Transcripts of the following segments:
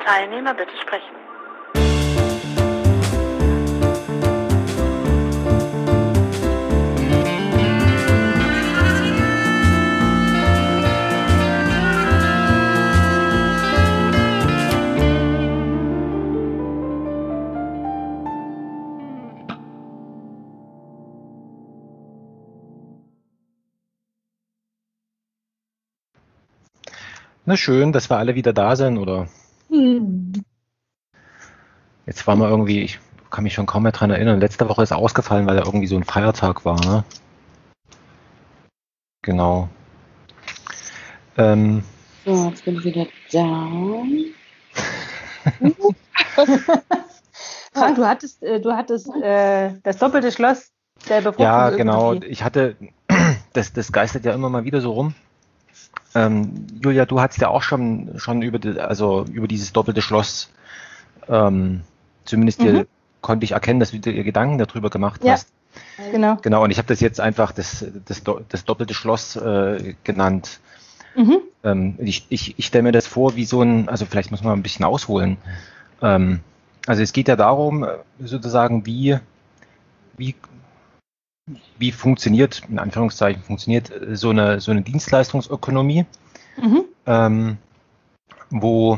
Teilnehmer bitte sprechen. Na schön, dass wir alle wieder da sind, oder? Jetzt war mal irgendwie, ich kann mich schon kaum mehr dran erinnern, letzte Woche ist ausgefallen, weil da irgendwie so ein Feiertag war, ne? Genau. So, jetzt bin ich wieder da. Frank, du hattest das doppelte Schloss der Ja, genau. Befruchtungsökonomie. Ich hatte, das geistert ja immer mal wieder so rum. Julia, du hattest ja auch schon über dieses doppelte Schloss, zumindest konnte ich erkennen, dass du dir Gedanken darüber gemacht hast. Genau. Genau, und ich habe das jetzt einfach das doppelte Schloss genannt. Ich stelle mir das vor wie so ein, also vielleicht muss man ein bisschen ausholen. Also es geht ja darum, sozusagen, wie funktioniert, in Anführungszeichen, so eine Dienstleistungsökonomie, wo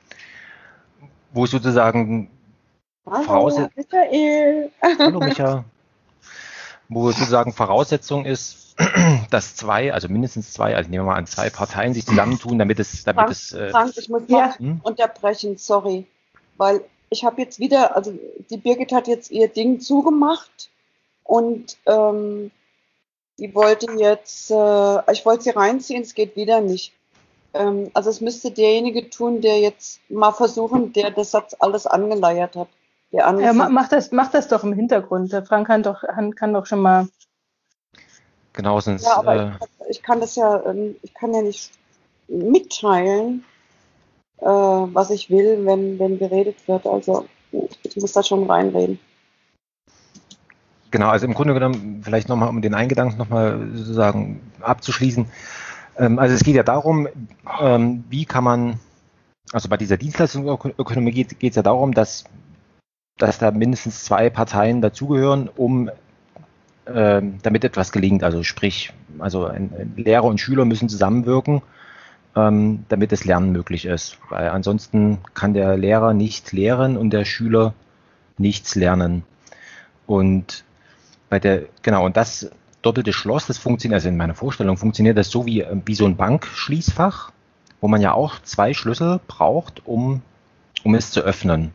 sozusagen Hallo, Michael. Hallo Micha, wo sozusagen Voraussetzung ist, dass mindestens zwei, also nehmen wir mal an, zwei Parteien sich zusammentun, damit es Frank, ich muss mal unterbrechen, sorry, weil ich habe jetzt wieder, also die Birgit hat jetzt ihr Ding zugemacht und die wollte jetzt, ich wollte sie reinziehen, es geht wieder nicht. Also es müsste derjenige tun, der jetzt mal versuchen, der das jetzt alles angeleiert hat. Mach das doch im Hintergrund. Der Frank kann doch schon mal. Genau, sonst. Ja, aber ich kann ja nicht mitteilen, was ich will, wenn geredet wird. Also ich muss da schon reinreden. Genau, also im Grunde genommen, vielleicht nochmal, um den Eingedanken nochmal sozusagen abzuschließen. Also es geht ja darum, wie kann man, also bei dieser Dienstleistungsökonomie geht es ja darum, dass da mindestens zwei Parteien dazugehören, damit etwas gelingt. Also sprich, Lehrer und Schüler müssen zusammenwirken, damit das Lernen möglich ist. Weil ansonsten kann der Lehrer nicht lehren und der Schüler nichts lernen. Und und das doppelte Schloss, das funktioniert, also in meiner Vorstellung funktioniert das so wie so ein Bankschließfach, wo man ja auch zwei Schlüssel braucht, um es zu öffnen.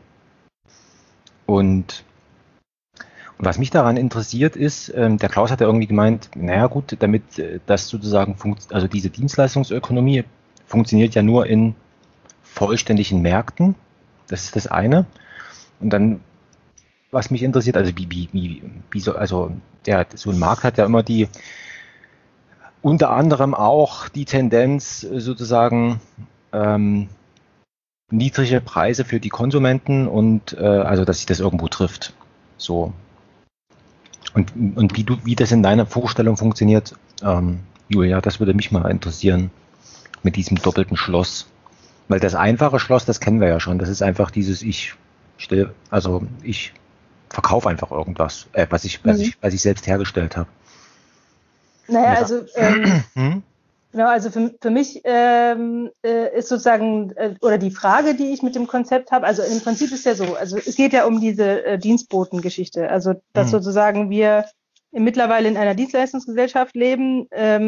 Und was mich daran interessiert ist, der Klaus hat ja irgendwie gemeint, naja gut, damit das sozusagen also diese Dienstleistungsökonomie funktioniert ja nur in vollständigen Märkten. Das ist das eine. Und dann, was mich interessiert, also so ein Markt hat ja immer unter anderem auch die Tendenz sozusagen niedrige Preise für die Konsumenten und also dass sich das irgendwo trifft. So. Und wie das in deiner Vorstellung funktioniert, Julia, das würde mich mal interessieren mit diesem doppelten Schloss. Weil das einfache Schloss, das kennen wir ja schon. Das ist einfach dieses ich verkaufe einfach irgendwas, was ich selbst hergestellt habe. Naja, also genau, also für mich ist sozusagen, oder die Frage, die ich mit dem Konzept habe, also im Prinzip ist ja so, also es geht ja um diese Dienstbotengeschichte, also dass sozusagen wir mittlerweile in einer Dienstleistungsgesellschaft leben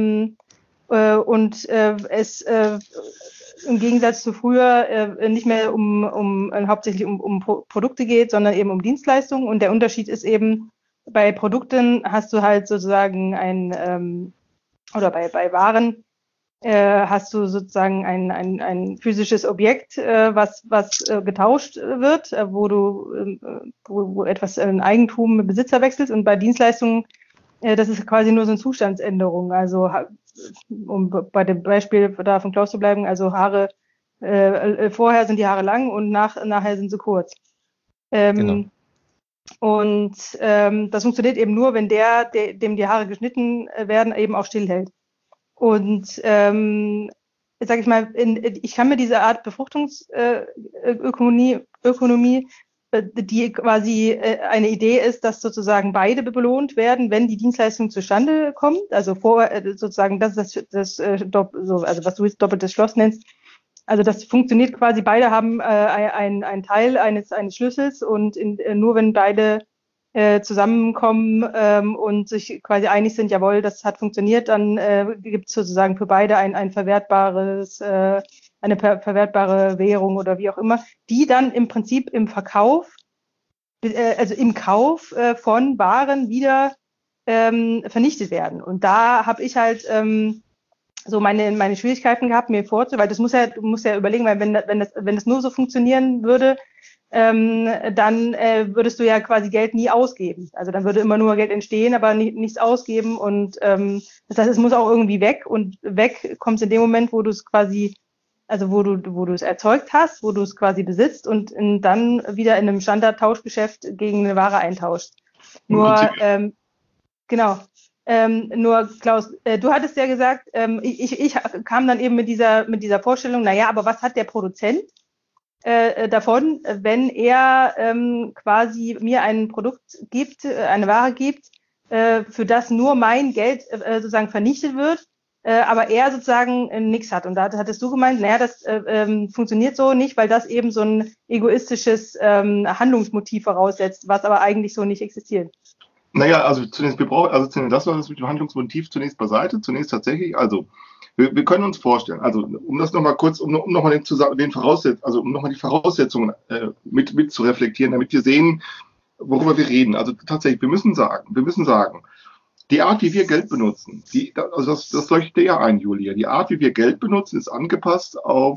und es im Gegensatz zu früher nicht mehr hauptsächlich um Produkte geht, sondern eben um Dienstleistungen, und der Unterschied ist eben, bei Produkten hast du halt sozusagen oder bei Waren hast du sozusagen ein physisches Objekt, was getauscht wird, wo etwas in Eigentum mit Besitzer wechselt, und bei Dienstleistungen, das ist quasi nur so eine Zustandsänderung. Also um bei dem Beispiel da von Klaus zu bleiben, also Haare, vorher sind die Haare lang und nachher sind sie kurz. Genau. Und das funktioniert eben nur, wenn dem die Haare geschnitten werden, eben auch stillhält. Und sage ich mal, ich kann mir diese Art Befruchtungsökonomie, die quasi eine Idee ist, dass sozusagen beide belohnt werden, wenn die Dienstleistung zustande kommt. Also sozusagen, das ist also was du jetzt doppeltes Schloss nennst. Also das funktioniert quasi, beide haben einen Teil eines Schlüssels und nur wenn beide zusammenkommen und sich quasi einig sind, jawohl, das hat funktioniert, dann gibt es sozusagen für beide eine verwertbare Währung oder wie auch immer, die dann im Prinzip im Verkauf, also im Kauf von Waren wieder vernichtet werden. Und da habe ich halt so meine Schwierigkeiten gehabt, mir vorzustellen, weil du musst ja überlegen, weil wenn das nur so funktionieren würde, dann würdest du ja quasi Geld nie ausgeben. Also dann würde immer nur Geld entstehen, aber nichts ausgeben. Und das heißt, es muss auch irgendwie weg. Und weg kommt es in dem Moment, wo du es quasi, also wo du es erzeugt hast, wo du es quasi besitzt und dann wieder in einem Standardtauschgeschäft gegen eine Ware eintauscht. Nur, genau. Nur Klaus, du hattest ja gesagt, ich kam dann eben mit dieser Vorstellung, naja, aber was hat der Produzent davon, wenn er quasi mir ein Produkt gibt, eine Ware gibt, für das nur mein Geld sozusagen vernichtet wird, aber er sozusagen nichts hat. Und da hattest du gemeint, naja, das funktioniert so nicht, weil das eben so ein egoistisches Handlungsmotiv voraussetzt, was aber eigentlich so nicht existiert. Naja, also zunächst, das war das mit dem Handlungsmotiv zunächst beiseite. Zunächst tatsächlich, also wir können uns vorstellen, also um das nochmal kurz, um nochmal die Voraussetzungen mit zu reflektieren, damit wir sehen, worüber wir reden. Also tatsächlich, wir müssen sagen, die Art, wie wir Geld benutzen, das leuchtet ja ein, Julia, die Art, wie wir Geld benutzen, ist angepasst auf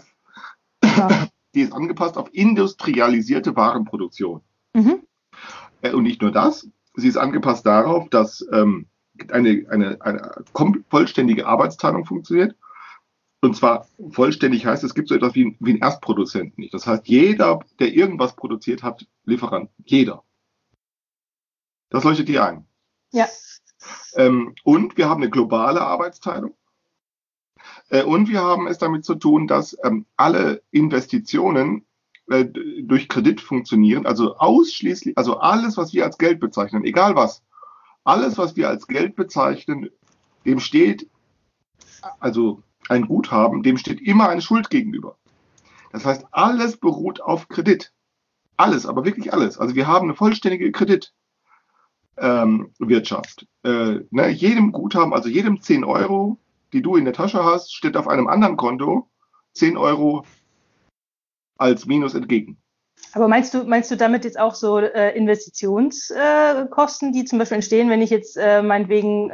industrialisierte Warenproduktion. Mhm. Und nicht nur das, sie ist angepasst darauf, dass eine vollständige Arbeitsteilung funktioniert. Und zwar vollständig heißt, es gibt so etwas wie einen Erstproduzenten nicht. Das heißt, jeder, der irgendwas produziert hat, Lieferant. Jeder. Das leuchtet dir ein. Ja. Und wir haben eine globale Arbeitsteilung. Und wir haben es damit zu tun, dass alle Investitionen durch Kredit funktionieren, also ausschließlich, also alles, was wir als Geld bezeichnen, egal was, alles, was wir als Geld bezeichnen, dem steht, also ein Guthaben, dem steht immer eine Schuld gegenüber. Das heißt, alles beruht auf Kredit. Alles, aber wirklich alles. Also wir haben eine vollständige Kreditwirtschaft. Jedem Guthaben, also jedem 10 Euro, die du in der Tasche hast, steht auf einem anderen Konto 10 Euro als Minus entgegen. Aber meinst du damit jetzt auch so Investitionskosten, die zum Beispiel entstehen, wenn ich jetzt meinetwegen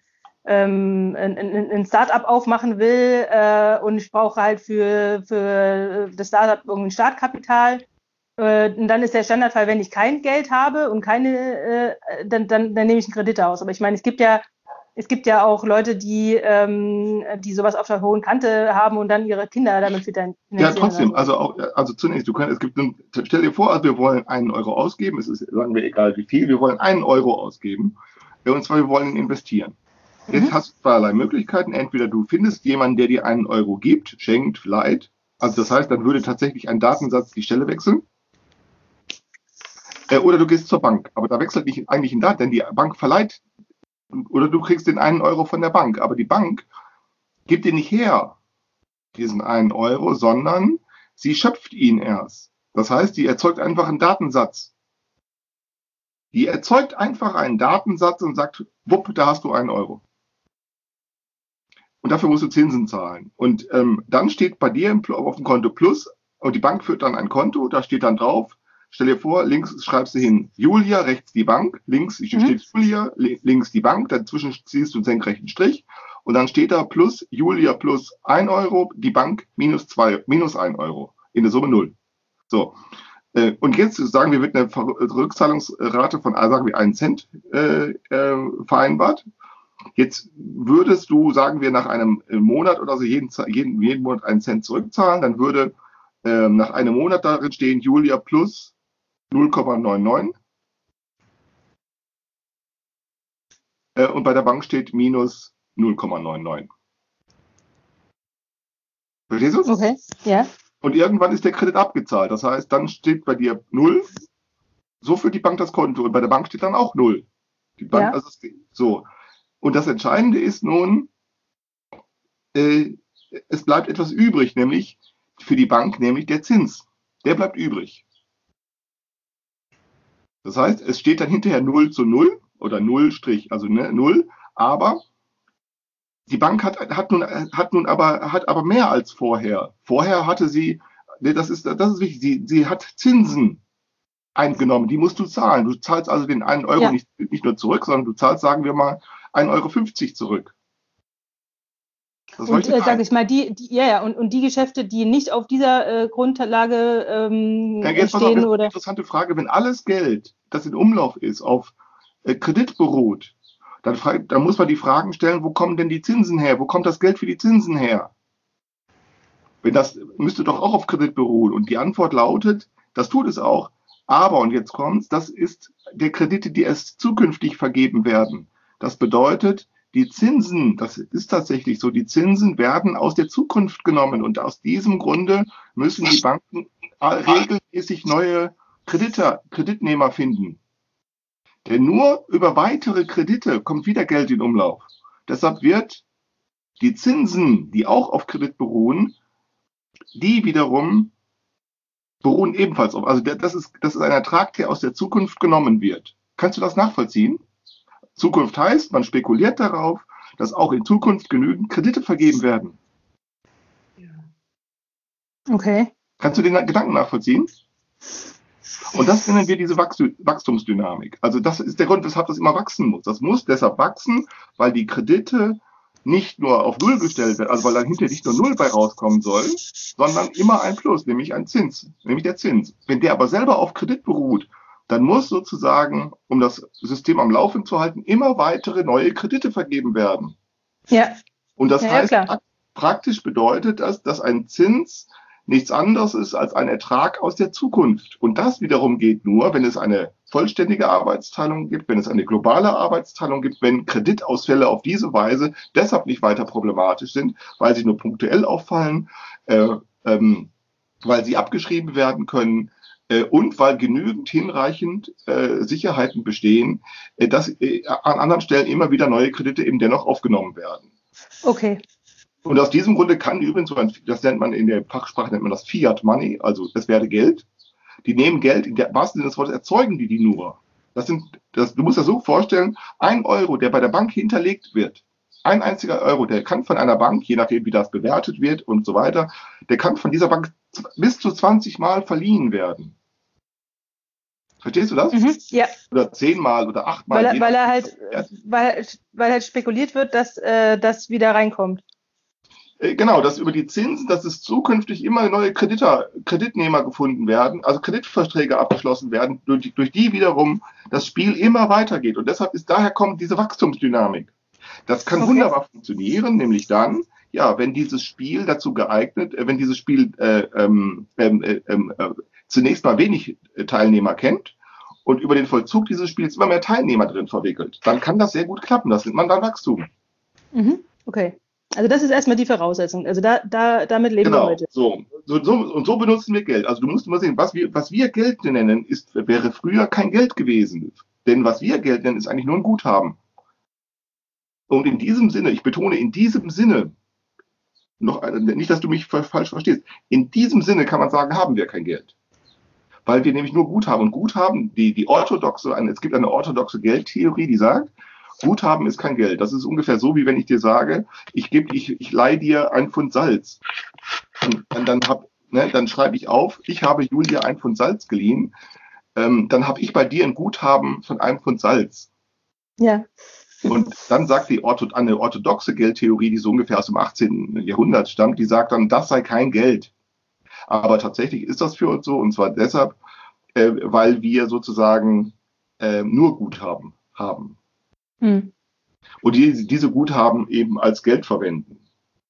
ein Startup aufmachen will und ich brauche halt für das Startup irgendwie Startkapital? Dann ist der Standardfall, wenn ich kein Geld habe und dann nehme ich einen Kredit aus. Aber ich meine, es gibt ja auch Leute, die sowas auf der hohen Kante haben und dann ihre Kinder damit finanzieren. Ja, trotzdem, also zunächst, stell dir vor, also wir wollen 1 Euro ausgeben, es ist, sagen wir, egal wie viel, wir wollen 1 Euro ausgeben, und zwar wir wollen investieren. Jetzt hast du zweierlei Möglichkeiten, entweder du findest jemanden, der dir 1 Euro gibt, schenkt, leiht, also das heißt, dann würde tatsächlich ein Datensatz die Stelle wechseln. Oder du gehst zur Bank, aber da wechselt nicht eigentlich ein Daten, denn die Bank verleiht. Oder du kriegst den 1 Euro von der Bank, aber die Bank gibt dir nicht her, diesen 1 Euro, sondern sie schöpft ihn erst. Das heißt, die erzeugt einfach einen Datensatz. Die erzeugt einfach einen Datensatz und sagt, wupp, da hast du 1 Euro. Und dafür musst du Zinsen zahlen. Und dann steht bei dir auf dem Konto Plus, und die Bank führt dann ein Konto, da steht dann drauf, stell dir vor, links schreibst du hin Julia, rechts die Bank, links steht Julia, links die Bank, dazwischen ziehst du einen senkrechten Strich und dann steht da plus Julia plus 1 Euro, die Bank minus 1 Euro, in der Summe 0. So, und jetzt sagen wir, wird eine Rückzahlungsrate von, sagen wir, 1 Cent vereinbart. Jetzt würdest du, sagen wir, nach einem Monat oder so jeden Monat 1 Cent zurückzahlen, dann würde nach einem Monat darin stehen Julia plus 0,99 und bei der Bank steht minus 0,99. Verstehst du? Okay, ja. Und irgendwann ist der Kredit abgezahlt. Das heißt, dann steht bei dir 0, so führt die Bank das Konto. Und bei der Bank steht dann auch 0. Die Bank, also so. Und das Entscheidende ist nun, es bleibt etwas übrig, nämlich für die Bank, nämlich der Zins. Der bleibt übrig. Das heißt, es steht dann hinterher 0 zu 0 oder 0 Strich, also 0, aber die Bank hat aber mehr als vorher. Vorher hatte sie, das ist wichtig, sie hat Zinsen eingenommen, die musst du zahlen. Du zahlst also den 1 Euro nicht nur zurück, sondern du zahlst, sagen wir mal, 1,50 Euro zurück. Und sage ich mal, und die Geschäfte, die nicht auf dieser Grundlage stehen, oder? Interessante Frage, wenn alles Geld, das in Umlauf ist, auf Kredit beruht, dann muss man die Fragen stellen, wo kommen denn die Zinsen her? Wo kommt das Geld für die Zinsen her? Das müsste doch auch auf Kredit beruhen. Und die Antwort lautet, das tut es auch, aber, und jetzt kommt's, das ist der Kredite, die erst zukünftig vergeben werden. Das bedeutet, die Zinsen, das ist tatsächlich so, die Zinsen werden aus der Zukunft genommen und aus diesem Grunde müssen die Banken regelmäßig neue Kreditnehmer finden. Denn nur über weitere Kredite kommt wieder Geld in Umlauf. Deshalb wird die Zinsen, die auch auf Kredit beruhen, die wiederum beruhen ebenfalls auf. Also das ist ein Ertrag, der aus der Zukunft genommen wird. Kannst du das nachvollziehen? Zukunft heißt, man spekuliert darauf, dass auch in Zukunft genügend Kredite vergeben werden. Okay. Kannst du den Gedanken nachvollziehen? Und das nennen wir diese Wachstumsdynamik. Also das ist der Grund, weshalb das immer wachsen muss. Das muss deshalb wachsen, weil die Kredite nicht nur auf Null gestellt werden, also weil dann hinterher nicht nur Null bei rauskommen soll, sondern immer ein Plus, nämlich ein Zins, nämlich der Zins. Wenn der aber selber auf Kredit beruht, dann muss sozusagen, um das System am Laufen zu halten, immer weitere neue Kredite vergeben werden. Ja. Und das heißt, praktisch bedeutet das, dass ein Zins nichts anderes ist als ein Ertrag aus der Zukunft. Und das wiederum geht nur, wenn es eine vollständige Arbeitsteilung gibt, wenn es eine globale Arbeitsteilung gibt, wenn Kreditausfälle auf diese Weise deshalb nicht weiter problematisch sind, weil sie nur punktuell auffallen, weil sie abgeschrieben werden können, und weil genügend hinreichend Sicherheiten bestehen, dass an anderen Stellen immer wieder neue Kredite eben dennoch aufgenommen werden. Okay. Und aus diesem Grunde kann übrigens, das nennt man in der Fachsprache, nennt man das Fiat Money, also es werde Geld. Die nehmen Geld, in der wahrsten Sinne des Wortes erzeugen die nur. Du musst das so vorstellen, 1 Euro, der bei der Bank hinterlegt wird, ein einziger Euro, der kann von einer Bank, je nachdem wie das bewertet wird und so weiter, der kann von dieser Bank bis zu 20 Mal verliehen werden. Verstehst du das? Ja. Oder 10 Mal oder 8 Mal. Weil halt spekuliert wird, dass das wieder reinkommt. Genau, dass über die Zinsen, dass es zukünftig immer neue Kreditnehmer gefunden werden, also Kreditverträge abgeschlossen werden, durch die wiederum das Spiel immer weitergeht. Und deshalb daher kommt diese Wachstumsdynamik. Das kann wunderbar funktionieren, nämlich dann, wenn dieses Spiel dazu geeignet, wenn dieses Spiel zunächst mal wenig Teilnehmer kennt und über den Vollzug dieses Spiels immer mehr Teilnehmer drin verwickelt, dann kann das sehr gut klappen. Das nennt man dann Wachstum. Okay. Also das ist erstmal die Voraussetzung. Also damit leben wir heute. So benutzen wir Geld. Also du musst mal sehen, was wir Geld nennen, wäre früher kein Geld gewesen. Denn was wir Geld nennen, ist eigentlich nur ein Guthaben. Und in diesem Sinne, ich betone in diesem Sinne, nicht, dass du mich falsch verstehst, in diesem Sinne kann man sagen, haben wir kein Geld. Weil wir nämlich nur Guthaben. Und Guthaben, es gibt eine orthodoxe Geldtheorie, die sagt, Guthaben ist kein Geld. Das ist ungefähr so, wie wenn ich dir sage, ich leihe dir 1 Pfund Salz. Und dann schreibe ich auf, ich habe Julia 1 Pfund Salz geliehen. Dann habe ich bei dir ein Guthaben von 1 Pfund Salz. Ja. Und dann sagt eine orthodoxe Geldtheorie, die so ungefähr aus dem 18. Jahrhundert stammt, die sagt dann, das sei kein Geld. Aber tatsächlich ist das für uns so, und zwar deshalb, weil wir sozusagen nur Guthaben haben. Und diese Guthaben eben als Geld verwenden.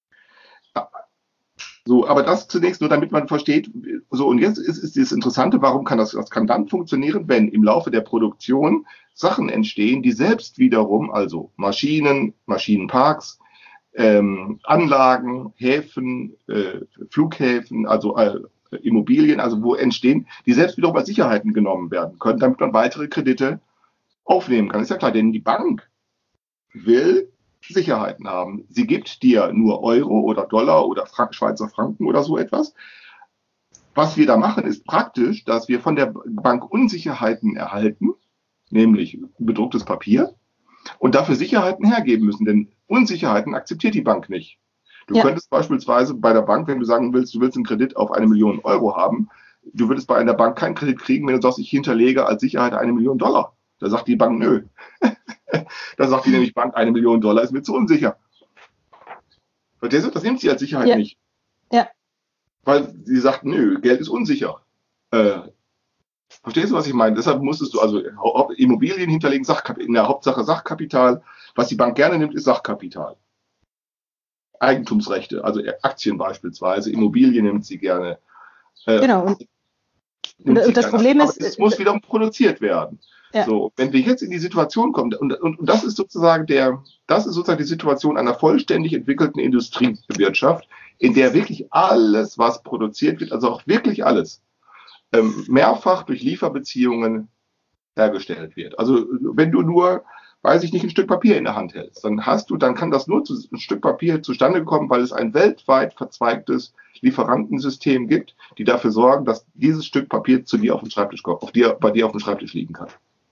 So, aber das zunächst nur, damit man versteht. So, und jetzt ist das Interessante, warum kann das kann dann funktionieren, wenn im Laufe der Produktion Sachen entstehen, die selbst wiederum, also Maschinen, Maschinenparks, Anlagen, Häfen, Flughäfen, also Immobilien, also wo entstehen, die selbst wiederum als Sicherheiten genommen werden können, damit man weitere Kredite aufnehmen kann. Ist ja klar, denn die Bank will Sicherheiten haben. Sie gibt dir nur Euro oder Dollar oder Schweizer Franken oder so etwas. Was wir da machen, ist praktisch, dass wir von der Bank Unsicherheiten erhalten, nämlich bedrucktes Papier, und dafür Sicherheiten hergeben müssen, denn Unsicherheiten akzeptiert die Bank nicht. Du könntest beispielsweise bei der Bank, wenn du sagen willst, du willst einen Kredit auf 1 Million Euro haben, du würdest bei einer Bank keinen Kredit kriegen, wenn du sagst, ich hinterlege als Sicherheit 1 Million Dollar. Da sagt die Bank, nö. Da sagt die nämlich Bank, 1 Million Dollar ist mir zu unsicher. Das nimmt sie als Sicherheit nicht. Ja. Weil sie sagt, nö, Geld ist unsicher. Verstehst du, was ich meine? Deshalb musstest du also Immobilien hinterlegen, in der Hauptsache Sachkapital. Was die Bank gerne nimmt, ist Sachkapital. Eigentumsrechte, also Aktien beispielsweise, Immobilien nimmt sie gerne. Genau. Und das Problem ist, es muss wiederum produziert werden. Ja. So, wenn wir jetzt in die Situation kommen, und das ist sozusagen die Situation einer vollständig entwickelten Industriewirtschaft, in der wirklich alles, was produziert wird, also auch wirklich alles, mehrfach durch Lieferbeziehungen hergestellt wird. Also wenn du nur, weiß ich nicht, ein Stück Papier in der Hand hältst, dann kann das nur ein Stück Papier zustande kommen, weil es ein weltweit verzweigtes Lieferantensystem gibt, die dafür sorgen, dass dieses Stück Papier zu dir auf den Schreibtisch kommt, bei dir auf dem Schreibtisch liegen kann.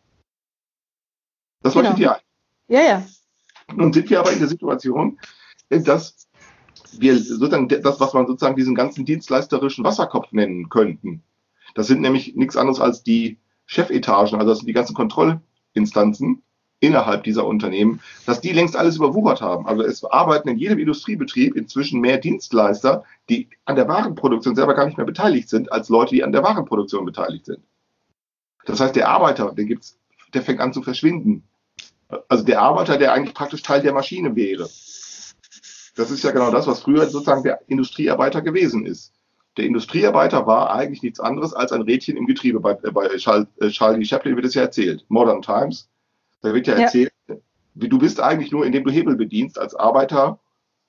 Das leuchtet dir ein. Ja. Nun sind wir aber in der Situation, dass wir sozusagen das, was man sozusagen diesen ganzen dienstleisterischen Wasserkopf nennen könnten, das sind nämlich nichts anderes als die Chefetagen, also das sind die ganzen Kontrollinstanzen innerhalb dieser Unternehmen, dass die längst alles überwuchert haben. Also es arbeiten in jedem Industriebetrieb inzwischen mehr Dienstleister, die an der Warenproduktion selber gar nicht mehr beteiligt sind, als Leute, die an der Warenproduktion beteiligt sind. Das heißt, der Arbeiter, der fängt an zu verschwinden. Also der Arbeiter, der eigentlich praktisch Teil der Maschine wäre. Das ist ja genau das, was früher sozusagen der Industriearbeiter gewesen ist. Der Industriearbeiter war eigentlich nichts anderes als ein Rädchen im Getriebe. Bei Charlie Chaplin wird es ja erzählt. Modern Times. Da wird ja erzählt, du bist eigentlich nur, indem du Hebel bedienst als Arbeiter.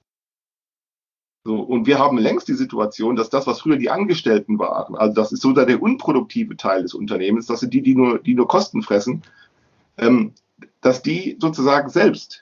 So, und wir haben längst die Situation, dass das, was früher die Angestellten waren, also das ist so der unproduktive Teil des Unternehmens, das sind die nur Kosten fressen, dass die sozusagen selbst,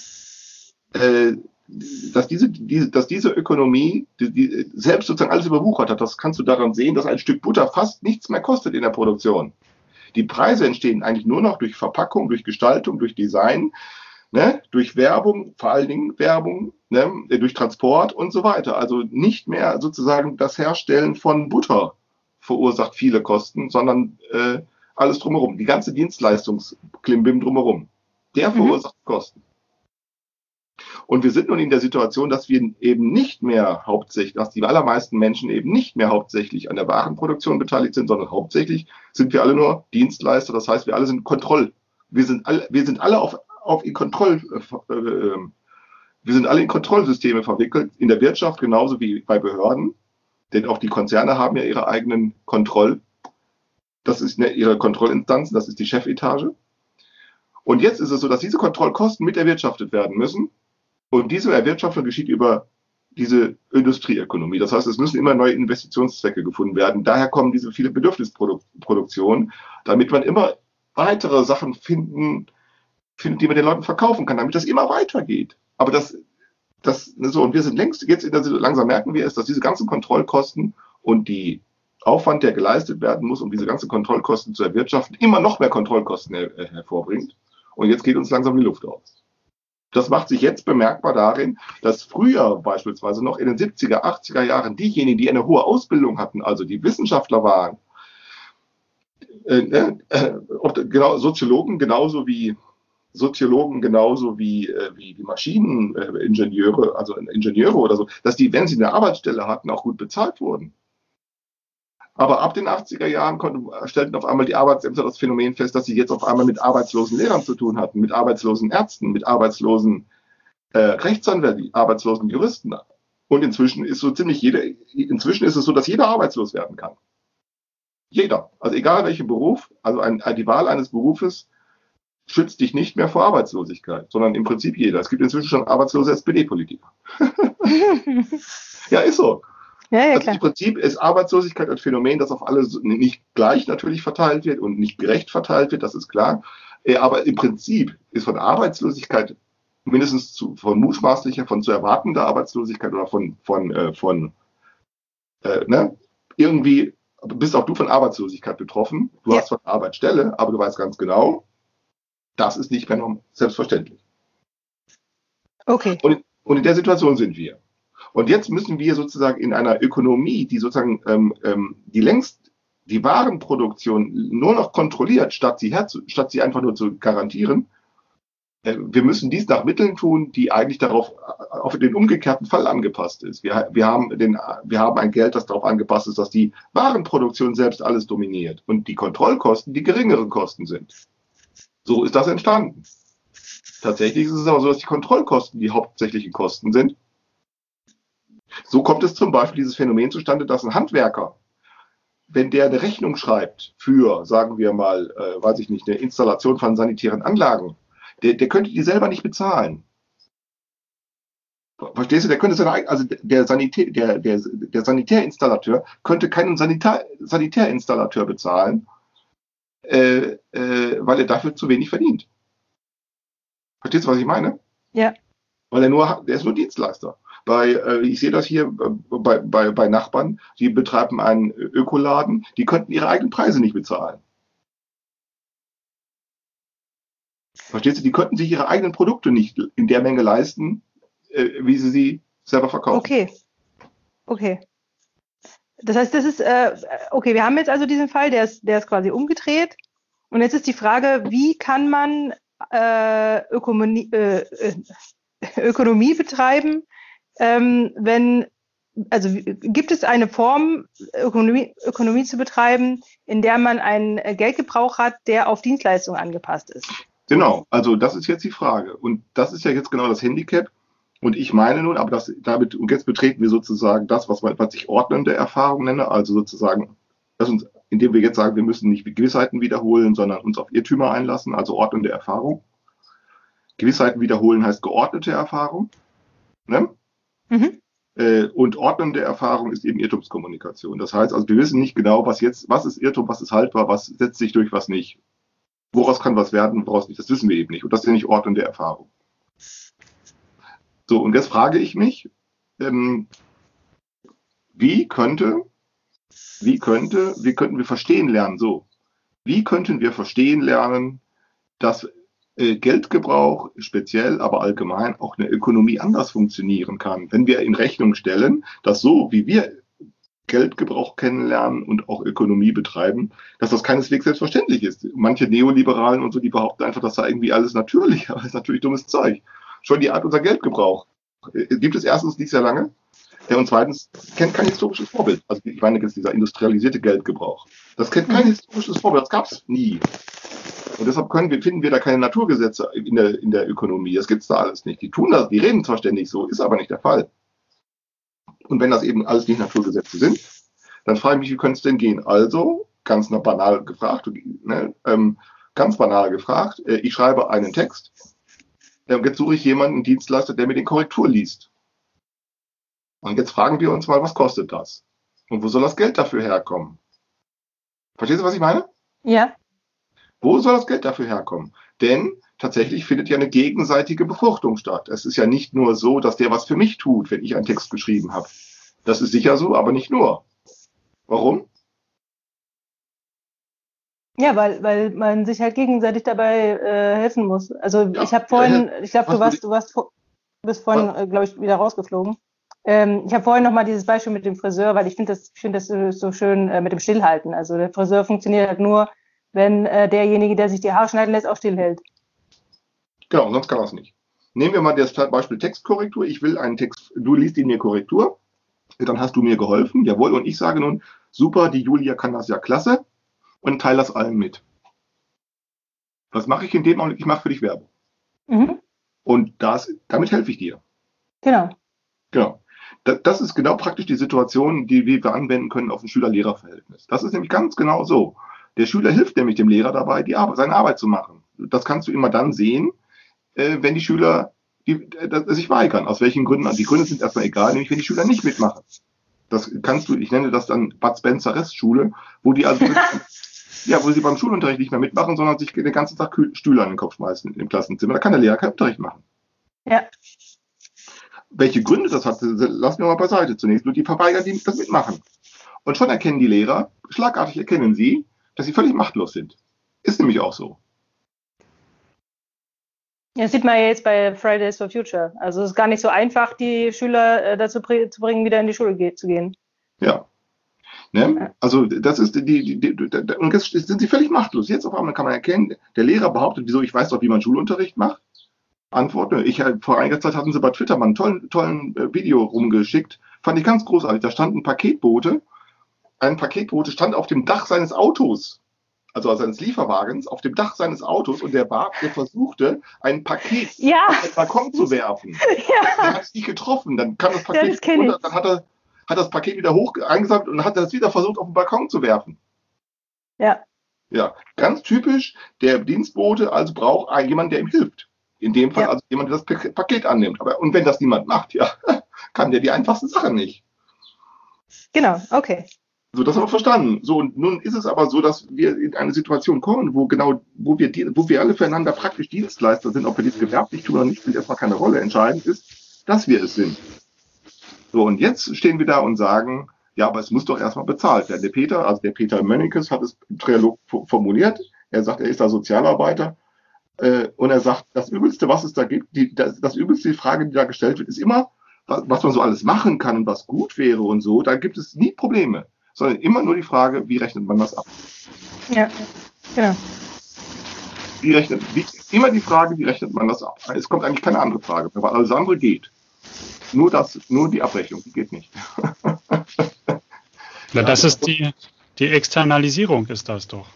dass diese Ökonomie die selbst sozusagen alles überwuchert hat. Das kannst du daran sehen, dass ein Stück Butter fast nichts mehr kostet in der Produktion. Die Preise entstehen eigentlich nur noch durch Verpackung, durch Gestaltung, durch Design, ne, durch Werbung, vor allen Dingen Werbung, ne, durch Transport und so weiter. Also nicht mehr sozusagen das Herstellen von Butter verursacht viele Kosten, sondern alles drumherum. Die ganze Dienstleistungsklimbim drumherum, der verursacht Kosten. Und wir sind nun in der Situation, dass wir eben nicht mehr hauptsächlich, dass die allermeisten Menschen eben nicht mehr hauptsächlich an der Warenproduktion beteiligt sind, sondern hauptsächlich sind wir alle nur Dienstleister. Das heißt, wir alle sind wir sind alle in Kontrollsysteme verwickelt, in der Wirtschaft genauso wie bei Behörden. Denn auch die Konzerne haben ja ihre eigenen ihre Kontrollinstanzen, das ist die Chefetage. Und jetzt ist es so, dass diese Kontrollkosten mit erwirtschaftet werden müssen. Und diese Erwirtschaftung geschieht über diese Industrieökonomie. Das heißt, es müssen immer neue Investitionszwecke gefunden werden. Daher kommen diese viele Bedürfnisproduktionen, damit man immer weitere Sachen findet, die man den Leuten verkaufen kann, damit das immer weitergeht. Aber und wir sind längst jetzt langsam merken wir es, dass diese ganzen Kontrollkosten und die Aufwand, der geleistet werden muss, um diese ganzen Kontrollkosten zu erwirtschaften, immer noch mehr Kontrollkosten hervorbringt. Und jetzt geht uns langsam die Luft aus. Das macht sich jetzt bemerkbar darin, dass früher beispielsweise noch in den 70er, 80er Jahren diejenigen, die eine hohe Ausbildung hatten, also die Wissenschaftler waren, Soziologen genauso wie Maschineningenieure, also Ingenieure oder so, dass die, wenn sie eine Arbeitsstelle hatten, auch gut bezahlt wurden. Aber ab den 80er Jahren stellten auf einmal die Arbeitsämter das Phänomen fest, dass sie jetzt auf einmal mit arbeitslosen Lehrern zu tun hatten, mit arbeitslosen Ärzten, mit arbeitslosen Rechtsanwälten, arbeitslosen Juristen. Und inzwischen ist es so, dass jeder arbeitslos werden kann. Jeder. Also egal welchen Beruf, also die Wahl eines Berufes schützt dich nicht mehr vor Arbeitslosigkeit, sondern im Prinzip jeder. Es gibt inzwischen schon arbeitslose SPD-Politiker. Ja, ist so. Ja, also klar. im Prinzip ist Arbeitslosigkeit ein Phänomen, das auf alle nicht gleich natürlich verteilt wird und nicht gerecht verteilt wird, das ist klar. Aber im Prinzip ist von Arbeitslosigkeit mindestens von mutmaßlicher, von zu erwartender Arbeitslosigkeit oder irgendwie bist auch du von Arbeitslosigkeit betroffen. Du hast zwar eine Arbeitsstelle, aber du weißt ganz genau, das ist nicht mehr selbstverständlich. Okay. Und in der Situation sind wir. Und jetzt müssen wir sozusagen in einer Ökonomie, die sozusagen die längst die Warenproduktion nur noch kontrolliert, statt sie einfach nur zu garantieren, wir müssen dies nach Mitteln tun, die eigentlich auf den umgekehrten Fall angepasst ist. Wir haben ein Geld, das darauf angepasst ist, dass die Warenproduktion selbst alles dominiert und die Kontrollkosten die geringeren Kosten sind. So ist das entstanden. Tatsächlich ist es aber so, dass die Kontrollkosten die hauptsächlichen Kosten sind. So kommt es zum Beispiel dieses Phänomen zustande, dass ein Handwerker, wenn der eine Rechnung schreibt für, sagen wir mal, eine Installation von sanitären Anlagen, der könnte die selber nicht bezahlen. Verstehst du? Der könnte der Sanitärinstallateur könnte keinen Sanitärinstallateur bezahlen, weil er dafür zu wenig verdient. Verstehst du, was ich meine? Ja. Weil der ist nur Dienstleister. Ich sehe das hier bei Nachbarn, die betreiben einen Ökoladen, die könnten ihre eigenen Preise nicht bezahlen. Verstehst du? Die könnten sich ihre eigenen Produkte nicht in der Menge leisten, wie sie selber verkaufen. Okay. Das heißt, das ist, okay, wir haben jetzt also diesen Fall, der ist quasi umgedreht. Und jetzt ist die Frage, wie kann man Ökonomie betreiben, gibt es eine Form, Ökonomie zu betreiben, in der man einen Geldgebrauch hat, der auf Dienstleistungen angepasst ist? Genau, also das ist jetzt die Frage. Und das ist ja jetzt genau das Handicap. Und ich meine nun, aber und jetzt betreten wir sozusagen das, was ich ordnende Erfahrung nenne, also sozusagen, indem wir jetzt sagen, wir müssen nicht Gewissheiten wiederholen, sondern uns auf Irrtümer einlassen, also ordnende Erfahrung. Gewissheiten wiederholen heißt geordnete Erfahrung. Ne? Mhm. Und ordnende Erfahrung ist eben Irrtumskommunikation. Das heißt, also wir wissen nicht genau, was ist Irrtum, was ist haltbar, was setzt sich durch, was nicht. Woraus kann was werden, woraus nicht, das wissen wir eben nicht. Und das ist ja nicht ordnende Erfahrung. So, und jetzt frage ich mich, wie könnten wir verstehen lernen, wie könnten wir verstehen lernen, dass Geldgebrauch speziell, aber allgemein auch eine Ökonomie anders funktionieren kann, wenn wir in Rechnung stellen, dass so wie wir Geldgebrauch kennenlernen und auch Ökonomie betreiben, dass das keineswegs selbstverständlich ist. Manche Neoliberalen und so, die behaupten einfach, das sei irgendwie alles natürlich, aber das ist natürlich dummes Zeug. Schon die Art unser Geldgebrauch gibt es erstens nicht sehr lange und zweitens kennt kein historisches Vorbild. Also ich meine jetzt dieser industrialisierte Geldgebrauch. Das kennt kein historisches Vorbild, das gab es nie. Und deshalb finden wir da keine Naturgesetze in der Ökonomie. Das gibt es da alles nicht. Die tun das, die reden zwar ständig so, ist aber nicht der Fall. Und wenn das eben alles nicht Naturgesetze sind, dann frage ich mich, wie könnte es denn gehen? Also, ganz banal gefragt, ich schreibe einen Text, und jetzt suche ich jemanden, einen Dienstleister, der mir den Korrektur liest. Und jetzt fragen wir uns mal, was kostet das? Und wo soll das Geld dafür herkommen? Verstehst du, was ich meine? Ja. Wo soll das Geld dafür herkommen? Denn tatsächlich findet ja eine gegenseitige Befruchtung statt. Es ist ja nicht nur so, dass der was für mich tut, wenn ich einen Text geschrieben habe. Das ist sicher so, aber nicht nur. Warum? Ja, weil man sich halt gegenseitig dabei helfen muss. Also ja, ich habe vorhin, ich glaube, du bist vorhin, glaube ich, wieder rausgeflogen. Ich habe vorhin nochmal dieses Beispiel mit dem Friseur, weil ich finde das so schön mit dem Stillhalten. Also der Friseur funktioniert halt nur, wenn derjenige, der sich die Haare schneiden lässt, auch stillhält. Genau, sonst kann er es nicht. Nehmen wir mal das Beispiel Textkorrektur. Ich will einen Text, du liest ihn mir Korrektur, dann hast du mir geholfen, jawohl, und ich sage nun, super, die Julia kann das ja klasse und teile das allen mit. Was mache ich in dem Augenblick? Ich mache für dich Werbung. Mhm. Und damit helfe ich dir. Genau. Das ist genau praktisch die Situation, die wir anwenden können auf ein Schüler-Lehrer-Verhältnis. Das ist nämlich ganz genau so. Der Schüler hilft nämlich dem Lehrer dabei, seine Arbeit zu machen. das kannst du immer dann sehen, wenn die Schüler sich weigern. Aus welchen Gründen? Die Gründe sind erstmal egal, nämlich wenn die Schüler nicht mitmachen. Das kannst du, ich nenne das dann Bud Spencer Restschule, wo die also wo sie beim Schulunterricht nicht mehr mitmachen, sondern sich den ganzen Tag Stühle an den Kopf schmeißen im Klassenzimmer. Da kann der Lehrer keinen Unterricht machen. Ja. Welche Gründe das hat, lassen wir mal beiseite zunächst. Nur die verweigern, die das mitmachen. Und schon erkennen die Lehrer, schlagartig erkennen sie, dass sie völlig machtlos sind. Ist nämlich auch so. Ja, das sieht man ja jetzt bei Fridays for Future. Also es ist gar nicht so einfach, die Schüler dazu zu bringen, wieder in die Schule zu gehen. Ja. Ne? Also das ist und jetzt sind sie völlig machtlos. Jetzt auf einmal kann man erkennen, der Lehrer behauptet, wieso, ich weiß doch, wie man Schulunterricht macht. Antwort, vor einiger Zeit hatten sie bei Twitter mal einen tollen Video rumgeschickt. Fand ich ganz großartig. Da stand ein Paketbote stand auf dem Dach seines Autos, also seines Lieferwagens, auf dem Dach seines Autos, und der versuchte, ein Paket auf den Balkon zu werfen. Ja. Der hat es nicht getroffen. Dann kam das Paket runter, dann hat das Paket wieder hoch eingesammelt und hat das wieder versucht, auf den Balkon zu werfen. Ja. Ja, ganz typisch, der Dienstbote also braucht jemanden, der ihm hilft. In dem Fall also jemand, der das Paket annimmt. Und wenn das niemand macht, kann der die einfachste Sache nicht. Genau, okay. So, das haben wir verstanden. So, und nun ist es aber so, dass wir in eine Situation kommen, wo wir alle füreinander praktisch Dienstleister sind, ob wir dies gewerblich tun oder nicht, spielt erstmal keine Rolle. Entscheidend ist, dass wir es sind. So, und jetzt stehen wir da und sagen, ja, aber es muss doch erstmal bezahlt werden. Der Peter Mönnekes hat es im Trialog formuliert. Er sagt, er ist da Sozialarbeiter. Und er sagt, das Übelste, was es da gibt, das übelste Frage, die da gestellt wird, ist immer, was man so alles machen kann und was gut wäre und so. Da gibt es nie Probleme, sondern immer nur die Frage, wie rechnet man das ab? Ja, genau. Immer die Frage, wie rechnet man das ab? Es kommt eigentlich keine andere Frage, weil alles andere geht. Nur die Abrechnung, die geht nicht. Na, das ist die Externalisierung, ist das doch.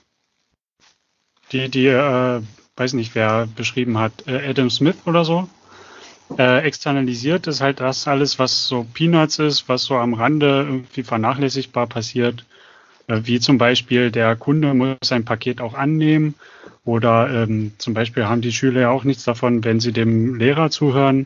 Weiß nicht, wer beschrieben hat, Adam Smith oder so. Externalisiert ist halt das alles, was so Peanuts ist, was so am Rande irgendwie vernachlässigbar passiert. Wie zum Beispiel der Kunde muss sein Paket auch annehmen. Oder zum Beispiel haben die Schüler ja auch nichts davon, wenn sie dem Lehrer zuhören.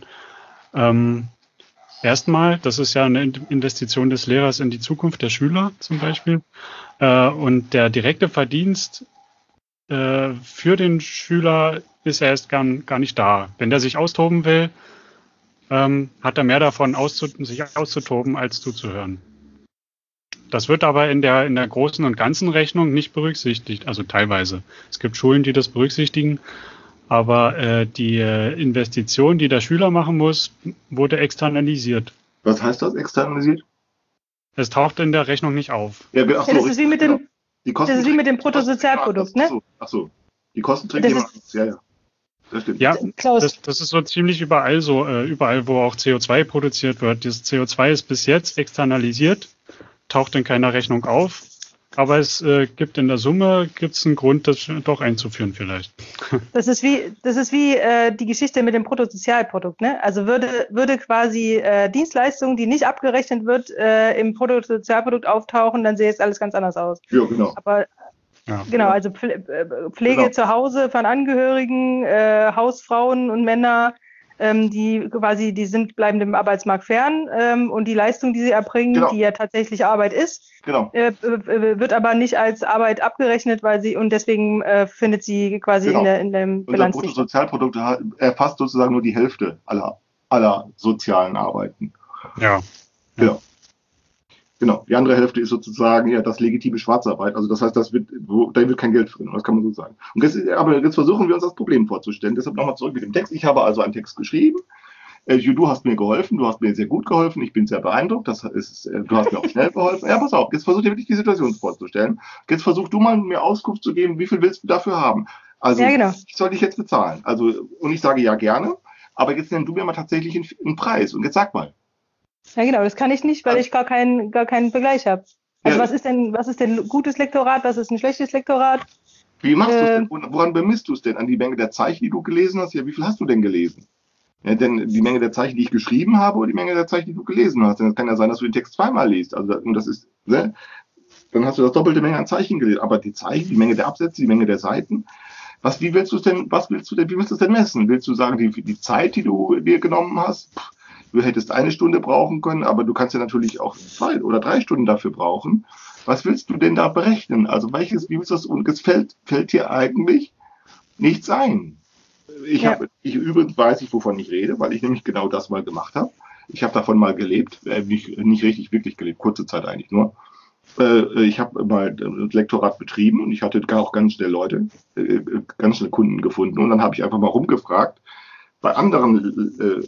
Erstmal, das ist ja eine Investition des Lehrers in die Zukunft der Schüler zum Beispiel. Und der direkte Verdienst für den Schüler ist er erst gar nicht da. Wenn der sich austoben will, hat er mehr davon, sich auszutoben, als zuzuhören. Das wird aber in der großen und ganzen Rechnung nicht berücksichtigt, also teilweise. Es gibt Schulen, die das berücksichtigen, aber die Investition, die der Schüler machen muss, wurde externalisiert. Was heißt das, externalisiert? Es taucht in der Rechnung nicht auf. Ja, das ist wie mit dem Das ist wie mit dem Bruttosozialprodukt, ne? Ach so. Die Kosten trägt jemand. Ja. Das stimmt. Ja, das ist so ziemlich überall so. Überall, wo auch CO2 produziert wird. Das CO2 ist bis jetzt externalisiert, taucht in keiner Rechnung auf. Aber es gibt in der Summe einen Grund, das doch einzuführen vielleicht. Das ist wie die Geschichte mit dem Bruttosozialprodukt, ne? Also würde quasi Dienstleistung, die nicht abgerechnet wird, im Bruttosozialprodukt auftauchen, dann sähe es alles ganz anders aus. Ja, genau. Aber genau, also Pflege zu Hause von Angehörigen, Hausfrauen und Männer, die bleiben dem Arbeitsmarkt fern, und die Leistung, die sie erbringen, die ja tatsächlich Arbeit ist, wird aber nicht als Arbeit abgerechnet, und deswegen findet sie quasi in dem Bilanz. Unser Bruttosozialprodukt erfasst sozusagen nur die Hälfte aller sozialen Arbeiten. Ja. Genau. Die andere Hälfte ist sozusagen das legitime Schwarzarbeit. Also das heißt, da wird kein Geld drin. Das kann man so sagen. Und jetzt versuchen wir uns das Problem vorzustellen. Deshalb nochmal zurück mit dem Text. Ich habe also einen Text geschrieben. Du hast mir geholfen. Du hast mir sehr gut geholfen. Ich bin sehr beeindruckt. Du hast mir auch schnell geholfen. Ja, pass auf. Jetzt versuch dir wirklich die Situation vorzustellen. Jetzt versuch du mal mir Auskunft zu geben. Wie viel willst du dafür haben? Also, ich soll dich jetzt bezahlen. Also, und ich sage ja gerne. Aber jetzt nenn du mir mal tatsächlich einen Preis. Und jetzt sag mal. Ja, genau, das kann ich nicht, weil ich gar keinen Vergleich habe. Also was ist denn gutes Lektorat, was ist ein schlechtes Lektorat? Wie machst du es denn? Woran bemisst du es denn? An die Menge der Zeichen, die du gelesen hast? Ja, wie viel hast du denn gelesen? Ja, denn die Menge der Zeichen, die ich geschrieben habe, oder die Menge der Zeichen, die du gelesen hast? Denn es kann ja sein, dass du den Text zweimal liest. Also, und das ist, ne? Dann hast du das doppelte Menge an Zeichen gelesen. Aber die Zeichen, die Menge der Absätze, die Menge der Seiten, wie willst du es denn messen? Willst du sagen, die Zeit, die du dir genommen hast, du hättest 1 Stunde brauchen können, aber du kannst ja natürlich auch 2 oder 3 Stunden dafür brauchen. Was willst du denn da berechnen? Also wie willst du das, und es fällt dir eigentlich nichts ein. Übrigens weiß ich, wovon ich rede, weil ich nämlich genau das mal gemacht habe. Ich habe davon mal gelebt, nicht richtig wirklich gelebt, kurze Zeit eigentlich nur. Ich habe mal das Lektorat betrieben und ich hatte auch ganz schnell ganz schnell Kunden gefunden. Und dann habe ich einfach mal rumgefragt bei anderen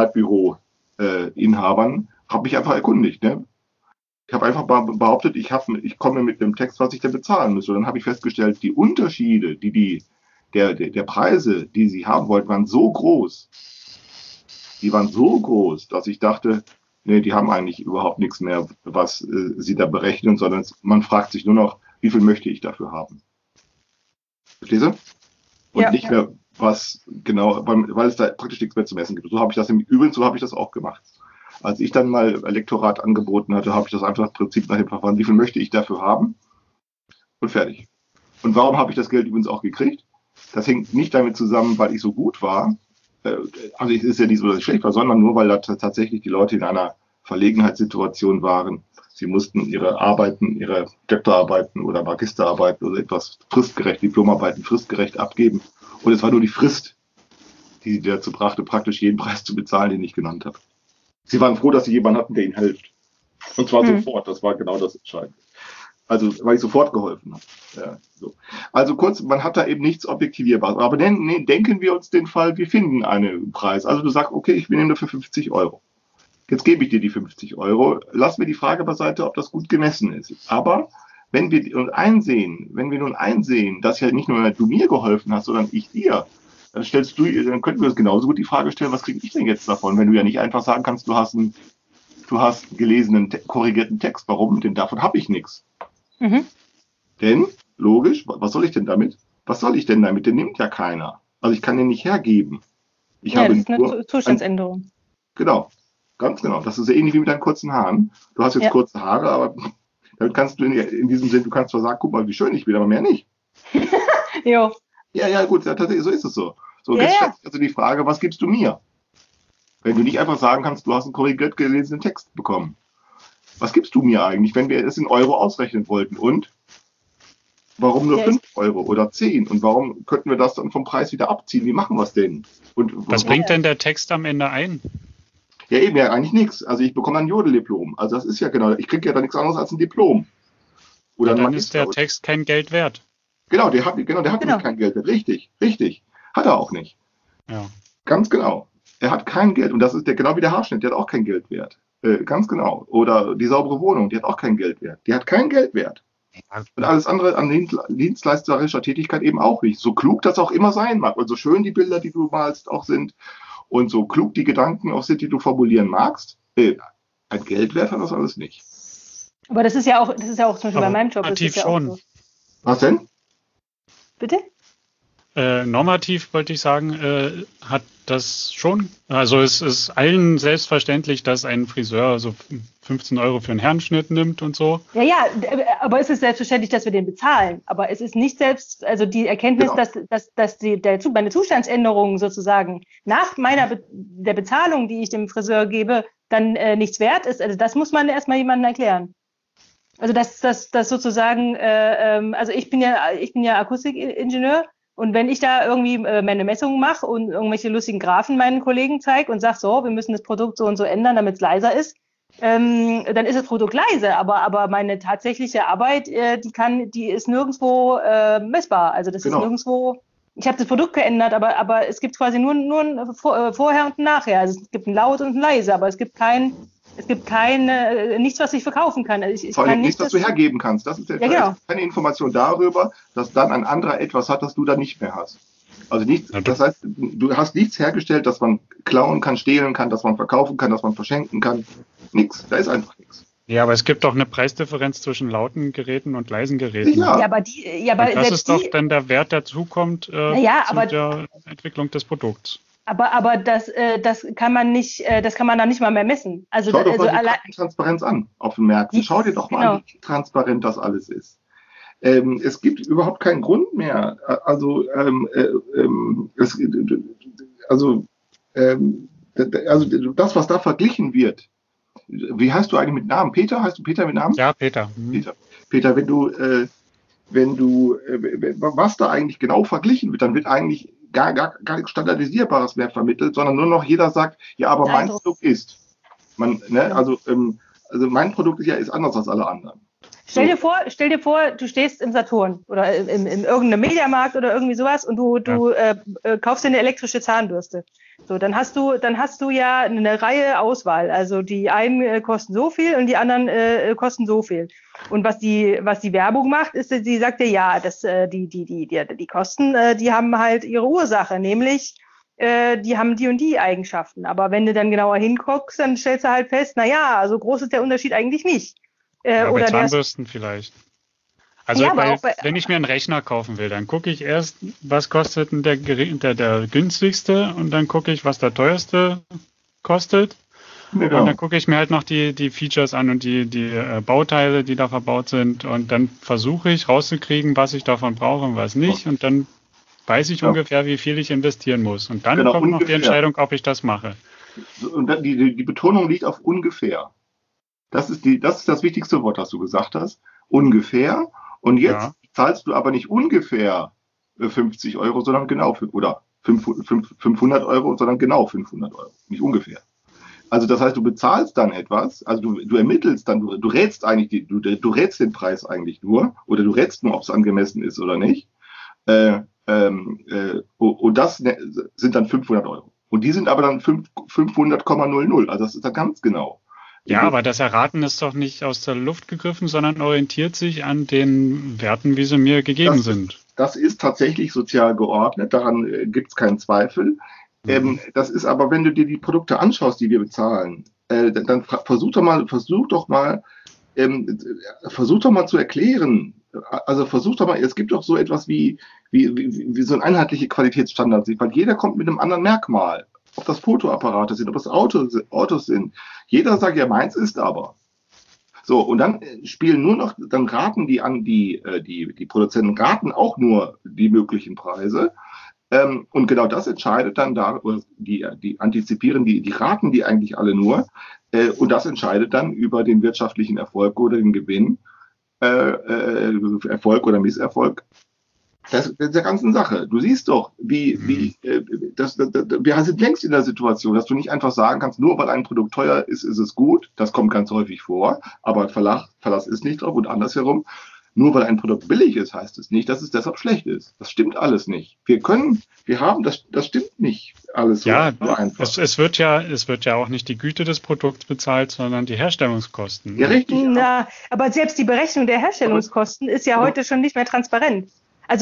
Schreibbüro-Inhabern, habe mich einfach erkundigt. Ne? Ich habe einfach behauptet, ich komme mit einem Text, was ich denn bezahlen muss. Und dann habe ich festgestellt, die Unterschiede, der Preise, die sie haben wollten, waren so groß. Die waren so groß, dass ich dachte, nee, die haben eigentlich überhaupt nichts mehr, was sie da berechnen, sondern man fragt sich nur noch, wie viel möchte ich dafür haben? Verstehst du? Und nicht mehr, was genau, weil es da praktisch nichts mehr zu messen gibt. So habe ich das auch gemacht. Als ich dann mal Lektorat angeboten hatte, habe ich das einfach im Prinzip nach dem Verfahren, wie viel möchte ich dafür haben? Und fertig. Und warum habe ich das Geld übrigens auch gekriegt? Das hängt nicht damit zusammen, weil ich so gut war. Also es ist ja nicht so, dass ich schlecht war, sondern nur, weil da tatsächlich die Leute in einer Verlegenheitssituation waren. Sie mussten ihre Doktorarbeiten oder Magisterarbeiten oder etwas Diplomarbeiten fristgerecht abgeben. Und es war nur die Frist, die sie dazu brachte, praktisch jeden Preis zu bezahlen, den ich genannt habe. Sie waren froh, dass sie jemanden hatten, der ihnen hilft. Und zwar sofort, das war genau das Entscheidende. Also, weil ich sofort geholfen habe. Ja, so. Also kurz, man hat da eben nichts Objektivierbares. Aber denken wir uns den Fall, wir finden einen Preis. Also du sagst, okay, ich nehme dafür 50 Euro. Jetzt gebe ich dir die 50 Euro. Lass mir die Frage beiseite, ob das gut gemessen ist. Aber wenn wir nun einsehen, dass ja nicht nur du mir geholfen hast, sondern ich dir, dann könnten wir uns genauso gut die Frage stellen, was kriege ich denn jetzt davon, wenn du ja nicht einfach sagen kannst, du hast gelesenen, korrigierten Text. Warum? Denn davon habe ich nichts. Denn, logisch, was soll ich denn damit? Den nimmt ja keiner. Also ich kann den nicht hergeben. Das ist eine Zustandsänderung. Genau, ganz genau. Das ist ja ähnlich wie mit deinen kurzen Haaren. Du hast jetzt kurze Haare, aber damit kannst du in diesem Sinn, du kannst zwar sagen, guck mal, wie schön ich bin, aber mehr nicht. Jo. Ja, gut, tatsächlich, so ist es so. So, jetzt stellt sich also die Frage, was gibst du mir? Wenn du nicht einfach sagen kannst, du hast einen korrigiert gelesenen Text bekommen. Was gibst du mir eigentlich, wenn wir es in Euro ausrechnen wollten? Und warum nur 5 Euro oder 10? Und warum könnten wir das dann vom Preis wieder abziehen? Wie machen wir es denn? Und was bringt denn der Text am Ende ein? Ja, eben ja eigentlich nichts. Also ich bekomme ein Jodeldiplom. Also das ist ja genau, ich kriege ja da nichts anderes als ein Diplom. Oder dann ist der Text kein Geld wert. Genau, der hat nämlich kein Geld wert. Richtig. Hat er auch nicht. Ja. Ganz genau. Er hat kein Geld. Und das ist genau wie der Haarschnitt, der hat auch kein Geld wert. Ganz genau. Oder die saubere Wohnung, die hat auch kein Geld wert. Die hat kein Geld wert. Und alles andere an dienstleisterischer Tätigkeit eben auch nicht. So klug das auch immer sein mag und so schön die Bilder, die du malst, auch sind und so klug die Gedanken auch sind, die du formulieren magst, ein Geld wert hat das alles nicht. Aber das ist ja auch zum Beispiel bei meinem Job. Normativ schon. So. Was denn? Bitte? Normativ wollte ich sagen, hat das schon. Also es ist allen selbstverständlich, dass ein Friseur so 15 Euro für einen Herrenschnitt nimmt und so. Ja, aber es ist selbstverständlich, dass wir den bezahlen. Aber es ist nicht also die Erkenntnis, dass meine Zustandsänderung sozusagen nach der Bezahlung, die ich dem Friseur gebe, dann nichts wert ist. Also das muss man erstmal jemandem erklären. Also das sozusagen, also ich bin ja Akustikingenieur. Und wenn ich da irgendwie meine Messungen mache und irgendwelche lustigen Graphen meinen Kollegen zeige und sage, so, wir müssen das Produkt so und so ändern, damit es leiser ist, dann ist das Produkt leise. Aber meine tatsächliche Arbeit, die ist nirgendwo messbar. Also das ist nirgendwo. Ich habe das Produkt geändert, aber es gibt quasi nur ein Vorher und ein Nachher. Also es gibt ein Laut und ein Leise, aber es gibt nichts, was ich verkaufen kann. Vor allem nichts, was du hergeben kannst. Das ist keine Information darüber, dass dann ein anderer etwas hat, das du dann nicht mehr hast. Also nichts, das heißt, du hast nichts hergestellt, das man klauen kann, stehlen kann, das man verkaufen kann, das man verschenken kann. Nichts, da ist einfach nichts. Ja, aber es gibt doch eine Preisdifferenz zwischen lauten Geräten und leisen Geräten. Ja, aber das ist doch dann der Wert, der zukommt zu der Entwicklung des Produkts. Aber das kann man dann nicht mal mehr messen. Also, schau doch mal die Transparenz an auf den Märkten. Schau dir doch mal an, wie transparent das alles ist. Es gibt überhaupt keinen Grund mehr. Also das, was da verglichen wird. Wie heißt du eigentlich mit Namen? Peter? Heißt du Peter mit Namen? Ja, Peter. Peter, was da eigentlich genau verglichen wird, dann wird eigentlich gar nichts Standardisierbares mehr vermittelt, sondern nur noch jeder sagt, ja, aber mein Produkt ist. Also mein Produkt ist anders als alle anderen. Stell dir vor, du stehst im Saturn oder in irgendeinem Mediamarkt oder irgendwie sowas und du kaufst dir eine elektrische Zahnbürste. So, dann hast du ja eine Reihe Auswahl. Also die einen kosten so viel und die anderen kosten so viel. Und was die Werbung macht, ist, sie sagt dir, ja, die Kosten, die haben halt ihre Ursache, nämlich die haben die und die Eigenschaften. Aber wenn du dann genauer hinguckst, dann stellst du halt fest, naja, so groß ist der Unterschied eigentlich nicht. Oder bei Zahnbürsten vielleicht. Also ja, wenn ich mir einen Rechner kaufen will, dann gucke ich erst, was kostet denn der günstigste und dann gucke ich, was der teuerste kostet. Genau. Und dann gucke ich mir halt noch die Features an und die Bauteile, die da verbaut sind und dann versuche ich rauszukriegen, was ich davon brauche und was nicht und dann weiß ich ungefähr, wie viel ich investieren muss. Und dann kommt noch die Entscheidung, ob ich das mache. Und dann die Betonung liegt auf ungefähr. Das ist das wichtigste Wort, das du gesagt hast. Ungefähr. Und jetzt zahlst du aber nicht ungefähr 50 Euro, sondern genau, oder 500 Euro, sondern genau 500 Euro. Nicht ungefähr. Also das heißt, du bezahlst dann etwas, also du ermittelst dann, du rätst eigentlich, du rätst den Preis eigentlich nur, oder du rätst nur, ob es angemessen ist oder nicht. Und das sind dann 500 Euro. Und die sind aber dann 500,00. Also das ist dann ganz genau. Ja, aber das Erraten ist doch nicht aus der Luft gegriffen, sondern orientiert sich an den Werten, wie sie mir gegeben sind. Das ist tatsächlich sozial geordnet, daran gibt es keinen Zweifel. Das ist aber, wenn du dir die Produkte anschaust, die wir bezahlen, dann versuch doch mal zu erklären. Also versuch doch mal, es gibt doch so etwas wie so ein einheitliche Qualitätsstandard, weil jeder kommt mit einem anderen Merkmal. Ob das Fotoapparate sind, ob das Autos sind. Jeder sagt, ja, meins ist aber. So, und dann dann raten die Produzenten raten auch nur die möglichen Preise. Und genau das entscheidet dann die antizipieren, die raten die eigentlich alle nur. Und das entscheidet dann über den wirtschaftlichen Erfolg oder den Gewinn, Erfolg oder Misserfolg. Der ganzen Sache. Du siehst doch, wir sind längst in der Situation, dass du nicht einfach sagen kannst, nur weil ein Produkt teuer ist, ist es gut. Das kommt ganz häufig vor, aber Verlass ist nicht drauf und andersherum. Nur weil ein Produkt billig ist, heißt es nicht, dass es deshalb schlecht ist. Das stimmt alles nicht. Das stimmt nicht alles so einfach. Es wird ja auch nicht die Güte des Produkts bezahlt, sondern die Herstellungskosten. Ja, richtig. Na, aber selbst die Berechnung der Herstellungskosten ist ja heute schon nicht mehr transparent. Also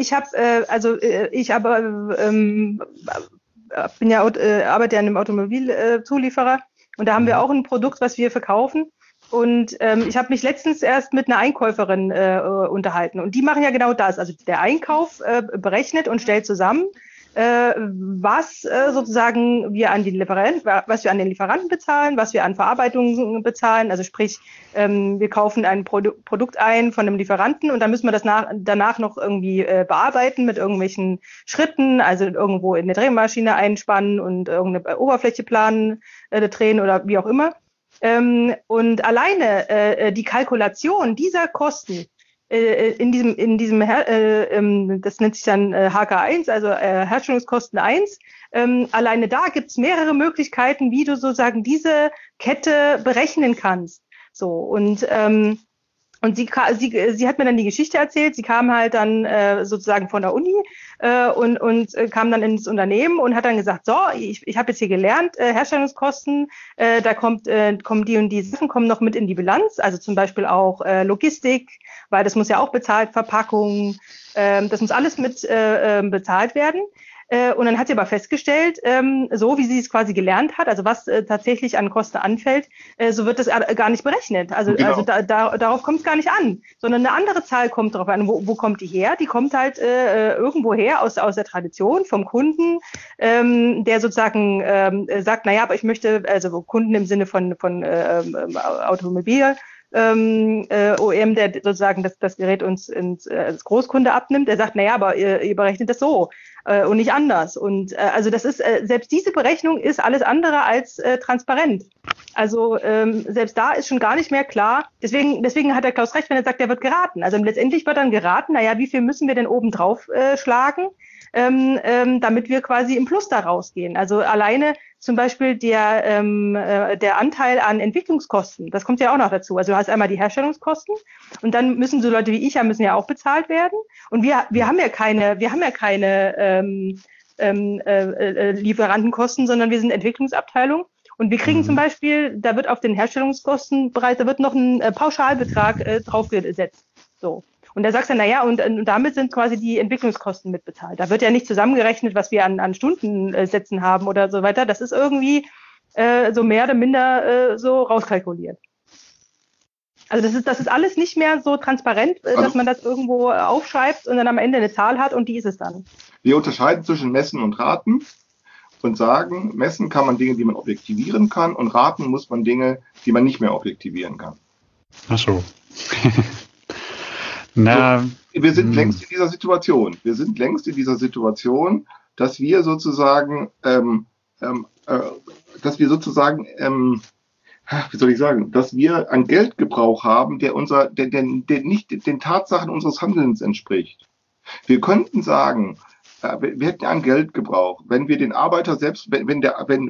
arbeite ja in einem Automobilzulieferer und da haben wir auch ein Produkt, was wir verkaufen. Und ich habe mich letztens erst mit einer Einkäuferin unterhalten und die machen ja genau das. Also der Einkauf berechnet und stellt zusammen, was sozusagen was wir an den Lieferanten bezahlen, was wir an Verarbeitung bezahlen. Also sprich, wir kaufen ein Produkt ein von einem Lieferanten und dann müssen wir das danach noch irgendwie bearbeiten mit irgendwelchen Schritten, also irgendwo in eine Drehmaschine einspannen und irgendeine Oberfläche planen, drehen oder wie auch immer. Und alleine die Kalkulation dieser Kosten in diesem das nennt sich dann HK1, also Herstellungskosten 1. Alleine da gibt es mehrere Möglichkeiten, wie du sozusagen diese Kette berechnen kannst. So und sie hat mir dann die Geschichte erzählt. Sie kam halt dann sozusagen von der Uni und kam dann ins Unternehmen und hat dann gesagt, so, ich habe jetzt hier gelernt, Herstellungskosten, da kommen die und die Sachen kommen noch mit in die Bilanz, also zum Beispiel auch Logistik, weil das muss ja auch bezahlt, Verpackung, das muss alles mit bezahlt werden. Und dann hat sie aber festgestellt, so wie sie es quasi gelernt hat, also was tatsächlich an Kosten anfällt, so wird das gar nicht berechnet. Also, genau. Darauf kommt es gar nicht an, sondern eine andere Zahl kommt darauf an. Wo kommt die her? Die kommt halt irgendwo her aus der Tradition vom Kunden, der sozusagen sagt, naja, aber ich möchte, also Kunden im Sinne von Automobil, OEM, der sozusagen das Gerät uns als Großkunde abnimmt, der sagt, naja, aber ihr berechnet das so und nicht anders. Und also das ist, selbst diese Berechnung ist alles andere als transparent. Also selbst da ist schon gar nicht mehr klar. Deswegen hat der Klaus recht, wenn er sagt, der wird geraten. Also letztendlich wird dann geraten, naja, wie viel müssen wir denn oben drauf schlagen, damit wir quasi im Plus da rausgehen. Also alleine zum Beispiel der Anteil an Entwicklungskosten, das kommt ja auch noch dazu. Also du hast einmal die Herstellungskosten und dann müssen so Leute wie ich müssen ja auch bezahlt werden. Und wir haben ja keine Lieferantenkosten, sondern wir sind Entwicklungsabteilung. Und wir kriegen zum Beispiel, da wird auf den Herstellungskostenpreis, da wird noch ein Pauschalbetrag draufgesetzt. So. Und da sagst du, naja, und damit sind quasi die Entwicklungskosten mitbezahlt. Da wird ja nicht zusammengerechnet, was wir an Stundensätzen haben oder so weiter. Das ist irgendwie so mehr oder minder so rauskalkuliert. Also das ist alles nicht mehr so transparent, dass man das irgendwo aufschreibt und dann am Ende eine Zahl hat und die ist es dann. Wir unterscheiden zwischen Messen und Raten und sagen, messen kann man Dinge, die man objektivieren kann, und raten muss man Dinge, die man nicht mehr objektivieren kann. Ach so. Na, wir sind längst in dieser Situation. Dass wir sozusagen, dass wir einen Geldgebrauch haben, der nicht den Tatsachen unseres Handelns entspricht. Wir könnten sagen, wir hätten einen Geldgebrauch, wenn wir den Arbeiter selbst, wenn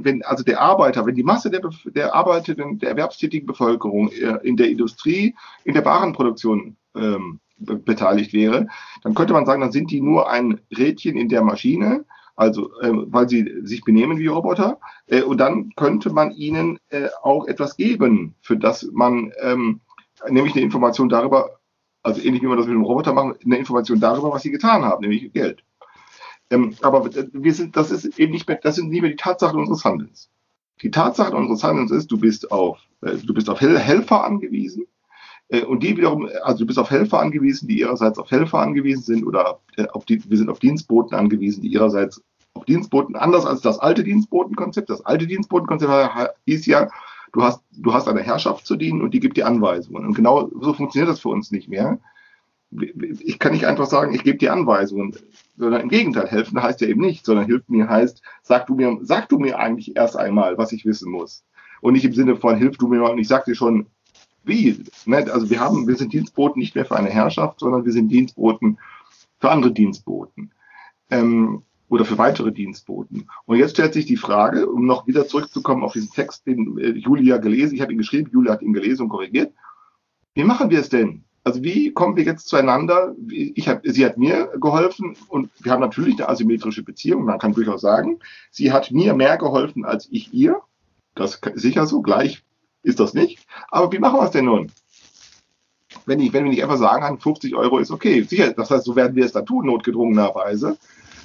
die Masse der arbeitenden, der erwerbstätigen Bevölkerung in der Industrie, in der Warenproduktion beteiligt wäre, dann könnte man sagen, dann sind die nur ein Rädchen in der Maschine, also weil sie sich benehmen wie Roboter, und dann könnte man ihnen auch etwas geben, für das man nämlich eine Information darüber, also ähnlich wie man das mit einem Roboter macht, eine Information darüber, was sie getan haben, nämlich Geld. Aber das sind nicht mehr die Tatsachen unseres Handelns. Die Tatsache unseres Handelns ist, du bist auf Helfer angewiesen. Und die wiederum, also du bist auf Helfer angewiesen, die ihrerseits auf Helfer angewiesen sind, oder wir sind auf Dienstboten angewiesen, die ihrerseits auf Dienstboten, anders als das alte Dienstbotenkonzept. Das alte Dienstbotenkonzept hieß ja, du hast eine Herrschaft zu dienen und die gibt dir Anweisungen. Und genau so funktioniert das für uns nicht mehr. Ich kann nicht einfach sagen, ich gebe dir Anweisungen, sondern im Gegenteil, helfen heißt ja eben nicht, sondern hilft mir heißt, sag du mir eigentlich erst einmal, was ich wissen muss. Und nicht im Sinne von, hilf du mir mal und ich sag dir schon, wie. Also wir sind Dienstboten nicht mehr für eine Herrschaft, sondern wir sind Dienstboten für andere Dienstboten oder für weitere Dienstboten. Und jetzt stellt sich die Frage, um noch wieder zurückzukommen auf diesen Text, den Julia gelesen, ich habe ihn geschrieben, Julia hat ihn gelesen und korrigiert. Wie machen wir es denn? Also wie kommen wir jetzt zueinander? Sie hat mir geholfen und wir haben natürlich eine asymmetrische Beziehung. Man kann durchaus sagen, sie hat mir mehr geholfen als ich ihr. Das ist sicher so, gleich ist das nicht. Aber wie machen wir es denn nun? Wenn wir nicht einfach sagen kann, 50 € ist okay. Sicher, das heißt, so werden wir es dann tun, notgedrungenerweise,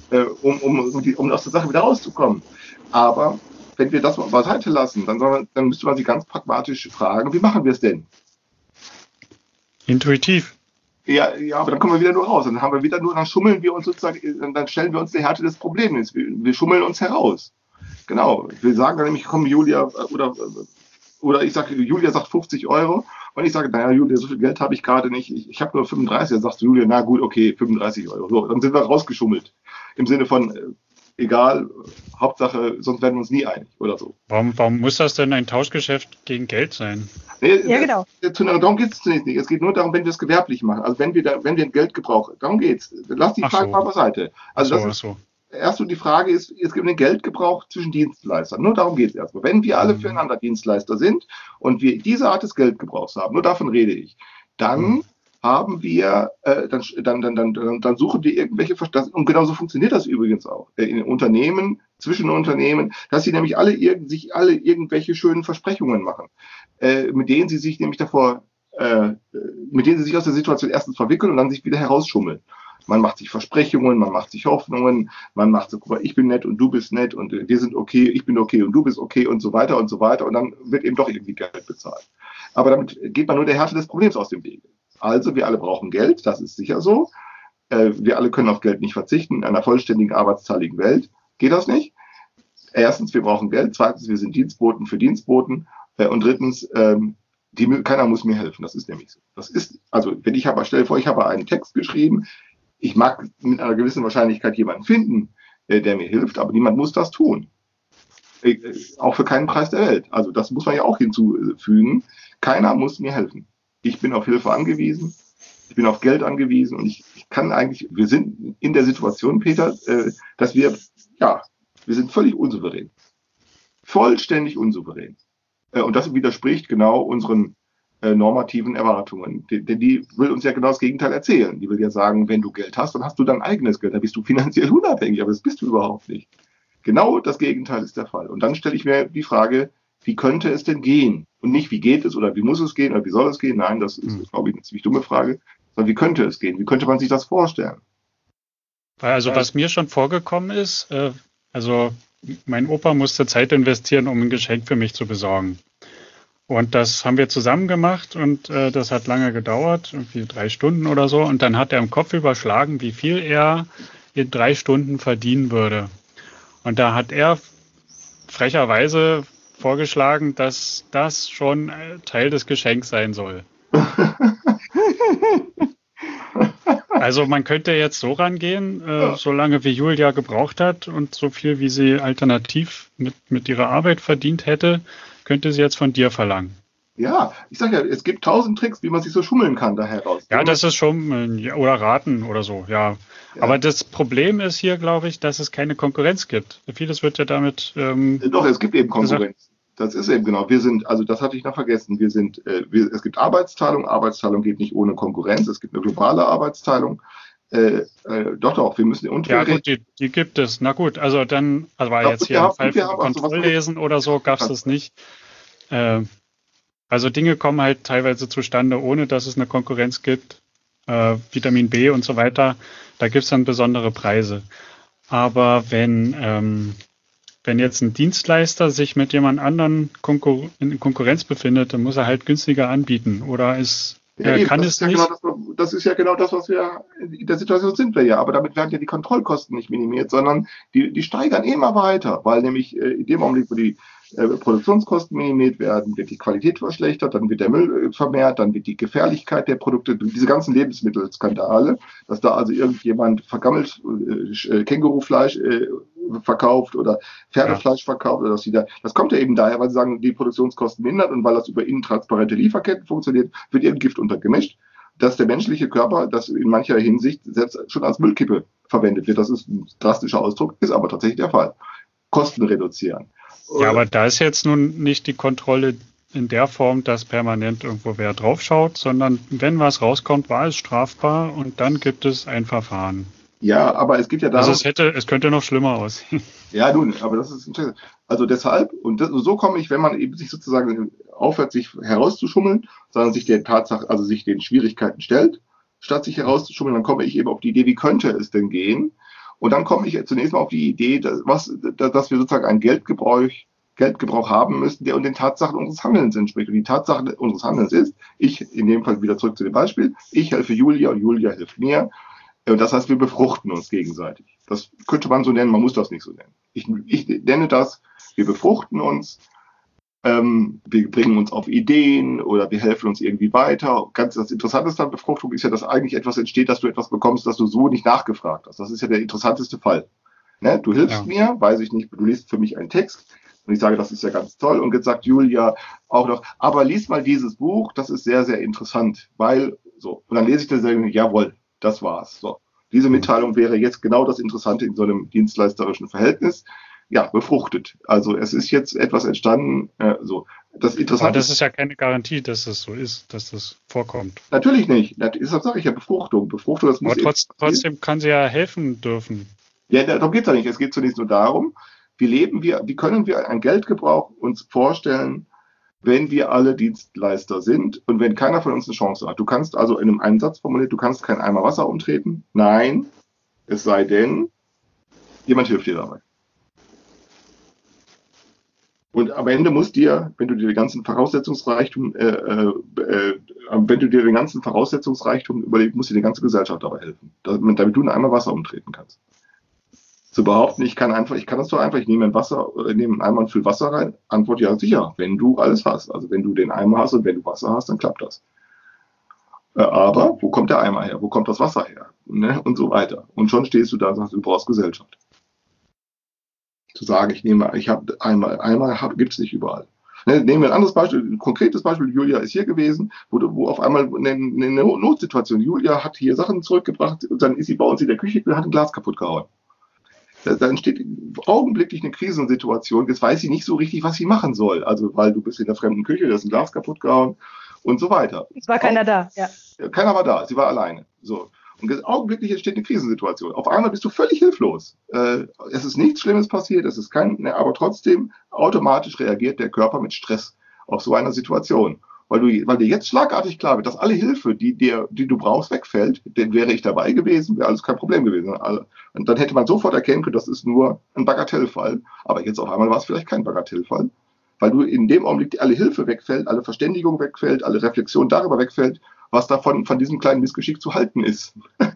um aus der Sache wieder rauszukommen. Aber wenn wir das mal beiseite lassen, dann müsste man sich ganz pragmatisch fragen, wie machen wir es denn? Intuitiv. Ja, aber dann kommen wir wieder nur raus. Dann schummeln wir uns sozusagen, dann stellen wir uns der Härte des Problems. Wir schummeln uns heraus. Genau. Wir sagen dann nämlich, komm, Julia, oder ich sage, Julia sagt 50 € und ich sage, naja, Julia, so viel Geld habe ich gerade nicht. Ich habe nur 35. Dann sagst du, Julia, na gut, okay, 35 €. So, dann sind wir rausgeschummelt. Im Sinne von, egal, Hauptsache, sonst werden wir uns nie einig oder so. Warum muss das denn ein Tauschgeschäft gegen Geld sein? Ja, genau. Darum geht es zunächst nicht. Es geht nur darum, wenn wir es gewerblich machen. Also wenn wir ein Geldgebrauch, darum geht's. Lass die Frage mal beiseite. Also erst die Frage ist, es gibt einen Geldgebrauch zwischen Dienstleistern. Nur darum geht es erstmal. Wenn wir alle füreinander Dienstleister sind und wir diese Art des Geldgebrauchs haben, nur davon rede ich, dann haben wir, dann suchen wir irgendwelche, und genauso funktioniert das übrigens auch in Unternehmen, zwischen Unternehmen, dass sie nämlich sich alle irgendwelche schönen Versprechungen machen, mit denen sie sich nämlich aus der Situation erstens verwickeln und dann sich wieder herausschummeln. Man macht sich Versprechungen, man macht sich Hoffnungen, man macht so, guck mal, ich bin nett und du bist nett und wir sind okay, ich bin okay und du bist okay und so weiter und so weiter und dann wird eben doch irgendwie Geld bezahlt. Aber damit geht man nur der Härte des Problems aus dem Wege. Also wir alle brauchen Geld, das ist sicher so. Wir alle können auf Geld nicht verzichten. In einer vollständigen arbeitsteiligen Welt geht das nicht. Erstens, wir brauchen Geld. Zweitens, wir sind Dienstboten für Dienstboten. Und drittens, Keiner muss mir helfen, das ist nämlich so. Das ist, also stell dir vor, ich habe einen Text geschrieben, ich mag mit einer gewissen Wahrscheinlichkeit jemanden finden, der mir hilft, aber niemand muss das tun. Auch für keinen Preis der Welt. Also das muss man ja auch hinzufügen. Keiner muss mir helfen. Ich bin auf Hilfe angewiesen, ich bin auf Geld angewiesen und ich kann eigentlich, wir sind in der Situation, Peter, dass wir sind völlig unsouverän. Vollständig unsouverän. Und das widerspricht genau unseren normativen Erwartungen. Denn die will uns ja genau das Gegenteil erzählen. Die will ja sagen, wenn du Geld hast, dann hast du dein eigenes Geld, dann bist du finanziell unabhängig, aber das bist du überhaupt nicht. Genau das Gegenteil ist der Fall. Und dann stelle ich mir die Frage, wie könnte es denn gehen? Und nicht, wie geht es oder wie muss es gehen oder wie soll es gehen? Nein, das ist, glaube ich, eine ziemlich dumme Frage. Sondern wie könnte es gehen? Wie könnte man sich das vorstellen? Also was mir schon vorgekommen ist, mein Opa musste Zeit investieren, um ein Geschenk für mich zu besorgen. Und das haben wir zusammen gemacht und das hat lange gedauert, irgendwie 3 Stunden oder so. Und dann hat er im Kopf überschlagen, wie viel er in 3 Stunden verdienen würde. Und da hat er frecherweise vorgeschlagen, dass das schon Teil des Geschenks sein soll. Also man könnte jetzt so rangehen, so lange wie Julia gebraucht hat und so viel wie sie alternativ mit ihrer Arbeit verdient hätte, könnte sie jetzt von dir verlangen. Ja, ich sage ja, es gibt 1000 Tricks, wie man sich so schummeln kann da heraus. Ja, das ist Schummeln oder Raten oder so, ja. Aber das Problem ist hier, glaube ich, dass es keine Konkurrenz gibt. Vieles wird ja damit Doch, es gibt eben Konkurrenz. Gesagt. Das ist eben genau. Das hatte ich noch vergessen, es gibt Arbeitsteilung. Arbeitsteilung geht nicht ohne Konkurrenz. Es gibt eine globale Arbeitsteilung. Doch, wir müssen gut, die gibt es. Na gut, also dann, war jetzt hier im Fall von Kontrolllesen oder so, gab es das nicht. Also Dinge kommen halt teilweise zustande, ohne dass es eine Konkurrenz gibt. Vitamin B und so weiter, da gibt es dann besondere Preise. Aber wenn jetzt ein Dienstleister sich mit jemand anderen in Konkurrenz befindet, dann muss er halt günstiger anbieten. Oder kann es nicht. Das ist ja genau das, was wir in der Situation sind wir ja. Aber damit werden ja die Kontrollkosten nicht minimiert, sondern die steigern immer weiter, weil nämlich in dem Augenblick, wo die Produktionskosten minimiert werden, wird die Qualität verschlechtert, dann wird der Müll vermehrt, dann wird die Gefährlichkeit der Produkte, diese ganzen Lebensmittelskandale, dass da also irgendjemand vergammelt Kängurufleisch verkauft oder Pferdefleisch verkauft oder das kommt ja eben daher, weil sie sagen, die Produktionskosten mindern und weil das über intransparente Lieferketten funktioniert, wird irgendein Gift untergemischt, dass der menschliche Körper, das in mancher Hinsicht selbst schon als Müllkippe verwendet wird. Das ist ein drastischer Ausdruck, ist aber tatsächlich der Fall. Kosten reduzieren. Ja, aber da ist jetzt nun nicht die Kontrolle in der Form, dass permanent irgendwo wer draufschaut, sondern wenn was rauskommt, war es strafbar und dann gibt es ein Verfahren. Ja, aber es geht ja darum... Also es könnte noch schlimmer aussehen. Ja, nun, aber das ist interessant. Also deshalb, so komme ich, wenn man eben sich sozusagen aufhört, sich herauszuschummeln, sondern sich der Tatsache, also sich den Schwierigkeiten stellt, statt sich herauszuschummeln, dann komme ich eben auf die Idee, wie könnte es denn gehen? Und dann komme ich zunächst mal auf die Idee, dass wir sozusagen einen Geldgebrauch haben müssen, der den Tatsachen unseres Handelns entspricht. Und die Tatsache unseres Handelns ist, in dem Fall wieder zurück zu dem Beispiel, ich helfe Julia und Julia hilft mir. Und das heißt, wir befruchten uns gegenseitig. Das könnte man so nennen, man muss das nicht so nennen. Ich nenne das, wir befruchten uns, wir bringen uns auf Ideen oder wir helfen uns irgendwie weiter. Das Interessanteste an Befruchtung ist ja, dass eigentlich etwas entsteht, dass du etwas bekommst, das du so nicht nachgefragt hast. Das ist ja der interessanteste Fall. Ne? Du hilfst mir, weiß ich nicht, du liest für mich einen Text und ich sage, das ist ja ganz toll. Und jetzt sagt Julia auch noch, aber lies mal dieses Buch, das ist sehr, sehr interessant, weil so. Und dann lese ich das und sage, jawohl, das war's. So. Diese Mitteilung wäre jetzt genau das Interessante in so einem dienstleisterischen Verhältnis. Ja, befruchtet. Also es ist jetzt etwas entstanden. Das Interessante. Aber das ist ja keine Garantie, dass es so ist, dass das vorkommt. Natürlich nicht. Deshalb sage ich ja Befruchtung. Das muss aber trotzdem kann sie ja helfen dürfen. Ja, darum geht es ja nicht. Es geht zunächst nur darum, wie können wir einen Geldgebrauch uns vorstellen, wenn wir alle Dienstleister sind und wenn keiner von uns eine Chance hat. Du kannst also in einem Satz formuliert, du kannst keinen Eimer Wasser umtreten. Nein, es sei denn, jemand hilft dir dabei. Und am Ende wenn du dir den ganzen Voraussetzungsreichtum überlegst, muss dir die ganze Gesellschaft dabei helfen, damit du in Eimer Wasser umtreten kannst. Zu behaupten, ich kann das doch einfach, ich nehme einen Eimer und fülle Wasser rein. Antwort ja, sicher, wenn du alles hast. Also wenn du den Eimer hast und wenn du Wasser hast, dann klappt das. Aber wo kommt der Eimer her? Wo kommt das Wasser her? Ne? Und so weiter. Und schon stehst du da und sagst, du brauchst Gesellschaft. Zu sagen, ich habe Eimer gibt es nicht überall. Ne? Nehmen wir ein anderes Beispiel, ein konkretes Beispiel. Julia ist hier gewesen, wo auf einmal eine Notsituation. Julia hat hier Sachen zurückgebracht und dann ist sie bei uns in der Küche und hat ein Glas kaputt gehauen. Da entsteht augenblicklich eine Krisensituation. Jetzt weiß sie nicht so richtig, was sie machen soll. Also, weil du bist in der fremden Küche, da ist ein Glas kaputt gehauen und so weiter. Es war keiner da, ja. Keiner war da, sie war alleine. So. Und augenblicklich entsteht eine Krisensituation. Auf einmal bist du völlig hilflos. Es ist nichts Schlimmes passiert, aber trotzdem automatisch reagiert der Körper mit Stress auf so eine Situation. Weil dir jetzt schlagartig klar wird, dass alle Hilfe, die du brauchst, wegfällt, dann wäre ich dabei gewesen, wäre alles kein Problem gewesen. Und dann hätte man sofort erkennen können, das ist nur ein Bagatellfall. Aber jetzt auf einmal war es vielleicht kein Bagatellfall, weil du in dem Augenblick alle Hilfe wegfällt, alle Verständigung wegfällt, alle Reflexion darüber wegfällt, was davon von diesem kleinen Missgeschick zu halten ist.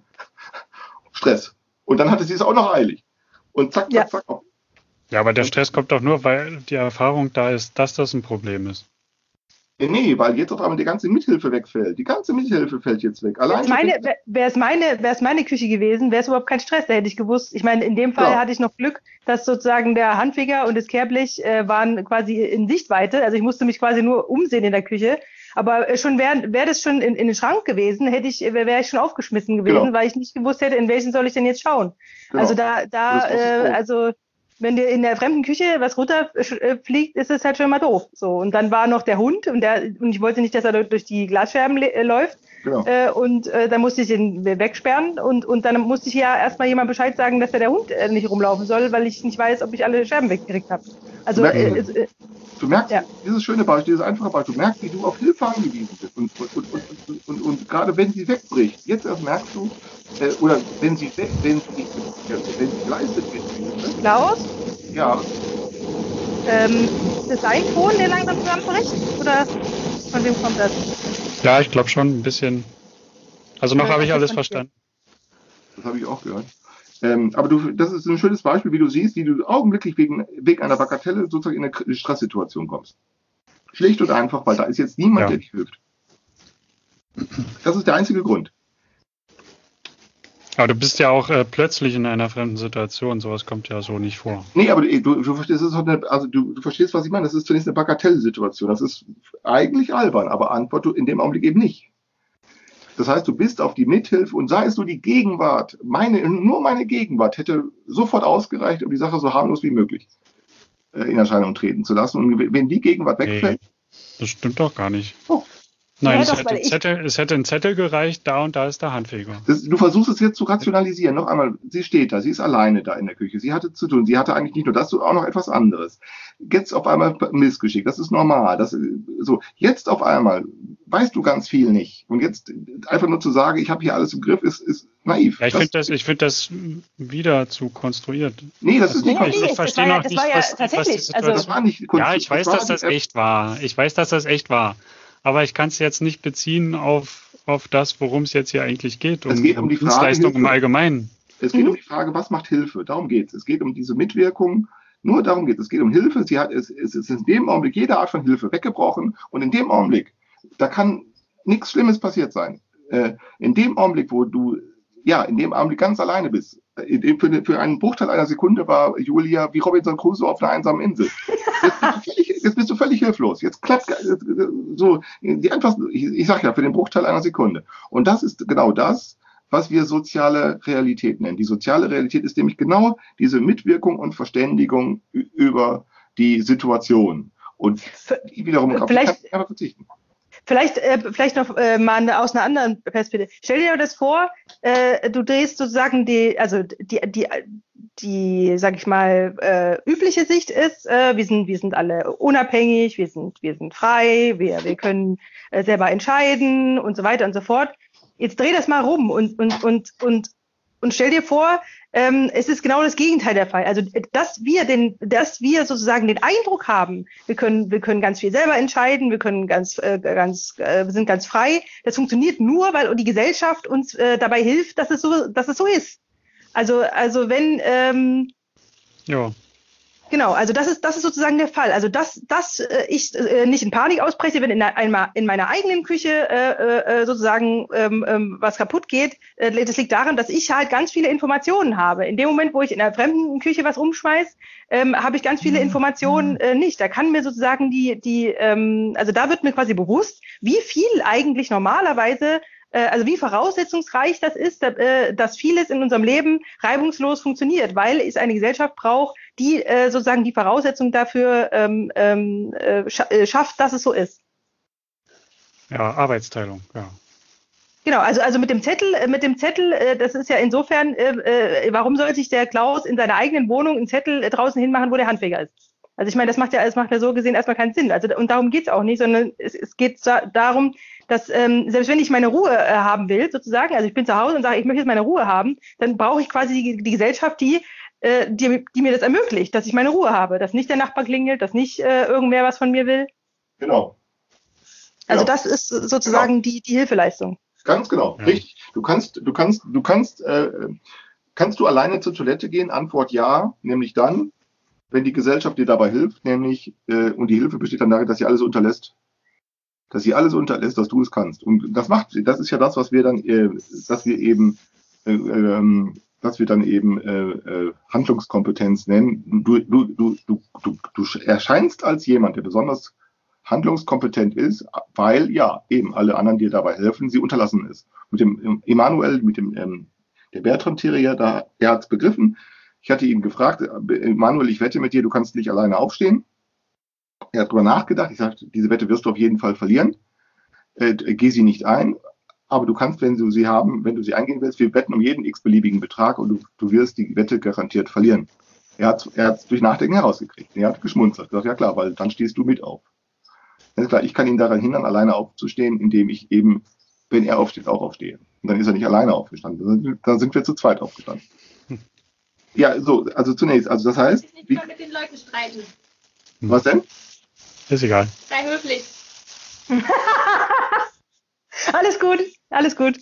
Stress. Und dann hatte sie es auch noch eilig. Und zack, zack, zack. Ja, aber der Stress kommt doch nur, weil die Erfahrung da ist, dass das ein Problem ist. Nee, weil jetzt auf einmal die ganze Mithilfe wegfällt. Die ganze Mithilfe fällt jetzt weg. Wäre es meine Küche gewesen, wäre es überhaupt kein Stress. Da hätte ich gewusst, ich meine, in dem Fall hatte ich noch Glück, dass sozusagen der Handfeger und das Kehrblech waren quasi in Sichtweite. Also ich musste mich quasi nur umsehen in der Küche. Aber schon wäre das schon in den Schrank gewesen, wäre ich schon aufgeschmissen gewesen, weil ich nicht gewusst hätte, in welchen soll ich denn jetzt schauen. Genau. Also wenn dir in der fremden Küche was runterfliegt, ist es halt schon mal doof. So. Und dann war noch der Hund und ich wollte nicht, dass er durch die Glasscherben läuft. Genau. Dann musste ich ihn wegsperren und dann musste ich ja erstmal jemand Bescheid sagen, dass der Hund nicht rumlaufen soll, weil ich nicht weiß, ob ich alle Scherben weggekriegt habe. Also du merkst, dieses schöne Beispiel, dieses einfache Beispiel, du merkst, wie du auf Hilfe angewiesen bist. Und gerade wenn sie wegbricht, jetzt erst merkst du, oder wenn sie geleistet wird. Klaus? Ja. Ist das ein Ton, der langsam zusammenbricht? Oder von wem kommt das? Ja, ich glaube schon ein bisschen. Also noch habe ich alles verstanden. Das habe ich auch gehört. Aber das ist ein schönes Beispiel, wie du siehst, wie du augenblicklich wegen einer Bagatelle sozusagen in eine Stresssituation kommst. Schlicht und einfach, weil da ist jetzt niemand, der dich hilft. Das ist der einzige Grund. Aber du bist ja auch plötzlich in einer fremden Situation. Sowas kommt ja so nicht vor. Nee, aber du verstehst, du verstehst, was ich meine. Das ist zunächst eine Bagatellsituation. Das ist eigentlich albern, aber Antwort in dem Augenblick eben nicht. Das heißt, du bist auf die Mithilfe und sei es nur die Gegenwart, nur meine Gegenwart hätte sofort ausgereicht, um die Sache so harmlos wie möglich in Erscheinung treten zu lassen. Und wenn die Gegenwart wegfällt... Das stimmt doch gar nicht. Oh. Nein, es hätte ein Zettel gereicht, da und da ist der Handfeger. Du versuchst es jetzt zu rationalisieren. Noch einmal, sie steht da, sie ist alleine da in der Küche. Sie hatte zu tun, sie hatte eigentlich nicht nur das, sondern auch noch etwas anderes. Jetzt auf einmal Missgeschick, das ist normal. Jetzt auf einmal weißt du ganz viel nicht. Und jetzt einfach nur zu sagen, ich habe hier alles im Griff, ist naiv. Ja, ich finde das wieder zu konstruiert. Nee, das ist nicht konstruiert. Ich verstehe noch nicht, was die Situation... Das war nicht konstruiert. Ja, ich weiß, dass das echt war. Aber ich kann es jetzt nicht beziehen auf das, worum es jetzt hier eigentlich geht. Es geht um die Frage, Dienstleistung im Allgemeinen. Es geht um die Frage, was macht Hilfe? Darum geht es. Es geht um diese Mitwirkung. Nur darum geht es. Es geht um Hilfe. Es ist in dem Augenblick jede Art von Hilfe weggebrochen. Und in dem Augenblick, da kann nichts Schlimmes passiert sein. In dem Augenblick, wo du in dem Augenblick ganz alleine bist. Für einen Bruchteil einer Sekunde war Julia wie Robinson Crusoe auf einer einsamen Insel. Jetzt bist du völlig hilflos. Jetzt klappt so ich sag ja, für den Bruchteil einer Sekunde. Und das ist genau das, was wir soziale Realität nennen. Die soziale Realität ist nämlich genau diese Mitwirkung und Verständigung über die Situation. Und die wiederum kann man verzichten. Vielleicht noch mal aus einer anderen Perspektive. Stell dir das vor, du drehst sozusagen die, sag ich mal, übliche Sicht ist, wir sind alle unabhängig, wir sind frei, wir können selber entscheiden und so weiter und so fort. Jetzt dreh das mal rum und stell dir vor, es ist genau das Gegenteil der Fall. Also, dass wir sozusagen den Eindruck haben, wir können ganz viel selber entscheiden, wir sind ganz frei. Das funktioniert nur, weil die Gesellschaft uns dabei hilft, dass es so ist. Also wenn Ja. Genau, also das ist sozusagen der Fall. Also dass ich nicht in Panik ausbreche, wenn in meiner eigenen Küche sozusagen was kaputt geht. Das liegt daran, dass ich halt ganz viele Informationen habe. In dem Moment, wo ich in einer fremden Küche was umschmeiß, habe ich ganz viele Informationen nicht. Da kann mir sozusagen also da wird mir quasi bewusst, wie viel eigentlich normalerweise also wie voraussetzungsreich das ist, dass vieles in unserem Leben reibungslos funktioniert, weil es eine Gesellschaft braucht, die sozusagen die Voraussetzung dafür schafft, dass es so ist. Ja, Arbeitsteilung, ja. Genau, also mit dem Zettel, das ist ja insofern, warum soll sich der Klaus in seiner eigenen Wohnung einen Zettel draußen hinmachen, wo der Handwerker ist? Also ich meine, das macht ja so gesehen erstmal keinen Sinn. Also und darum geht's auch nicht, sondern es geht darum, dass selbst wenn ich meine Ruhe haben will, sozusagen, also ich bin zu Hause und sage, ich möchte jetzt meine Ruhe haben, dann brauche ich quasi die Gesellschaft, die mir das ermöglicht, dass ich meine Ruhe habe, dass nicht der Nachbar klingelt, dass nicht irgendwer was von mir will. Genau. Also das ist sozusagen die Hilfeleistung. Ganz genau, Ja. richtig. Kannst du alleine zur Toilette gehen? Antwort ja, nämlich dann, wenn die Gesellschaft dir dabei hilft, nämlich, und die Hilfe besteht dann darin, dass sie alles unterlässt. Dass du es kannst. Und das ist ja das, was wir dann, dass wir dann eben Handlungskompetenz nennen. Du erscheinst als jemand, der besonders handlungskompetent ist, weil ja eben alle anderen dir dabei helfen, sie unterlassen es. Mit dem Emanuel, der Bertram Terrier, er hat es begriffen. Ich hatte ihn gefragt, Emanuel, ich wette mit dir, du kannst nicht alleine aufstehen. Er hat darüber nachgedacht. Ich sagte, diese Wette wirst du auf jeden Fall verlieren. Geh sie nicht ein, aber du kannst, wenn du sie eingehen willst, wir wetten um jeden x-beliebigen Betrag und du wirst die Wette garantiert verlieren. Er hat es durch Nachdenken herausgekriegt. Er hat geschmunzelt. Ich dachte, ja klar, weil dann stehst du mit auf. Das ist klar, ich kann ihn daran hindern, alleine aufzustehen, indem ich eben, wenn er aufsteht, auch aufstehe. Und dann ist er nicht alleine aufgestanden. Dann sind wir zu zweit aufgestanden. Ja, so, also zunächst, also das heißt. Ich nicht mal mit den Leuten streiten. Was denn? Ist egal. Sei höflich. Alles gut. Alles gut.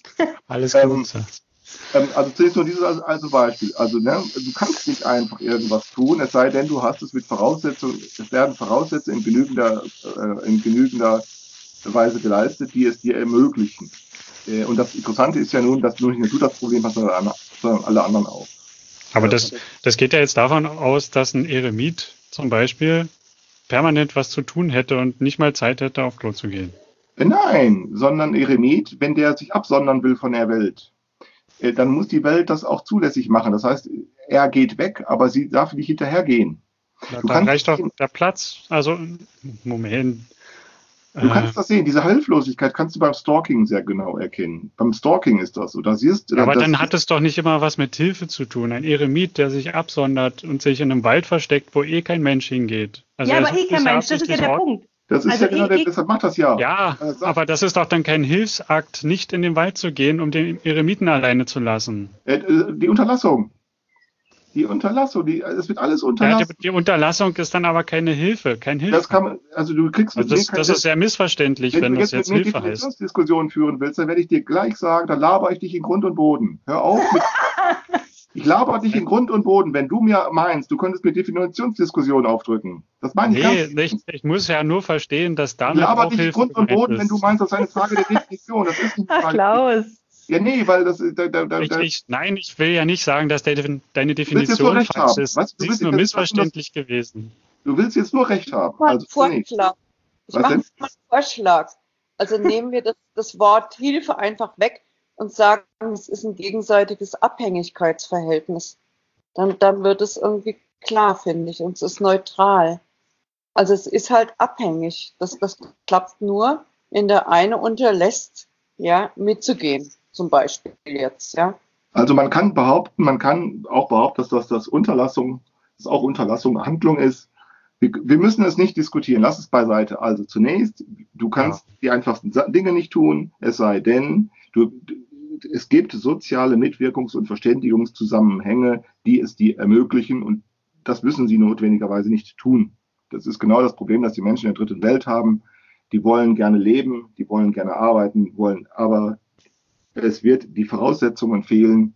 Also zunächst nur dieses als Beispiel. Also ne, du kannst nicht einfach irgendwas tun, es sei denn, du hast es mit Voraussetzungen, es werden Voraussetzungen in genügender Weise geleistet, die es dir ermöglichen. Und das Interessante ist ja nun, dass nur nicht du das Problem hast, sondern alle anderen auch. Aber das geht ja jetzt davon aus, dass ein Eremit zum Beispiel permanent was zu tun hätte und nicht mal Zeit hätte, auf Klo zu gehen. Nein, sondern Eremit, wenn der sich absondern will von der Welt, dann muss die Welt das auch zulässig machen. Das heißt, er geht weg, aber sie darf nicht hinterhergehen. Dann reicht doch der Platz. Also, Moment. Du kannst das sehen, diese Hilflosigkeit kannst du beim Stalking sehr genau erkennen. Beim Stalking ist das so. Aber dann hat es doch nicht immer was mit Hilfe zu tun. Ein Eremit, der sich absondert und sich in einem Wald versteckt, wo kein Mensch hingeht. Also ja, aber kein Mensch, das ist ja der Punkt. Das ist ja genau deshalb macht das ja. Ja, aber das ist doch dann kein Hilfsakt, nicht in den Wald zu gehen, um den Eremiten alleine zu lassen. Die Unterlassung. Es wird alles unterlassen. Ja, die Unterlassung ist dann aber keine Hilfe, kein Hilfe. Das ist sehr missverständlich, wenn das jetzt Hilfe heißt. Wenn du eine Diskussion führen willst, dann werde ich dir gleich sagen, dann laber ich dich in Grund und Boden. Hör auf mit... Ich laber dich in Grund und Boden, wenn du mir meinst, du könntest mit Definitionsdiskussionen aufdrücken. Das meine ich ich muss ja nur verstehen, dass damit auch Hilfe ist. Ich laber dich in Grund und Boden, wenn du meinst, das ist eine Frage der Definition. Das ist nicht Ach, Klaus. Ja, nee, weil das... Nein, ich will ja nicht sagen, dass deine Definition falsch ist. Sie ist nur missverständlich gewesen. Du willst jetzt nur Recht haben. Also ich mache einen Vorschlag. Also nehmen wir das Wort Hilfe einfach weg und sagen, es ist ein gegenseitiges Abhängigkeitsverhältnis. Dann wird es irgendwie klar, finde ich, und es ist neutral. Also es ist halt abhängig. Das klappt nur, wenn der eine unterlässt, ja, mitzugehen, zum Beispiel jetzt, ja. Also man kann auch behaupten, dass das Unterlassung Handlung ist. Wir müssen es nicht diskutieren, lass es beiseite. Also zunächst, du kannst die einfachsten Dinge nicht tun, es sei denn, es gibt soziale Mitwirkungs- und Verständigungszusammenhänge, die es dir ermöglichen, und das müssen sie notwendigerweise nicht tun. Das ist genau das Problem, das die Menschen in der dritten Welt haben. Die wollen gerne leben, die wollen gerne arbeiten, aber es wird die Voraussetzungen fehlen,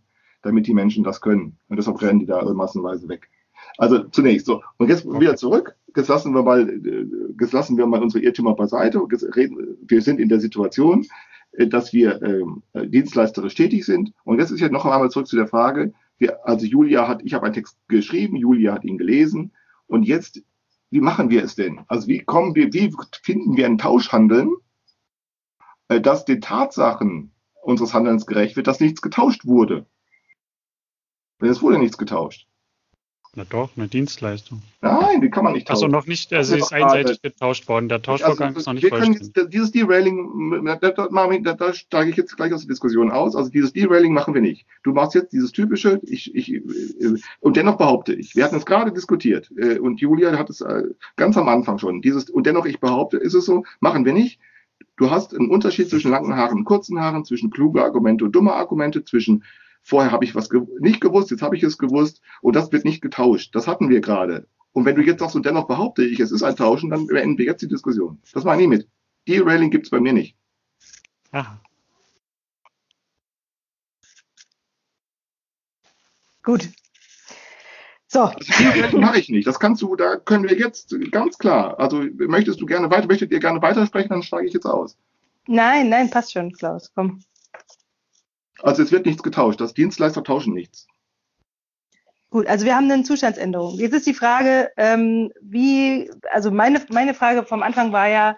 damit die Menschen das können. Und deshalb rennen die da massenweise weg. Also zunächst so. Und jetzt wieder zurück. Jetzt lassen wir mal unsere Irrtümer beiseite. Wir sind in der Situation, dass wir dienstleisterisch tätig sind. Und jetzt ist ja noch einmal zurück zu der Frage, ich habe einen Text geschrieben, Julia hat ihn gelesen. Und jetzt, wie machen wir es denn? Also wie finden wir ein Tauschhandeln, das den Tatsachen unseres Handelns gerecht wird, dass nichts getauscht wurde? Denn es wurde nichts getauscht. Na doch, eine Dienstleistung. Nein, die kann man nicht tauschen. Also noch nicht, sie ist einseitig getauscht worden. Der Tauschvorgang ist noch nicht vollständig. Dieses Derailing, da steige ich jetzt gleich aus der Diskussion aus. Also dieses Derailing machen wir nicht. Du machst jetzt dieses typische, und dennoch behaupte ich, wir hatten es gerade diskutiert, und Julia hat es ganz am Anfang schon, und dennoch ich behaupte, ist es so, machen wir nicht. Du hast einen Unterschied zwischen langen Haaren und kurzen Haaren, zwischen kluge Argumente und dumme Argumente, zwischen vorher habe ich was nicht gewusst, jetzt habe ich es gewusst und das wird nicht getauscht. Das hatten wir gerade. Und wenn du jetzt sagst, und dennoch behaupte ich, es ist ein Tauschen, dann beenden wir jetzt die Diskussion. Das meine ich mit. Derailing gibt es bei mir nicht. Aha. Gut. So. Derailing mache ich nicht. Da können wir jetzt ganz klar. Also möchtet ihr gerne weitersprechen, dann steige ich jetzt aus. Nein, passt schon, Klaus, komm. Also es wird nichts getauscht. Das Dienstleister tauschen nichts. Gut, also wir haben eine Zustandsänderung. Jetzt ist die Frage, also meine Frage vom Anfang war ja,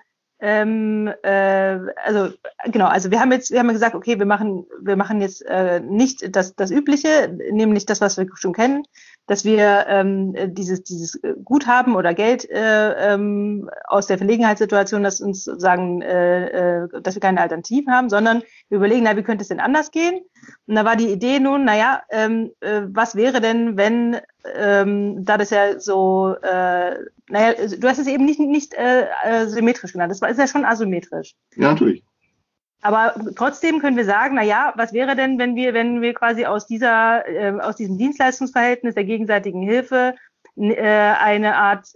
also wir haben gesagt, okay, wir machen jetzt nicht das Übliche, nämlich das, was wir schon kennen, dass wir dieses Guthaben oder Geld aus der Verlegenheitssituation, dass uns sagen, dass wir keine Alternativen haben, sondern wir überlegen, wie könnte es denn anders gehen? Und da war die Idee nun, was wäre denn, wenn, da das ja so, du hast es eben nicht symmetrisch genannt, das ist ja schon asymmetrisch. Ja, natürlich. Aber trotzdem können wir sagen, was wäre denn, wenn wir quasi aus diesem Dienstleistungsverhältnis der gegenseitigen Hilfe eine Art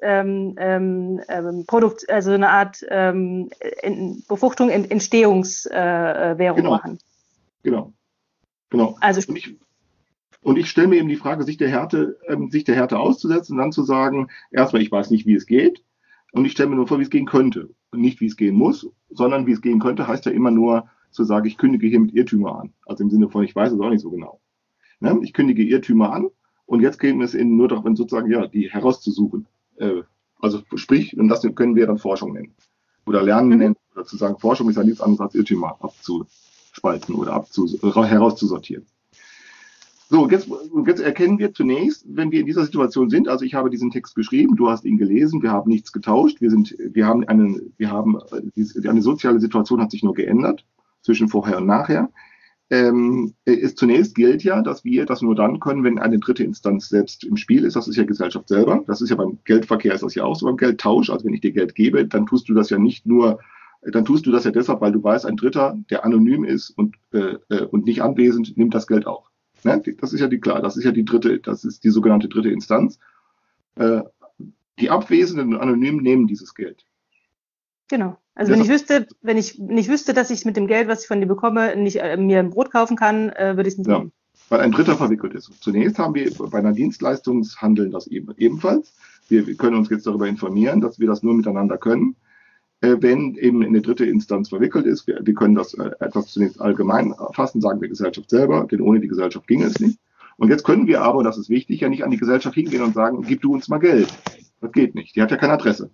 Befruchtung, Entstehungswährung machen. Genau. Also und ich stelle mir eben die Frage, sich der Härte auszusetzen und dann zu sagen, erstmal, ich weiß nicht, wie es geht, und ich stelle mir nur vor, wie es gehen könnte. Und nicht, wie es gehen muss, sondern wie es gehen könnte, heißt ja immer nur zu sagen, ich kündige hiermit Irrtümer an. Also im Sinne von, ich weiß es auch nicht so genau. Ne? Ich kündige Irrtümer an und jetzt gehen wir es nur darum, sozusagen, die herauszusuchen. Also sprich, und das können wir dann Forschung nennen. Oder Lernen nennen, oder zu sagen, Forschung ist ja nichts anderes als Irrtümer abzuspalten oder herauszusortieren. So, jetzt erkennen wir zunächst, wenn wir in dieser Situation sind, also ich habe diesen Text geschrieben, du hast ihn gelesen, wir haben nichts getauscht, eine soziale Situation hat sich nur geändert, zwischen vorher und nachher. Zunächst gilt ja, dass wir das nur dann können, wenn eine dritte Instanz selbst im Spiel ist, das ist ja Gesellschaft selber, das ist ja beim Geldverkehr ist das ja auch so, beim Geldtausch, also wenn ich dir Geld gebe, dann tust du das ja deshalb, weil du weißt, ein Dritter, der anonym ist und nicht anwesend, nimmt das Geld auch. Ne? Das ist ja das ist die sogenannte dritte Instanz. Die Abwesenden und Anonymen nehmen dieses Geld. Genau. Also wenn ich nicht wüsste, dass ich mit dem Geld, was ich von dir bekomme, nicht mir ein Brot kaufen kann, würde ich es nicht nehmen. Weil ein Dritter verwickelt ist. Zunächst haben wir bei einer Dienstleistungshandeln das ebenfalls. Wir können uns jetzt darüber informieren, dass wir das nur miteinander können, wenn eben eine dritte Instanz verwickelt ist. Wir können das etwas zunächst allgemein fassen, sagen wir Gesellschaft selber, denn ohne die Gesellschaft ginge es nicht. Und jetzt können wir aber, das ist wichtig, ja nicht an die Gesellschaft hingehen und sagen, gib du uns mal Geld. Das geht nicht. Die hat ja keine Adresse.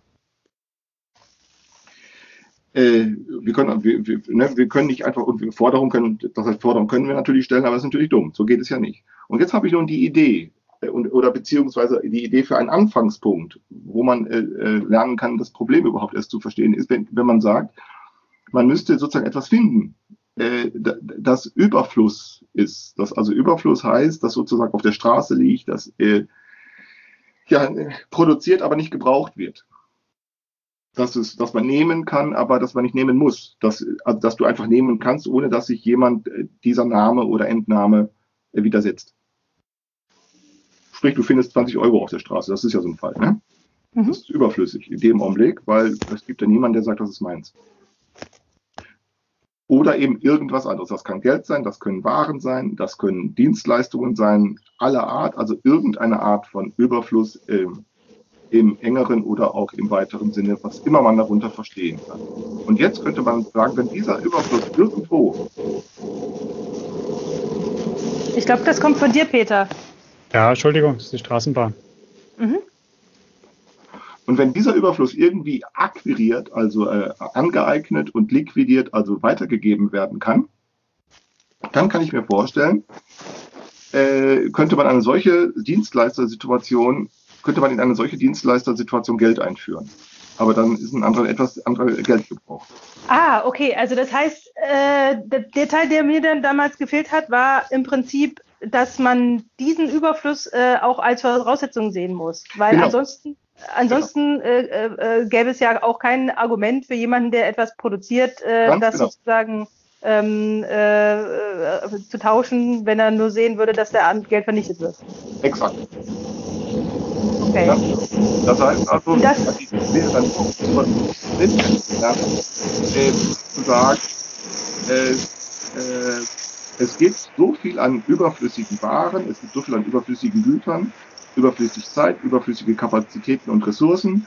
Wir können nicht einfach, und Forderungen können wir natürlich stellen, aber das ist natürlich dumm. So geht es ja nicht. Und jetzt habe ich nun die Idee, oder beziehungsweise die Idee für einen Anfangspunkt, wo man lernen kann, das Problem überhaupt erst zu verstehen, ist, wenn man sagt, man müsste sozusagen etwas finden, das Überfluss ist. Das also Überfluss heißt, dass sozusagen auf der Straße liegt, das produziert, aber nicht gebraucht wird. Dass man nehmen kann, aber dass man nicht nehmen muss. Dass du einfach nehmen kannst, ohne dass sich jemand dieser Name oder Entnahme widersetzt. Sprich, du findest 20 Euro auf der Straße. Das ist ja so ein Fall. Ne? Das ist überflüssig in dem Augenblick, weil es gibt ja niemanden, der sagt, das ist meins. oder eben irgendwas anderes. Das kann Geld sein, das können Waren sein, das können Dienstleistungen sein, aller Art, also irgendeine Art von Überfluss im engeren oder auch im weiteren Sinne, was immer man darunter verstehen kann. Und jetzt könnte man sagen, wenn dieser Überfluss irgendwo... Ich glaube, das kommt von dir, Peter. Ja, Entschuldigung, das ist die Straßenbahn. Mhm. Und wenn dieser Überfluss irgendwie akquiriert, also angeeignet und liquidiert, also weitergegeben werden kann, dann kann ich mir vorstellen, könnte man in eine solche Dienstleistersituation Geld einführen. Aber dann ist ein etwas anderer Geldgebrauch. Ah, okay. Also das heißt, der Teil, der mir dann damals gefehlt hat, war im Prinzip, dass man diesen Überfluss auch als Voraussetzung sehen muss. Weil Genau. ansonsten gäbe es ja auch kein Argument für jemanden, der etwas produziert, das sozusagen zu tauschen, wenn er nur sehen würde, dass der Geld vernichtet wird. Exakt. Okay. Ja. Das heißt also, das wäre dann zu sagen, es gibt so viel an überflüssigen Waren, es gibt so viel an überflüssigen Gütern, überflüssige Zeit, überflüssige Kapazitäten und Ressourcen.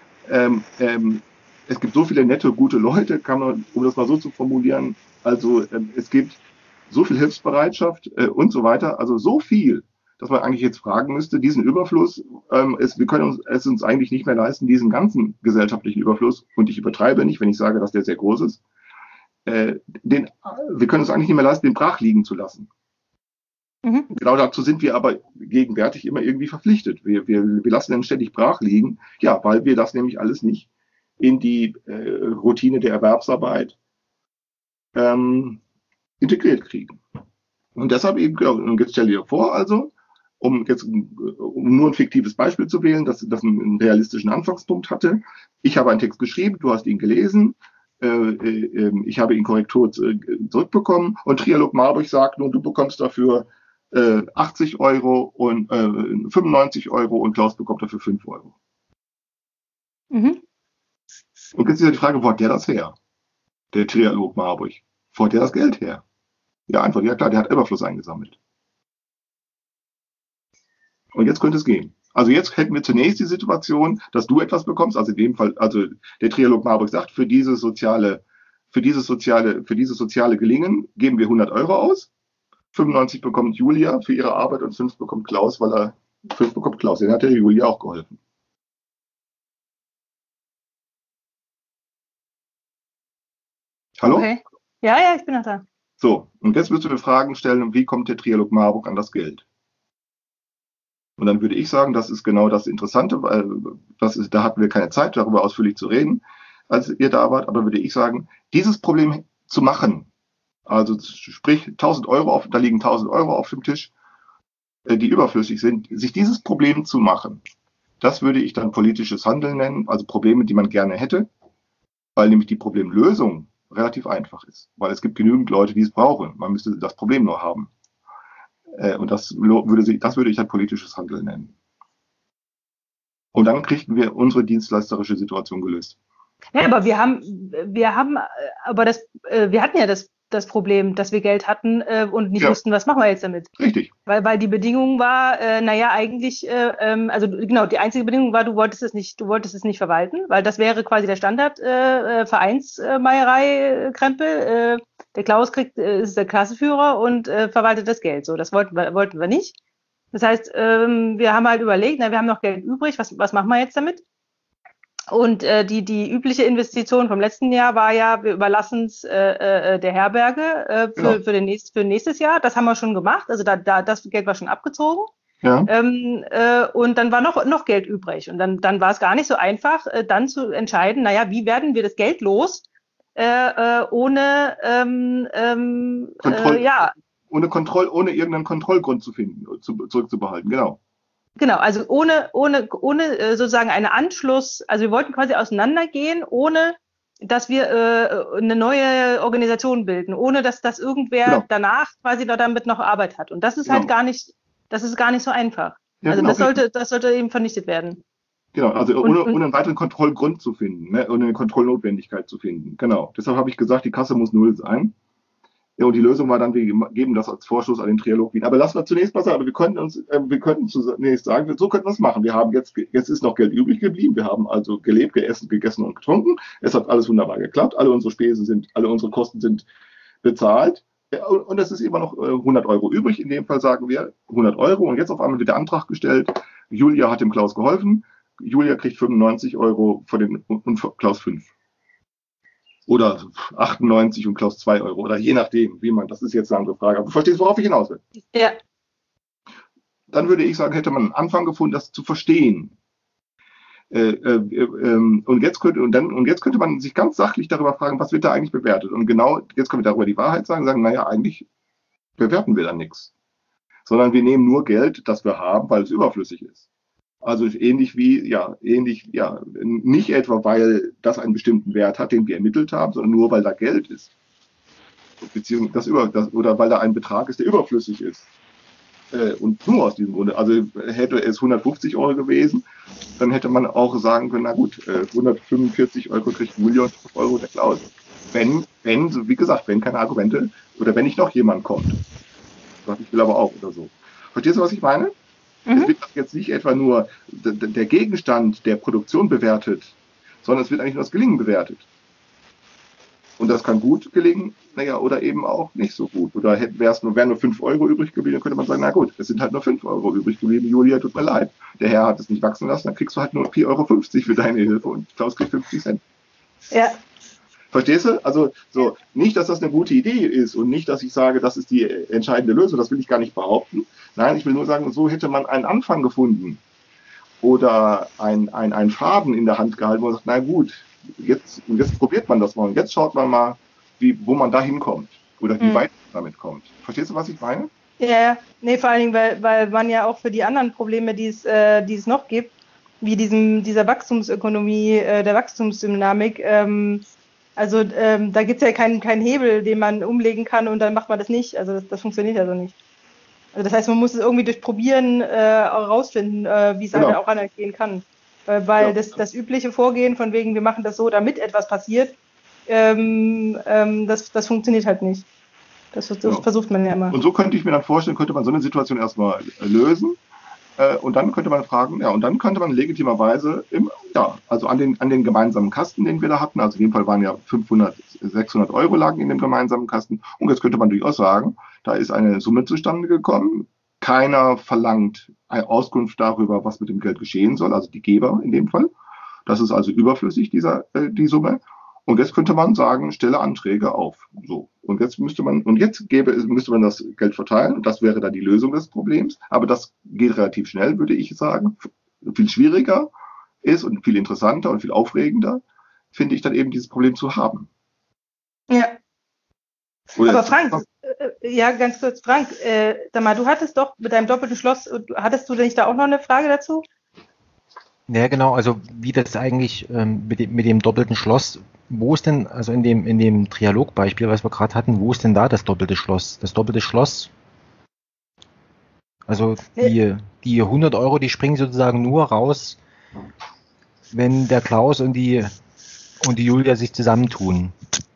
Es gibt so viele nette, gute Leute, kann man, um das mal so zu formulieren. Also es gibt so viel Hilfsbereitschaft und so weiter. Also so viel, dass man eigentlich jetzt fragen müsste, diesen Überfluss, wir können es uns eigentlich nicht mehr leisten, diesen ganzen gesellschaftlichen Überfluss, und ich übertreibe nicht, wenn ich sage, dass der sehr groß ist, wir können es eigentlich nicht mehr leisten, den brach liegen zu lassen. Mhm. Genau dazu sind wir aber gegenwärtig immer irgendwie verpflichtet. Wir lassen den ständig brach liegen, ja, weil wir das nämlich alles nicht in die Routine der Erwerbsarbeit integriert kriegen. Und deshalb eben, und jetzt stell dir vor, also, um nur ein fiktives Beispiel zu wählen, das einen realistischen Anfangspunkt hatte. Ich habe einen Text geschrieben, du hast ihn gelesen, ich habe ihn Korrektur zurückbekommen und Trialog Marburg sagt nun, du bekommst dafür 80 Euro und 95 Euro und Klaus bekommt dafür 5 Euro. Mhm. Und jetzt ist ja die Frage, wo hat der das her? Der Trialog Marburg. Wo hat der das Geld her? Ja, Antwort, ja klar, der hat Überfluss eingesammelt. Und jetzt könnte es gehen. Also jetzt hätten wir zunächst die Situation, dass du etwas bekommst, also in dem Fall, also der Trialog Marburg sagt, für dieses soziale Gelingen geben wir 100 Euro aus. 95 bekommt Julia für ihre Arbeit und 5 bekommt Klaus, den hat der Julia auch geholfen. Hallo? Okay. Ja, ich bin noch da. So, und jetzt müsst ihr Fragen stellen, wie kommt der Trialog Marburg an das Geld? Und dann würde ich sagen, das ist genau das Interessante, weil da hatten wir keine Zeit, darüber ausführlich zu reden, als ihr da wart, aber würde ich sagen, dieses Problem zu machen, also sprich 1000 Euro, da liegen 1000 Euro auf dem Tisch, die überflüssig sind, sich dieses Problem zu machen, das würde ich dann politisches Handeln nennen, also Probleme, die man gerne hätte, weil nämlich die Problemlösung relativ einfach ist, weil es gibt genügend Leute, die es brauchen. Man müsste das Problem nur haben. Und das würde ich dann politisches Handeln nennen. Und dann kriegten wir unsere dienstleisterische Situation gelöst. Ja, aber wir hatten ja das Problem, dass wir Geld hatten und nicht wussten, was machen wir jetzt damit. Richtig. Weil die Bedingung war, also genau, die einzige Bedingung war, du wolltest es nicht verwalten, weil das wäre quasi der Standard Vereinsmeierei-Krempel. Der Klaus ist der Klassenführer und verwaltet das Geld. So, das wollten wir nicht. Das heißt, wir haben halt überlegt, wir haben noch Geld übrig, was machen wir jetzt damit? Und die übliche Investition vom letzten Jahr war ja, wir überlassen es der Herberge für nächstes Jahr. Das haben wir schon gemacht. Also das Geld war schon abgezogen. Ja. Und dann war noch Geld übrig. Und dann war es gar nicht so einfach, dann zu entscheiden, wie werden wir das Geld los, ohne ohne irgendeinen Kontrollgrund zu finden, zurückzubehalten, genau. Genau, also ohne sozusagen einen Anschluss, also wir wollten quasi auseinandergehen, ohne dass wir eine neue Organisation bilden, ohne dass das irgendwer danach quasi damit noch Arbeit hat. Und das ist halt gar nicht so einfach. Ja, also das sollte eben vernichtet werden. Genau, also ohne einen weiteren Kontrollgrund zu finden, ne, ohne eine Kontrollnotwendigkeit zu finden. Genau. Deshalb habe ich gesagt, die Kasse muss 0 sein. Ja, und die Lösung war dann, wir geben das als Vorschuss an den Trialog Wien. Aber lassen wir zunächst mal sagen, wir könnten zunächst sagen, so könnten wir es machen. Wir haben jetzt ist noch Geld übrig geblieben. Wir haben also gelebt, gegessen und getrunken. Es hat alles wunderbar geklappt. Alle unsere Kosten sind bezahlt. Und es ist immer noch 100 Euro übrig. In dem Fall sagen wir 100 Euro. Und jetzt auf einmal wird der Antrag gestellt. Julia hat dem Klaus geholfen. Julia kriegt 95 Euro und Klaus 5. Oder 98 und Klaus 2 Euro. Oder je nachdem, das ist jetzt eine andere Frage. Aber du verstehst, worauf ich hinaus will. Ja. Dann würde ich sagen, hätte man einen Anfang gefunden, das zu verstehen. Und jetzt könnte man sich ganz sachlich darüber fragen, was wird da eigentlich bewertet? Und genau, jetzt können wir darüber die Wahrheit sagen, naja, eigentlich bewerten wir da nichts. Sondern wir nehmen nur Geld, das wir haben, weil es überflüssig ist. Also nicht etwa, weil das einen bestimmten Wert hat, den wir ermittelt haben, sondern nur, weil da Geld ist. Oder weil da ein Betrag ist, der überflüssig ist. Und nur aus diesem Grunde. Also hätte es 150 Euro gewesen, dann hätte man auch sagen können, na gut, 145 Euro kriegt Julia und 5 Euro der Klaus. Wie gesagt, wenn keine Argumente oder wenn nicht noch jemand kommt. Ich will aber auch oder so. Verstehst du, was ich meine? Es wird jetzt nicht etwa nur der Gegenstand der Produktion bewertet, sondern es wird eigentlich nur das Gelingen bewertet. Und das kann gut gelingen, oder eben auch nicht so gut. Oder wären nur 5 Euro übrig geblieben, dann könnte man sagen, na gut, es sind halt nur 5 Euro übrig geblieben, Julia, tut mir leid. Der Herr hat es nicht wachsen lassen, dann kriegst du halt nur 4,50 Euro für deine Hilfe und Klaus kriegt 50 Cent. Ja. Verstehst du? Also nicht, dass das eine gute Idee ist und nicht, dass ich sage, das ist die entscheidende Lösung, das will ich gar nicht behaupten. Nein, ich will nur sagen, so hätte man einen Anfang gefunden oder einen Faden in der Hand gehalten, wo man sagt, na gut, jetzt probiert man das mal und jetzt schaut man mal, wo man da hinkommt oder wie weit man damit kommt. Verstehst du, was ich meine? Ja, nee, vor allen Dingen, weil man ja auch für die anderen Probleme, die es noch gibt, wie dieser Wachstumsökonomie, der Wachstumsdynamik, da gibt es ja keinen Hebel, den man umlegen kann und dann macht man das nicht. Also das funktioniert ja so nicht. Also das heißt, man muss es irgendwie durch Probieren herausfinden, wie es halt auch anders gehen kann. Weil das übliche Vorgehen von wegen, wir machen das so, damit etwas passiert, das funktioniert halt nicht. Das versucht man ja immer. Und so könnte ich mir dann vorstellen, könnte man so eine Situation erstmal lösen. Und dann könnte man fragen, legitimerweise also an den gemeinsamen Kasten, den wir da hatten, also in dem Fall waren ja 500, 600 Euro lagen in dem gemeinsamen Kasten. Und jetzt könnte man durchaus sagen, da ist eine Summe zustande gekommen. Keiner verlangt eine Auskunft darüber, was mit dem Geld geschehen soll, also die Geber in dem Fall. Das ist also überflüssig, die Summe. Und jetzt könnte man sagen, stelle Anträge auf. So. Und jetzt müsste man das Geld verteilen. Und das wäre dann die Lösung des Problems. Aber das geht relativ schnell, würde ich sagen. Viel schwieriger ist und viel interessanter und viel aufregender, finde ich dann eben dieses Problem zu haben. Ja. Aber Frank, ganz kurz, Frank, sag mal, du hattest doch mit deinem doppelten Schloss, hattest du nicht da auch noch eine Frage dazu? Ja, genau, also wie das eigentlich mit dem doppelten Schloss, wo ist denn, also in dem Trialogbeispiel, was wir gerade hatten, wo ist denn da das doppelte Schloss? Das doppelte Schloss, also die 100 Euro, die springen sozusagen nur raus, wenn der Klaus und die Julia sich zusammentun.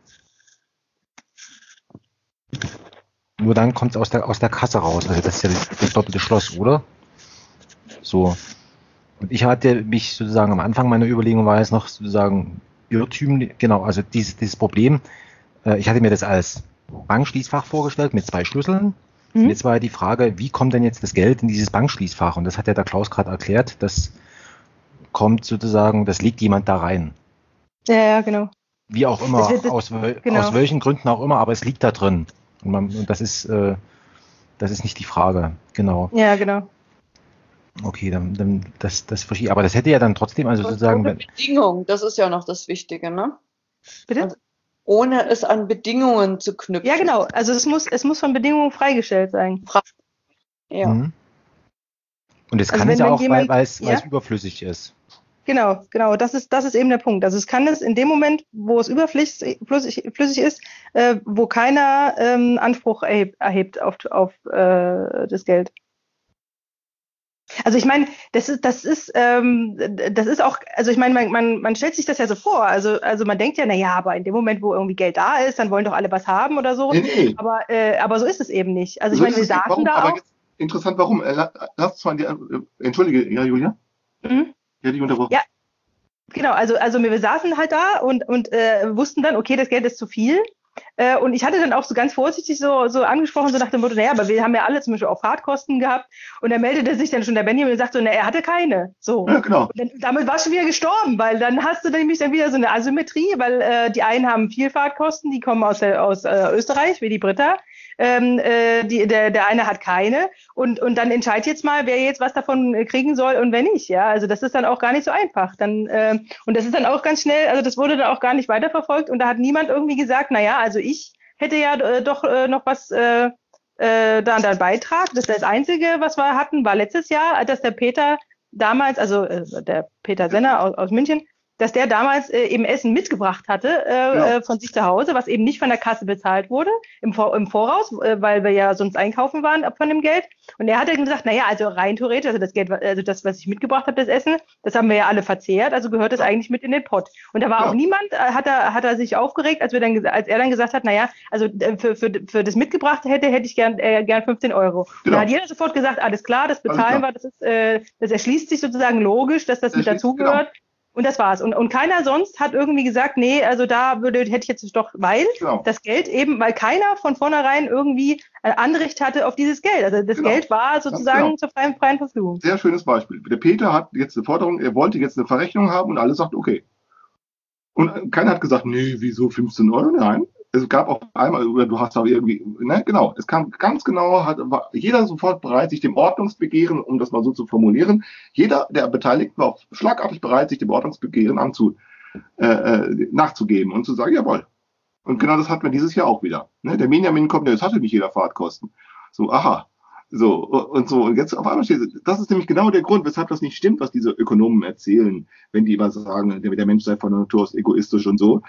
Nur dann kommt es aus der Kasse raus, also das ist ja das doppelte Schloss, oder? So. Und ich hatte mich sozusagen am Anfang meiner Überlegung war es noch sozusagen irrtümlich, genau, also dieses Problem, ich hatte mir das als Bankschließfach vorgestellt mit 2 Schlüsseln. Und jetzt war ja die Frage, wie kommt denn jetzt das Geld in dieses Bankschließfach? Und das hat ja der Klaus gerade erklärt, das kommt sozusagen, das legt jemand da rein. Ja, genau. Wie auch immer, aus welchen Gründen auch immer, aber es liegt da drin. Und das ist nicht die Frage, genau. Ja, genau. Okay, dann das verstehe ich. Aber das hätte ja dann trotzdem, also sozusagen. Ohne Bedingung, das ist ja noch das Wichtige, ne? Bitte? Also, ohne es an Bedingungen zu knüpfen. Ja, genau. Also es muss von Bedingungen freigestellt sein. Ja. Und es kann es ja auch, weil es überflüssig ist. Genau. Das ist eben der Punkt. Also es kann es in dem Moment, wo es überflüssig ist, wo keiner Anspruch erhebt auf das Geld. Also ich meine, das ist auch, also ich meine, man stellt sich das ja so vor, also man denkt ja, naja, aber in dem Moment, wo irgendwie Geld da ist, dann wollen doch alle was haben oder so. Nee. Aber so ist es eben nicht. Also ich meine, wir saßen da aber auch. Jetzt, interessant, warum? Lass mal entschuldige, ja, Julia? Mhm. Ich hätte dich unterbrochen. Ja, genau, also wir saßen halt da und wussten dann, okay, das Geld ist zu viel. Und ich hatte dann auch so ganz vorsichtig so angesprochen, so nach dem Motto, naja, aber wir haben ja alle zum Beispiel auch Fahrtkosten gehabt. Und dann meldete sich dann schon der Benjamin und sagte so, na, er hatte keine. So. Ja, genau. Und damit war schon wieder gestorben, weil dann hast du nämlich dann wieder so eine Asymmetrie, weil die einen haben viel Fahrtkosten, die kommen aus Österreich, wie die Britta. Der eine hat keine. Und dann entscheid jetzt mal, wer jetzt was davon kriegen soll und wer nicht. Ja, also das ist dann auch gar nicht so einfach. Und das ist dann auch ganz schnell, also das wurde dann auch gar nicht weiterverfolgt und da hat niemand irgendwie gesagt, naja, also ich hätte ja doch noch was da einen Beitrag. Das Einzige, was wir hatten, war letztes Jahr, dass der Peter damals, also der Peter Senner aus München, dass der damals eben Essen mitgebracht hatte von sich zu Hause, was eben nicht von der Kasse bezahlt wurde im Voraus, weil wir ja sonst einkaufen waren von dem Geld. Und er hat dann gesagt, naja, also rein theoretisch, also das Geld, also das, was ich mitgebracht habe, das Essen, das haben wir ja alle verzehrt, also gehört das eigentlich mit in den Pott. Und da war auch niemand, hat er sich aufgeregt, als er dann gesagt hat, naja, also für das Mitgebrachte hätte ich gern 15 Euro. Genau. Da hat jeder sofort gesagt, alles klar, das bezahlen wir, das erschließt sich sozusagen logisch, dass das mit dazugehört. Genau. Und das war's. Und keiner sonst hat irgendwie gesagt, nee, also hätte ich jetzt doch, weil das Geld eben, weil keiner von vornherein irgendwie ein Anrecht hatte auf dieses Geld. Also das Geld war sozusagen zur freien Verfügung. Sehr schönes Beispiel. Der Peter hat jetzt eine Forderung, er wollte jetzt eine Verrechnung haben und alle sagt, okay. Und keiner hat gesagt, nee, wieso 15 Euro? Nein. Es gab auch einmal, oder du hast aber irgendwie, ne, genau, es kam ganz genau, war jeder sofort bereit, sich dem Ordnungsbegehren, um das mal so zu formulieren, jeder der Beteiligten war auch schlagartig bereit, sich dem Ordnungsbegehren nachzugeben und zu sagen, jawohl. Und genau das hatten wir dieses Jahr auch wieder. Ne? Der Benjamin kommt, das hatte nicht jeder Fahrtkosten. So, aha. So, und so, und jetzt auf einmal steht, das ist nämlich genau der Grund, weshalb das nicht stimmt, was diese Ökonomen erzählen, wenn die immer sagen, der Mensch sei von der Natur aus egoistisch und so.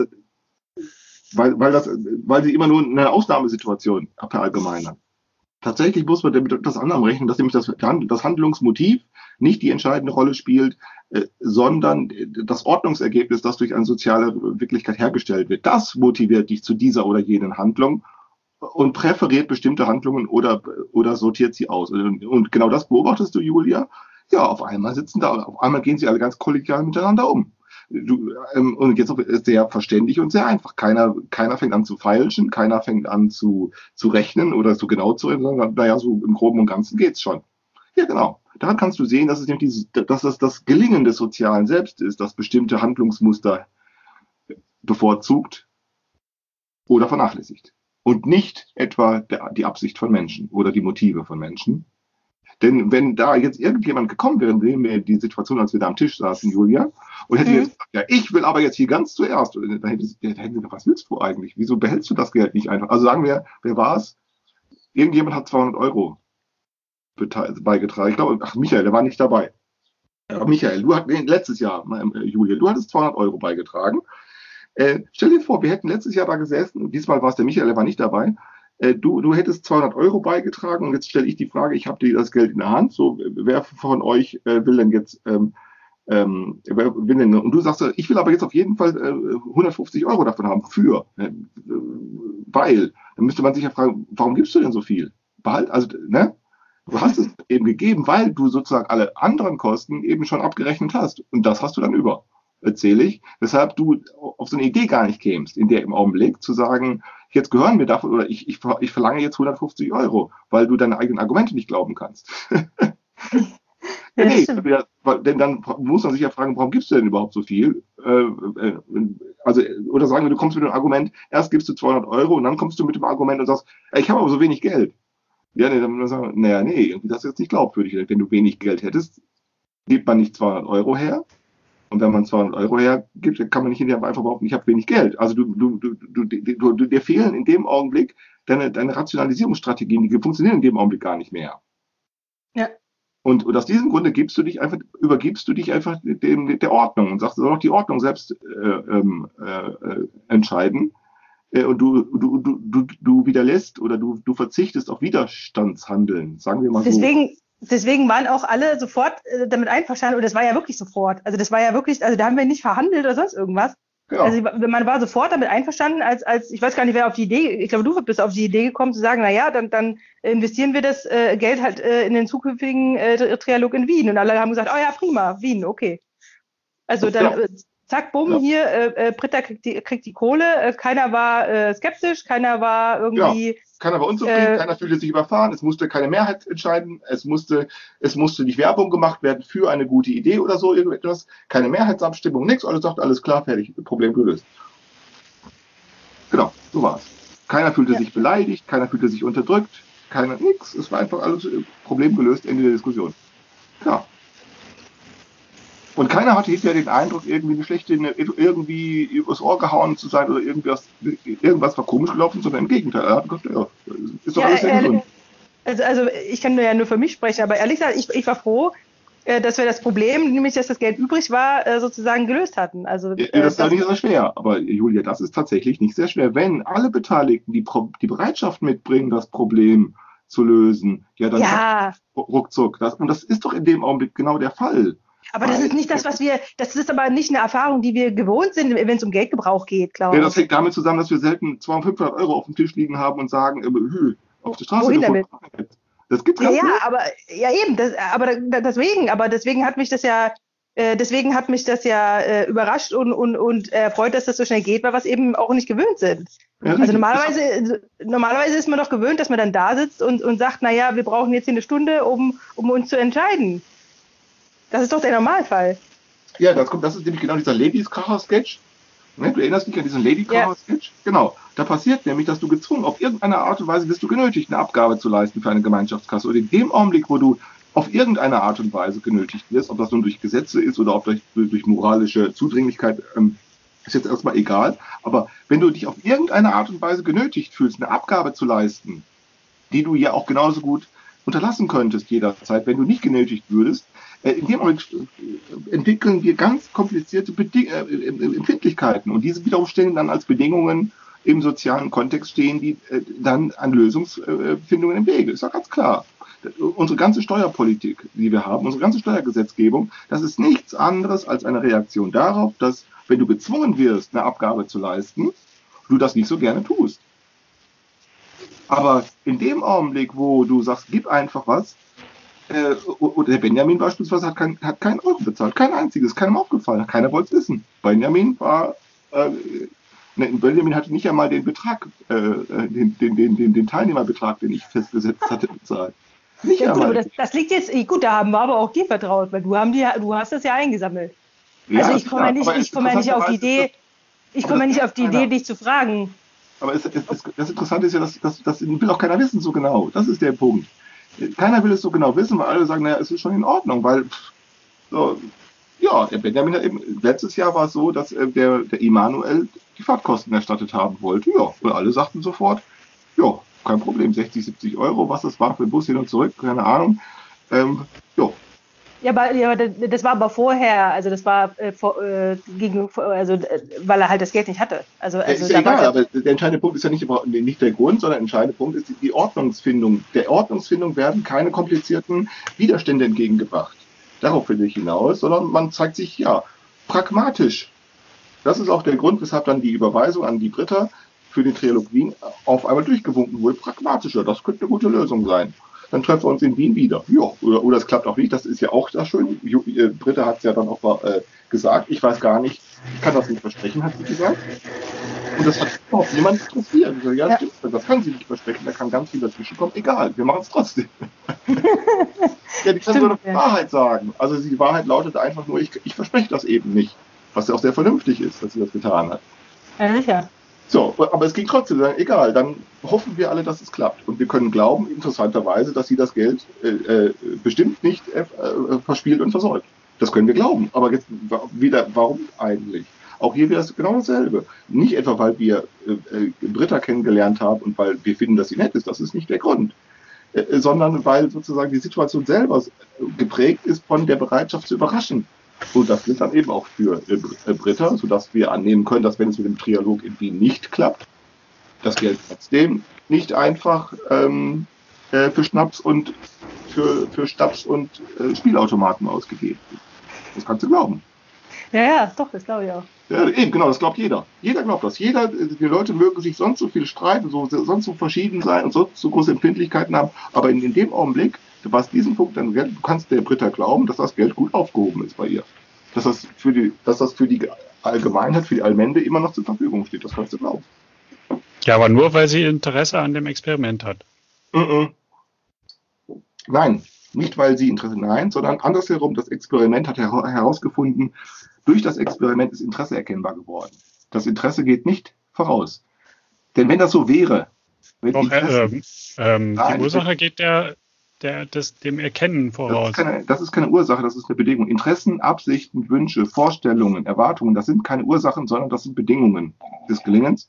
Weil sie immer nur eine Ausnahmesituation verallgemeinern. Tatsächlich muss man mit etwas anderem rechnen, dass nämlich das Handlungsmotiv nicht die entscheidende Rolle spielt, sondern das Ordnungsergebnis, das durch eine soziale Wirklichkeit hergestellt wird. Das motiviert dich zu dieser oder jenen Handlung und präferiert bestimmte Handlungen oder sortiert sie aus. Und genau das beobachtest du, Julia. Ja, auf einmal gehen sie alle ganz kollegial miteinander um. Und jetzt sehr verständlich und sehr einfach. Keiner fängt an zu feilschen, keiner fängt an zu rechnen oder so genau zu rechnen, sondern naja, so im Groben und Ganzen geht's schon. Ja, genau. Daran kannst du sehen, dass es nämlich das Gelingen des sozialen Selbst ist, das bestimmte Handlungsmuster bevorzugt oder vernachlässigt. Und nicht etwa die Absicht von Menschen oder die Motive von Menschen. Denn wenn da jetzt irgendjemand gekommen wäre, nehmen wir die Situation, als wir da am Tisch saßen, Julia, und hätte jetzt gesagt, ja, ich will aber jetzt hier ganz zuerst, dann hätte sie gesagt, was willst du eigentlich? Wieso behältst du das Geld nicht einfach? Also sagen wir, wer war es? Irgendjemand hat 200 Euro beigetragen. Ich glaube, Michael, der war nicht dabei. Aber Michael, letztes Jahr, Julia, du hattest 200 Euro beigetragen. Stell dir vor, wir hätten letztes Jahr da gesessen, und diesmal war es der Michael, der war nicht dabei. Du hättest 200 Euro beigetragen und jetzt stelle ich die Frage, ich habe das Geld in der Hand, so, wer von euch will denn jetzt, und du sagst, ich will aber jetzt auf jeden Fall 150 Euro davon haben, weil, dann müsste man sich ja fragen, warum gibst du denn so viel? Du hast es eben gegeben, weil du sozusagen alle anderen Kosten eben schon abgerechnet hast und das hast du dann über. Erzähle ich, weshalb du auf so eine Idee gar nicht kämst, in der im Augenblick zu sagen, jetzt gehören wir davon, oder ich verlange jetzt 150 Euro, weil du deine eigenen Argumente nicht glauben kannst. Denn dann muss man sich ja fragen, warum gibst du denn überhaupt so viel? Oder sagen wir, du kommst mit dem Argument, erst gibst du 200 Euro und dann kommst du mit dem Argument und sagst, ich habe aber so wenig Geld. Ja, dann muss man sagen, nee, das ist jetzt nicht glaubwürdig. Wenn du wenig Geld hättest, gibt man nicht 200 Euro her. Und wenn man 200 Euro hergibt, dann kann man nicht hinterher einfach behaupten, ich habe wenig Geld. Also dir fehlen in dem Augenblick deine Rationalisierungsstrategien, die funktionieren in dem Augenblick gar nicht mehr. Ja. Und aus diesem Grunde übergibst du dich einfach der Ordnung und sagst, soll auch die Ordnung selbst entscheiden. Und du widerlässt oder du verzichtest auf Widerstandshandeln, sagen wir mal so. deswegen waren auch alle sofort damit einverstanden. Und das war ja wirklich sofort. Also das war ja wirklich, also da haben wir nicht verhandelt oder sonst irgendwas. Genau. Also man war sofort damit einverstanden, als ich weiß gar nicht, wer auf die Idee, ich glaube, du bist auf die Idee gekommen, zu sagen, naja, dann investieren wir das Geld halt in den zukünftigen Trialog in Wien. Und alle haben gesagt, oh ja, prima, Wien, okay. Also dann zack, bumm, hier, Britta kriegt die Kohle, keiner war skeptisch, keiner war irgendwie... Keiner war unzufrieden, keiner fühlte sich überfahren, es musste keine Mehrheit entscheiden, es musste nicht Werbung gemacht werden für eine gute Idee oder so, irgendetwas, keine Mehrheitsabstimmung, nichts, alles sagt, alles klar, fertig, Problem gelöst. Genau, so war es. Keiner fühlte sich beleidigt, keiner fühlte sich unterdrückt, nix, es war einfach alles Problem gelöst, Ende der Diskussion. Klar. Und keiner hatte hinterher den Eindruck, irgendwie übers Ohr gehauen zu sein oder irgendwas war komisch gelaufen, sondern im Gegenteil. Er hat gesagt, ist doch alles sehr gesund. Also ich kann ja nur für mich sprechen, aber ehrlich gesagt, ich war froh, dass wir das Problem, nämlich dass das Geld übrig war, sozusagen gelöst hatten. Also, das ist ja nicht so schwer. Aber Julia, das ist tatsächlich nicht sehr schwer. Wenn alle Beteiligten die Bereitschaft mitbringen, das Problem zu lösen, dann ruckzuck. Und das ist doch in dem Augenblick genau der Fall. Aber das ist nicht das ist aber nicht eine Erfahrung, die wir gewohnt sind, wenn es um Geldgebrauch geht, glaube ich. Ja, das hängt damit zusammen, dass wir selten 200, 500 Euro auf dem Tisch liegen haben und sagen, auf der Straße. Wohin damit? Das gibt's gar nicht. Deswegen hat mich das ja überrascht und freut, dass das so schnell geht, weil wir es eben auch nicht gewöhnt sind. Ja, also normalerweise ist man doch gewöhnt, dass man dann da sitzt und sagt, naja, wir brauchen jetzt hier eine Stunde, um uns zu entscheiden. Das ist doch der Normalfall. Ja, das ist nämlich genau dieser Ladies-Kracher-Sketch. Ne, du erinnerst dich an diesen Lady-Kracher-Sketch? Ja. Genau. Da passiert nämlich, dass du gezwungen, auf irgendeine Art und Weise bist du genötigt, eine Abgabe zu leisten für eine Gemeinschaftskasse. Und in dem Augenblick, wo du auf irgendeine Art und Weise genötigt wirst, ob das nun durch Gesetze ist oder ob durch moralische Zudringlichkeit, ist jetzt erstmal egal. Aber wenn du dich auf irgendeine Art und Weise genötigt fühlst, eine Abgabe zu leisten, die du ja auch genauso gut unterlassen könntest jederzeit, wenn du nicht genötigt würdest, in dem Moment entwickeln wir ganz komplizierte Empfindlichkeiten und diese wiederum stellen dann als Bedingungen im sozialen Kontext stehen, die dann an Lösungsfindungen im Wege. Ist doch ganz klar. Unsere ganze Steuerpolitik, die wir haben, unsere ganze Steuergesetzgebung, das ist nichts anderes als eine Reaktion darauf, dass, wenn du gezwungen wirst, eine Abgabe zu leisten, du das nicht so gerne tust. Aber in dem Augenblick, wo du sagst, gib einfach was, und der Benjamin beispielsweise hat keinen Euro bezahlt, kein einziges, keinem aufgefallen, keiner wollte es wissen. Benjamin hatte nicht einmal den Betrag, den Teilnehmerbetrag, den ich festgesetzt hatte, bezahlt. Nicht ja, einmal. Gut, das liegt jetzt, gut, da haben wir aber auch dir vertraut, weil du hast das ja eingesammelt. Ja, also ich komme ja nicht auf die Idee, dich zu fragen. Aber das Interessante ist ja, das will auch keiner wissen so genau. Das ist der Punkt. Keiner will es so genau wissen, weil alle sagen, naja, es ist schon in Ordnung, weil der Benjamin hat eben, letztes Jahr war es so, dass der Immanuel die Fahrtkosten erstattet haben wollte. Ja, und alle sagten sofort, ja, kein Problem, 60, 70 Euro, was das war für den Bus hin und zurück, keine Ahnung. Ja, aber das war aber vorher, also das war weil er halt das Geld nicht hatte. Also ist ja egal, aber der entscheidende Punkt ist ja nicht der Grund, sondern der entscheidende Punkt ist die Ordnungsfindung. Der Ordnungsfindung werden keine komplizierten Widerstände entgegengebracht. Darauf will ich hinaus, sondern man zeigt sich, pragmatisch. Das ist auch der Grund, weshalb dann die Überweisung an die Britta für den Trialog Wien auf einmal durchgewunken wurde. Pragmatischer, das könnte eine gute Lösung sein. Dann treffen wir uns in Wien wieder. Ja, oder es klappt auch nicht, das ist ja auch da schön. Britta hat es ja dann auch mal gesagt. Ich weiß gar nicht, ich kann das nicht versprechen, hat sie gesagt. Und das hat überhaupt niemand interessiert. So, ja, stimmt, das kann sie nicht versprechen, da kann ganz viel dazwischen kommen. Egal, wir machen es trotzdem. Ja, die kann so eine Wahrheit sagen. Also die Wahrheit lautet einfach nur, ich verspreche das eben nicht. Was ja auch sehr vernünftig ist, dass sie das getan hat. Ja, sicher. So, aber es ging trotzdem, egal, dann hoffen wir alle, dass es klappt. Und wir können glauben, interessanterweise, dass sie das Geld bestimmt nicht verspielt und versäumt. Das können wir glauben. Aber jetzt wieder, warum eigentlich? Auch hier wäre es genau dasselbe. Nicht etwa, weil wir Britta kennengelernt haben und weil wir finden, dass sie nett ist, das ist nicht der Grund. Sondern weil sozusagen die Situation selber geprägt ist von der Bereitschaft zu überraschen. Und das gilt dann eben auch für Britta, sodass wir annehmen können, dass wenn es mit dem Trialog in Wien nicht klappt, das Geld trotzdem nicht einfach für Schnaps und für Stabs und Spielautomaten ausgegeben. Das kannst du glauben. Ja, doch, das glaube ich auch. Ja, eben, genau, das glaubt jeder. Jeder glaubt das. Die Leute mögen sich sonst so viel streiten, sonst so verschieden sein und sonst so große Empfindlichkeiten haben. Aber in dem Augenblick, was diesen Punkt dann Geld, du kannst der Britta glauben, dass das Geld gut aufgehoben ist bei ihr. Dass das für die Allgemeinheit, für die Allmende immer noch zur Verfügung steht. Das kannst du glauben. Ja, aber nur, weil sie Interesse an dem Experiment hat. Nein, nicht weil sie Interesse, nein, sondern andersherum, das Experiment hat herausgefunden, durch das Experiment ist Interesse erkennbar geworden. Das Interesse geht nicht voraus. Denn wenn das so wäre, die Ursache geht dem Erkennen voraus. Das ist keine Ursache, das ist eine Bedingung. Interessen, Absichten, Wünsche, Vorstellungen, Erwartungen, das sind keine Ursachen, sondern das sind Bedingungen des Gelingens.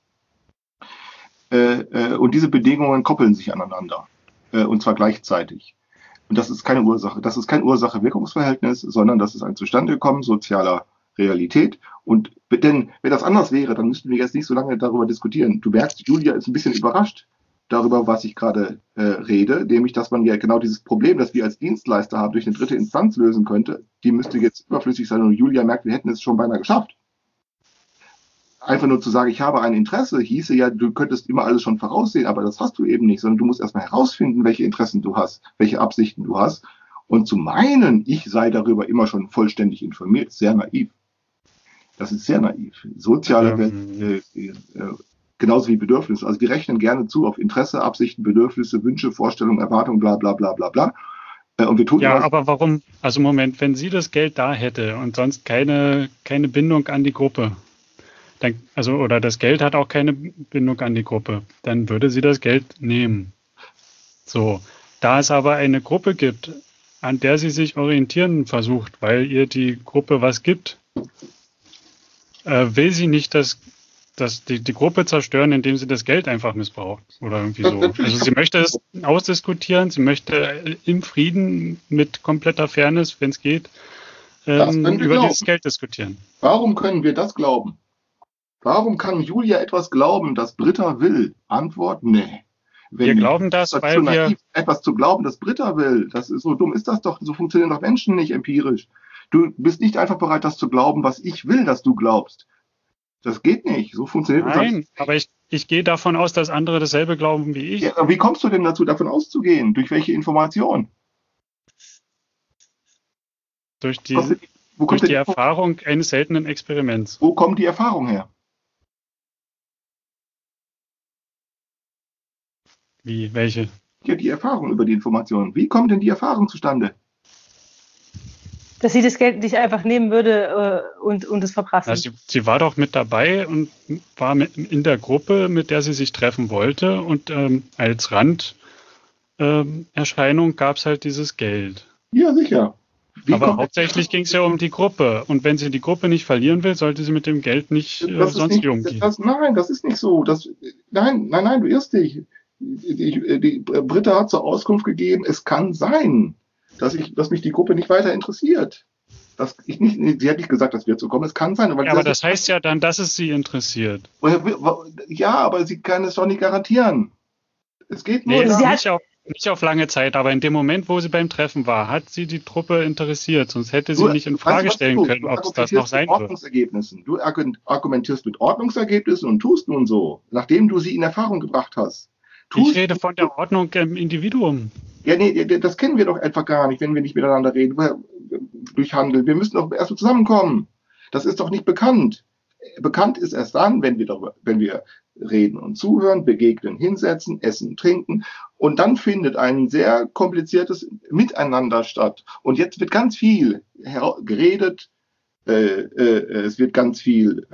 Und diese Bedingungen koppeln sich aneinander. Und zwar gleichzeitig. Und das ist keine Ursache. Das ist kein Ursache-Wirkungsverhältnis, sondern das ist ein Zustandekommen sozialer Realität. Und denn wenn das anders wäre, dann müssten wir jetzt nicht so lange darüber diskutieren. Du merkst, Julia ist ein bisschen überrascht darüber, was ich gerade rede, nämlich, dass man ja genau dieses Problem, das wir als Dienstleister haben, durch eine dritte Instanz lösen könnte, die müsste jetzt überflüssig sein und Julia merkt, wir hätten es schon beinahe geschafft. Einfach nur zu sagen, ich habe ein Interesse, hieße ja, du könntest immer alles schon voraussehen, aber das hast du eben nicht, sondern du musst erstmal herausfinden, welche Interessen du hast, welche Absichten du hast. Und zu meinen, ich sei darüber immer schon vollständig informiert, ist sehr naiv. Das ist sehr naiv. Soziale Welt, genauso wie Bedürfnisse. Also wir rechnen gerne zu auf Interesse, Absichten, Bedürfnisse, Wünsche, Vorstellungen, Erwartungen, bla bla bla bla bla. Und wir tun aber warum? Also Moment, wenn sie das Geld da hätte und sonst keine Bindung an die Gruppe, oder das Geld hat auch keine Bindung an die Gruppe, dann würde sie das Geld nehmen. So, da es aber eine Gruppe gibt, an der sie sich orientieren versucht, weil ihr die Gruppe was gibt, will sie nicht die Gruppe zerstören, indem sie das Geld einfach missbraucht oder irgendwie so. Also sie möchte es ausdiskutieren, sie möchte im Frieden mit kompletter Fairness, wenn es geht, über dieses Geld diskutieren. Warum können wir das glauben? Warum kann Julia etwas glauben, das Britta will? Antwort, nee. Wir glauben das, weil wir... Etwas zu glauben, das Britta will, das ist so dumm ist das doch, so funktionieren doch Menschen nicht empirisch. Du bist nicht einfach bereit, das zu glauben, was ich will, dass du glaubst. Das geht nicht, so funktioniert das. Nein, aber ich gehe davon aus, dass andere dasselbe glauben wie ich. Ja, wie kommst du denn dazu, davon auszugehen? Durch welche Information? Durch die Erfahrung eines seltenen Experiments. Wo kommt die Erfahrung her? Wie? Welche? Ja, die Erfahrung über die Information. Wie kommt denn die Erfahrung zustande? Dass sie das Geld nicht einfach nehmen würde und es verprassen. Also sie war doch mit dabei und war in der Gruppe, mit der sie sich treffen wollte. Und als Randerscheinung gab es halt dieses Geld. Ja, sicher. Aber hauptsächlich ging es ja um die Gruppe. Und wenn sie die Gruppe nicht verlieren will, sollte sie mit dem Geld nicht sonst umgehen. Nein, das ist nicht so. Nein, du irrst dich. Die Britta hat zur Auskunft gegeben, es kann sein, dass mich die Gruppe nicht weiter interessiert. Sie hat nicht gesagt, dass wir zu kommen. Es kann sein. Aber das heißt ja dann, dass es sie interessiert. Ja, aber sie kann es doch nicht garantieren. Es geht nur nicht auf lange Zeit, aber in dem Moment, wo sie beim Treffen war, hat sie die Truppe interessiert. Sonst hätte sie nicht in Frage stellen können, ob es das noch sein wird. Du argumentierst mit Ordnungsergebnissen und tust nun so, nachdem du sie in Erfahrung gebracht hast. Ich rede von der Ordnung im Individuum. Ja, nee, das kennen wir doch einfach gar nicht, wenn wir nicht miteinander reden, durch Handel. Wir müssen doch erst zusammenkommen. Das ist doch nicht bekannt. Bekannt ist erst dann, wenn wir reden und zuhören, begegnen, hinsetzen, essen, trinken. Und dann findet ein sehr kompliziertes Miteinander statt. Und jetzt wird ganz viel geredet, es wird ganz viel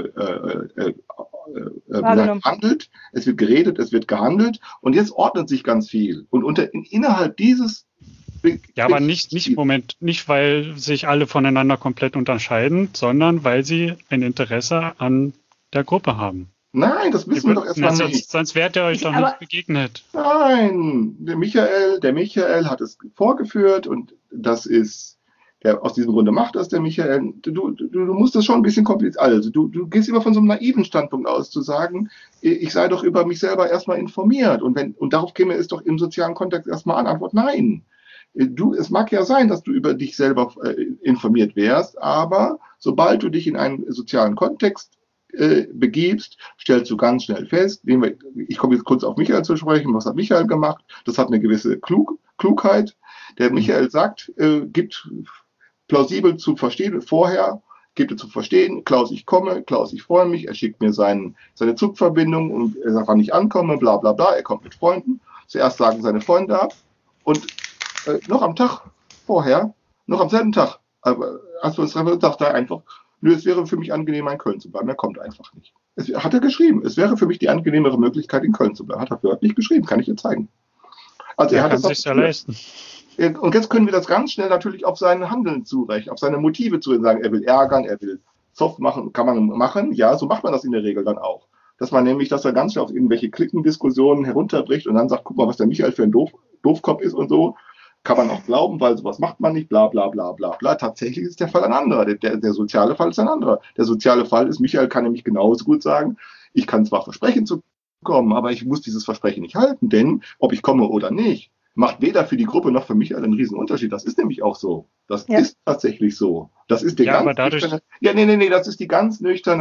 gehandelt, es wird geredet, es wird gehandelt und jetzt ordnet sich ganz viel. Und innerhalb dieses... Ja, aber nicht, weil sich alle voneinander komplett unterscheiden, sondern weil sie ein Interesse an der Gruppe haben. Nein, das wissen wir doch erstmal nicht. Sonst wärt ihr euch doch nicht begegnet. Nein, der Michael hat es vorgeführt und das ist... aus diesem Grunde macht das der Michael. Du musst das schon ein bisschen kompliziert. Also du gehst immer von so einem naiven Standpunkt aus, zu sagen, ich sei doch über mich selber erstmal informiert. Und darauf käme es doch im sozialen Kontext erstmal an. Antwort nein. Es mag ja sein, dass du über dich selber informiert wärst, aber sobald du dich in einen sozialen Kontext begibst, stellst du ganz schnell fest, ich komme jetzt kurz auf Michael zu sprechen, was hat Michael gemacht? Das hat eine gewisse Klugheit. Der Michael sagt, gibt plausibel zu verstehen, vorher gibt er zu verstehen, Klaus, ich komme, Klaus, ich freue mich, er schickt mir seine Zugverbindung und er sagt, wann ich ankomme, bla bla bla, er kommt mit Freunden. Zuerst sagen seine Freunde ab und noch am Tag vorher, noch am selben Tag, als wir uns treffen, sagt er einfach, nö, es wäre für mich angenehmer, in Köln zu bleiben. Er kommt einfach nicht. Hat er geschrieben. Es wäre für mich die angenehmere Möglichkeit, in Köln zu bleiben. Hat er wörtlich geschrieben. Kann ich dir zeigen. Also er hat es sich ja leisten. Und jetzt können wir das ganz schnell natürlich auf sein Handeln zurechnen, auf seine Motive zu sagen. Er will ärgern, er will soft machen. Kann man machen? Ja, so macht man das in der Regel dann auch. Dass er ganz schnell auf irgendwelche Klickendiskussionen herunterbricht und dann sagt, guck mal, was der Michael für ein Doofkopf ist und so. Kann man auch glauben, weil sowas macht man nicht, bla bla bla bla bla. Tatsächlich ist der Fall ein anderer. Der soziale Fall ist ein anderer. Der soziale Fall ist, Michael kann nämlich genauso gut sagen, ich kann zwar versprechen zu kommen, aber ich muss dieses Versprechen nicht halten, denn ob ich komme oder nicht, macht weder für die Gruppe noch für Michael einen riesen Unterschied. Das ist nämlich auch so. Das ist tatsächlich so. Das ist die ganz nüchterne, das ist die ganz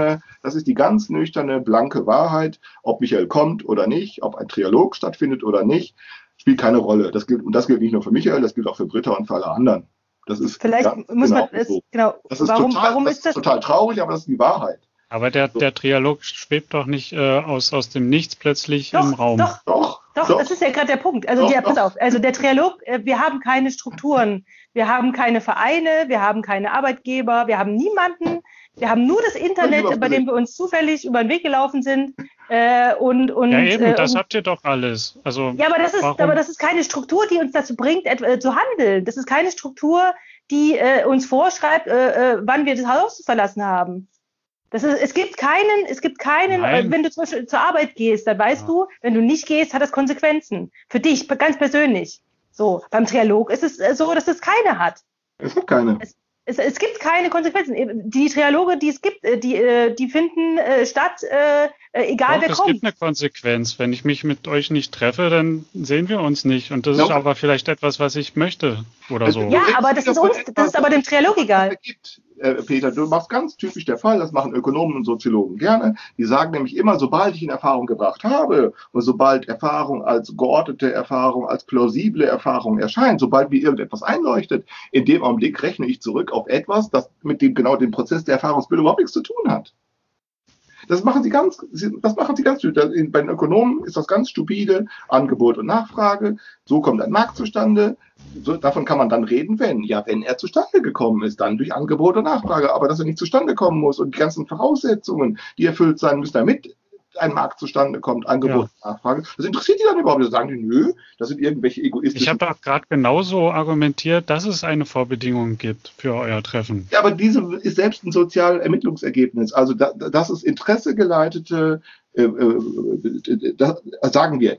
nüchterne, blanke Wahrheit, ob Michael kommt oder nicht, ob ein Trialog stattfindet oder nicht. Spielt keine Rolle. Das gilt nicht nur für Michael, das gilt auch für Britta und für alle anderen. Das ist vielleicht muss man so. Genau. Das ist warum ist das total traurig, aber das ist die Wahrheit. Aber der Trialog schwebt doch nicht aus dem Nichts plötzlich im Raum. Doch, das ist ja gerade der Punkt. Also pass auf, also der Trialog, wir haben keine Strukturen, wir haben keine Vereine, wir haben keine Arbeitgeber, wir haben niemanden, wir haben nur das Internet, bei dem wir uns zufällig über den Weg gelaufen sind. Ja eben, das habt ihr doch alles. Also, ja, aber das ist keine Struktur, die uns dazu bringt, zu handeln. Das ist keine Struktur, die uns vorschreibt, wann wir das Haus zu verlassen haben. Es gibt keinen, wenn du zum Beispiel zur Arbeit gehst, dann weißt du, wenn du nicht gehst, hat das Konsequenzen. Für dich, ganz persönlich. So, beim Trialog ist es so, dass es keine hat. Es hat keine. Es gibt keine Konsequenzen. Die Trialoge, die es gibt, die finden statt, egal wer kommt. Es gibt eine Konsequenz. Wenn ich mich mit euch nicht treffe, dann sehen wir uns nicht. Und das ist aber vielleicht etwas, was ich möchte oder so. Ja, aber das ist aber dem Trialog egal. Peter, du machst ganz typisch der Fall, das machen Ökonomen und Soziologen gerne. Die sagen nämlich immer, sobald ich in Erfahrung gebracht habe und sobald Erfahrung als geordnete Erfahrung, als plausible Erfahrung erscheint, sobald mir irgendetwas einleuchtet, in dem Augenblick rechne ich zurück auf etwas, das mit dem Prozess der Erfahrungsbildung überhaupt nichts zu tun hat. Das machen sie ganz stupide. Bei den Ökonomen ist das ganz stupide, Angebot und Nachfrage. So kommt ein Markt zustande. Davon kann man dann reden, wenn er zustande gekommen ist, dann durch Angebot und Nachfrage. Aber dass er nicht zustande kommen muss und die ganzen Voraussetzungen, die erfüllt sein müssen, damit ein Markt zustande kommt, Angebot und Nachfrage. Das interessiert die dann überhaupt. Da sagen die, nö, das sind irgendwelche egoistischen... Ich habe doch gerade genauso argumentiert, dass es eine Vorbedingung gibt für euer Treffen. Ja, aber diese ist selbst ein soziales Ermittlungsergebnis. Also das ist interessegeleitete, sagen wir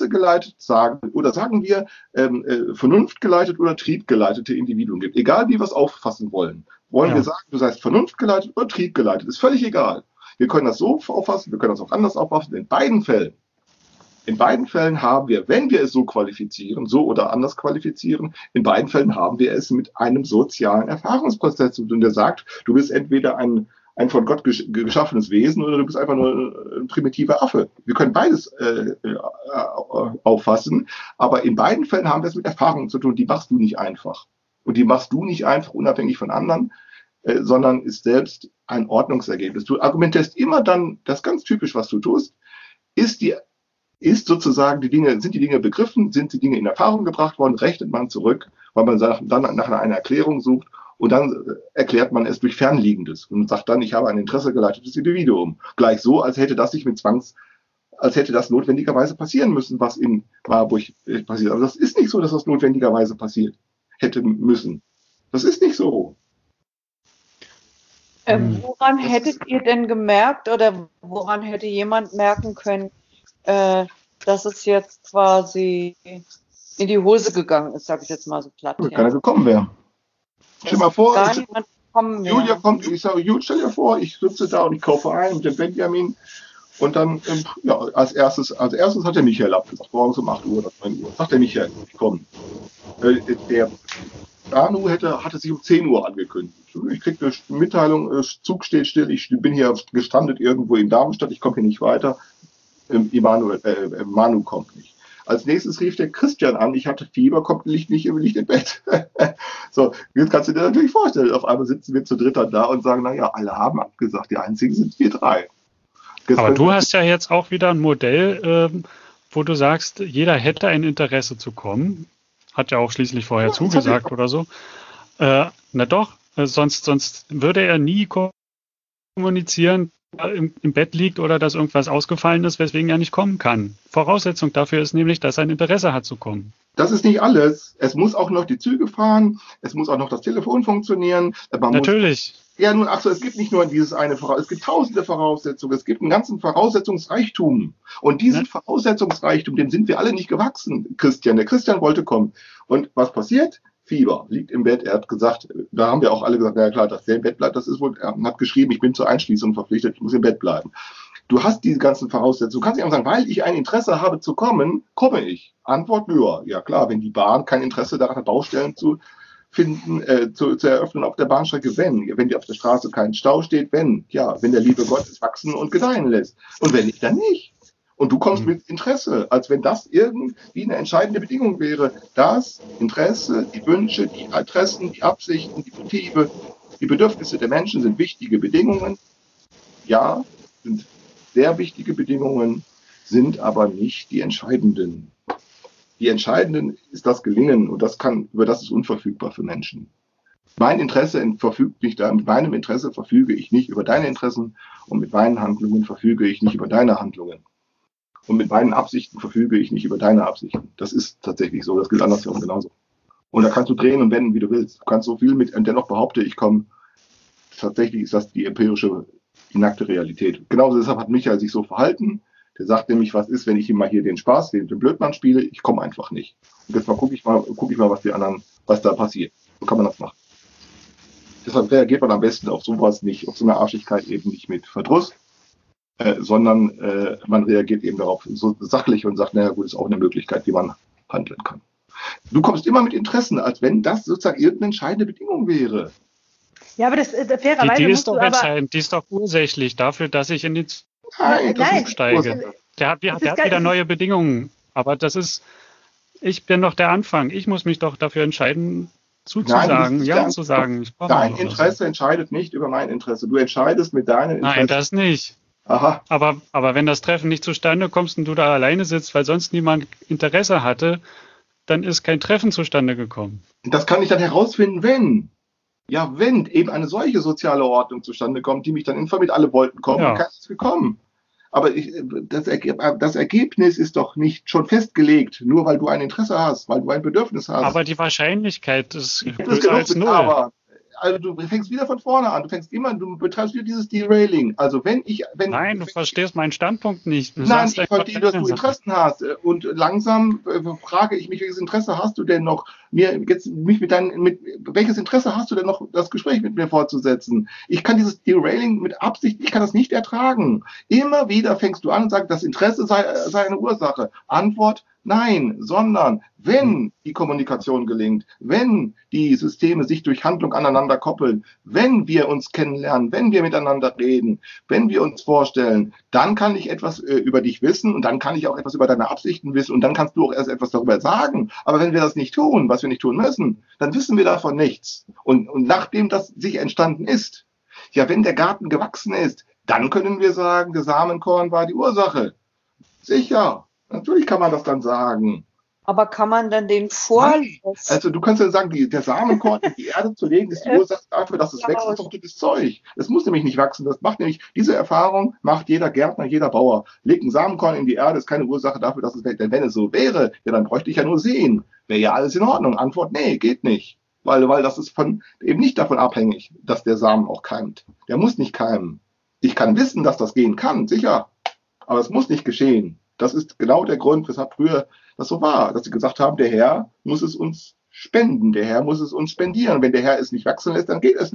vernunftgeleitet oder triebgeleitete Individuen gibt. Egal, wie wir es auffassen wollen. Wollen wir sagen, du seist vernunftgeleitet oder triebgeleitet, ist völlig egal. Wir können das so auffassen, wir können das auch anders auffassen. In beiden Fällen haben wir, wenn wir es so qualifizieren, so oder anders qualifizieren, in beiden Fällen haben wir es mit einem sozialen Erfahrungsprozess zu tun, der sagt, du bist entweder ein von Gott geschaffenes Wesen oder du bist einfach nur ein primitiver Affe. Wir können beides auffassen, aber in beiden Fällen haben wir es mit Erfahrungen zu tun. Die machst du nicht einfach. Und die machst du nicht einfach unabhängig von anderen, sondern ist selbst ein Ordnungsergebnis. Du argumentierst immer dann, das ist ganz typisch, was du tust, sind die Dinge begriffen, sind die Dinge in Erfahrung gebracht worden, rechnet man zurück, weil man dann nach einer Erklärung sucht und dann erklärt man es durch Fernliegendes und sagt dann, ich habe ein interessegeleitetes Individuum. Gleich so, als hätte das notwendigerweise passieren müssen, was in Marburg passiert. Aber das ist nicht so, dass das notwendigerweise passiert hätte müssen. Das ist nicht so. Woran hättet ihr denn gemerkt oder woran hätte jemand merken können, dass es jetzt quasi in die Hose gegangen ist, sage ich jetzt mal so platt. Wenn keiner gekommen wäre. Stell dir mal vor, Julia kommt, ich sage, Julia, stell dir vor, ich sitze da und ich kaufe ein mit dem Benjamin und dann, als erstes hat der Michael abgesagt, morgens um 8 Uhr oder 9 Uhr. Sagt der Michael, ich komme. Der Banu hatte sich um 10 Uhr angekündigt. Ich kriege eine Mitteilung, Zug steht still, ich bin hier gestrandet irgendwo in Darmstadt, ich komme hier nicht weiter. Manu kommt nicht. Als nächstes rief der Christian an, ich hatte Fieber, liegt nicht im Bett. So, jetzt kannst du dir natürlich vorstellen, auf einmal sitzen wir zu dritt da und sagen, naja, alle haben abgesagt, die einzigen sind wir 3. Aber du hast ja jetzt auch wieder ein Modell, wo du sagst, jeder hätte ein Interesse zu kommen. Hat ja auch schließlich vorher zugesagt oder so. Na doch, sonst würde er nie kommunizieren, im Bett liegt oder dass irgendwas ausgefallen ist, weswegen er nicht kommen kann. Voraussetzung dafür ist nämlich, dass er ein Interesse hat zu kommen. Das ist nicht alles. Es muss auch noch die Züge fahren, es muss auch noch das Telefon funktionieren. Natürlich. Ja, nun, es gibt nicht nur dieses eine Voraussetzung, es gibt tausende Voraussetzungen, es gibt einen ganzen Voraussetzungsreichtum. Und diesen Voraussetzungsreichtum, dem sind wir alle nicht gewachsen, Christian. Der Christian wollte kommen. Und was passiert? Fieber, liegt im Bett. Er hat gesagt, da haben wir auch alle gesagt, na ja klar, dass der im Bett bleibt, das ist wohl, er hat geschrieben, ich bin zur Einschließung verpflichtet, ich muss im Bett bleiben. Du hast diese ganzen Voraussetzungen. Du kannst nicht einfach sagen, weil ich ein Interesse habe zu kommen, komme ich. Antwort, ja klar, wenn die Bahn kein Interesse daran hat, Baustellen zu finden, zu eröffnen auf der Bahnstrecke, wenn die auf der Straße kein Stau steht, wenn der liebe Gott es wachsen und gedeihen lässt. Und wenn nicht, dann nicht. Und du kommst mit Interesse, als wenn das irgendwie eine entscheidende Bedingung wäre. Das Interesse, die Wünsche, die Interessen, die Absichten, die Motive, die Bedürfnisse der Menschen sind wichtige Bedingungen. Ja, sind sehr wichtige Bedingungen, sind aber nicht die entscheidenden. Die entscheidenden ist das Gelingen und über das ist unverfügbar für Menschen. Mein Interesse verfügt nicht da, mit meinem Interesse verfüge ich nicht über deine Interessen und mit meinen Handlungen verfüge ich nicht über deine Handlungen. Und mit meinen Absichten verfüge ich nicht über deine Absichten. Das ist tatsächlich so, das gilt andersherum genauso. Und da kannst du drehen und wenden, wie du willst. Du kannst so viel und dennoch behaupte, ich komme. Tatsächlich ist das die empirische, die nackte Realität. Genauso deshalb hat Michael sich so verhalten. Der sagt nämlich, was ist, wenn ich ihm mal hier den Spaß, den Blödmann spiele? Ich komme einfach nicht. Und jetzt gucke ich mal, was da passiert. So kann man das machen. Deshalb reagiert man am besten auf sowas nicht, auf so eine Arschigkeit eben nicht mit Verdruss, sondern man reagiert eben darauf so sachlich und sagt, naja gut, ist auch eine Möglichkeit, wie man handeln kann. Du kommst immer mit Interessen, als wenn das sozusagen irgendeine entscheidende Bedingung wäre. Ja, aber das fairerweise die ist doch entscheidend, die ist doch ursächlich dafür, dass ich in den Zug steige. Der hat wieder neue Bedingungen. Aber ich bin doch der Anfang. Ich muss mich doch dafür entscheiden, zuzusagen, ja zu sagen. Dein Interesse entscheidet nicht über mein Interesse. Du entscheidest mit deinen Interessen. Nein, das nicht. Aha. Aber wenn das Treffen nicht zustande kommt und du da alleine sitzt, weil sonst niemand Interesse hatte, dann ist kein Treffen zustande gekommen. Das kann ich dann herausfinden, wenn eben eine solche soziale Ordnung zustande kommt, die mich dann informiert, alle wollten kommen, dann kann es gekommen. Aber das Ergebnis ist doch nicht schon festgelegt, nur weil du ein Interesse hast, weil du ein Bedürfnis hast. Aber die Wahrscheinlichkeit ist größer als 0. Also du fängst wieder von vorne an. Du betreibst wieder dieses Derailing. Also Nein, du verstehst meinen Standpunkt nicht. Nein, ich verstehe, dass du Interessen hast. Und langsam frage ich mich, welches Interesse hast du denn noch, welches Interesse hast du denn noch, das Gespräch mit mir fortzusetzen? Ich kann dieses Derailing mit Absicht, ich kann das nicht ertragen. Immer wieder fängst du an und sagst, das Interesse sei eine Ursache. Antwort: Nein, sondern wenn die Kommunikation gelingt, wenn die Systeme sich durch Handlung aneinander koppeln, wenn wir uns kennenlernen, wenn wir miteinander reden, wenn wir uns vorstellen, dann kann ich etwas über dich wissen und dann kann ich auch etwas über deine Absichten wissen und dann kannst du auch erst etwas darüber sagen. Aber wenn wir das nicht tun, was wir nicht tun müssen, dann wissen wir davon nichts. Und nachdem das sich entstanden ist, wenn der Garten gewachsen ist, dann können wir sagen, der Samenkorn war die Ursache. Sicher. Natürlich kann man das dann sagen. Aber kann man dann den vorlesen? Also du kannst ja sagen, der Samenkorn in die Erde zu legen, ist die Ursache dafür, dass es wächst. Das ist doch gutes Zeug. Es muss nämlich nicht wachsen. Diese Erfahrung macht jeder Gärtner, jederAuer. Legt ein Samenkorn in die Erde, ist keine Ursache dafür, dass es wächst. Denn wenn es so wäre, dann bräuchte ich ja nur sehen. Wäre ja alles in Ordnung. Antwort: Nee, geht nicht. Weil das ist eben nicht davon abhängig, dass der Samen auch keimt. Der muss nicht keimen. Ich kann wissen, dass das gehen kann, sicher. Aber es muss nicht geschehen. Das ist genau der Grund, weshalb früher das so war, dass sie gesagt haben, der Herr muss es uns spenden, der Herr muss es uns spendieren. Wenn der Herr es nicht wachsen lässt, dann geht es nicht.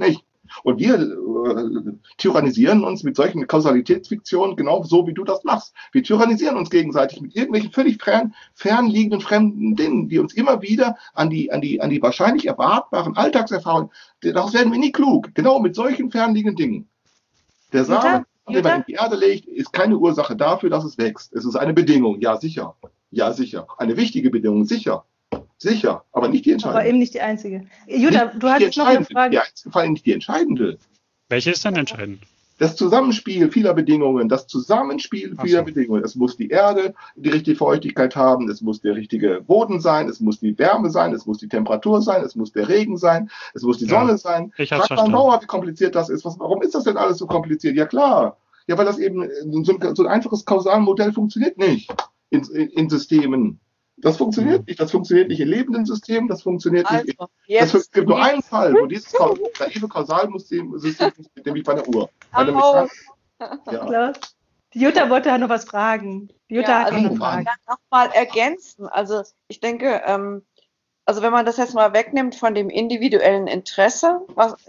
Und wir tyrannisieren uns mit solchen Kausalitätsfiktionen genau so, wie du das machst. Wir tyrannisieren uns gegenseitig mit irgendwelchen völlig fernliegenden fremden Dingen, die uns immer wieder an die wahrscheinlich erwartbaren Alltagserfahrungen, daraus werden wir nie klug. Genau mit solchen fernliegenden Dingen. Der Samen, den man in die Erde legt, ist keine Ursache dafür, dass es wächst. Es ist eine Bedingung, ja sicher. Ja sicher. Eine wichtige Bedingung, sicher. Sicher, aber nicht die entscheidende. Aber eben nicht die einzige. Jutta, du hattest noch eine Frage. Vor allem nicht die entscheidende. Welche ist denn entscheidend? Das Zusammenspiel vieler Bedingungen, Bedingungen. Es muss die Erde die richtige Feuchtigkeit haben, es muss der richtige Boden sein, es muss die Wärme sein, es muss die Temperatur sein, es muss der Regen sein, es muss die Sonne sein. Frag mal Bauer, wie kompliziert das ist. Warum ist das denn alles so kompliziert? Ja klar. Ja, weil das eben so ein einfaches Kausalmodell funktioniert nicht in Systemen. Das funktioniert nicht. Das funktioniert nicht in lebenden Systemen. Das funktioniert nicht. Es gibt nur einen Fall, wo dieses naive Kausalsystem funktioniert, nämlich bei der Uhr. Ja. Die Jutta wollte ja noch was fragen. Nochmal ergänzen. Also ich denke, also wenn man das jetzt mal wegnimmt von dem individuellen Interesse,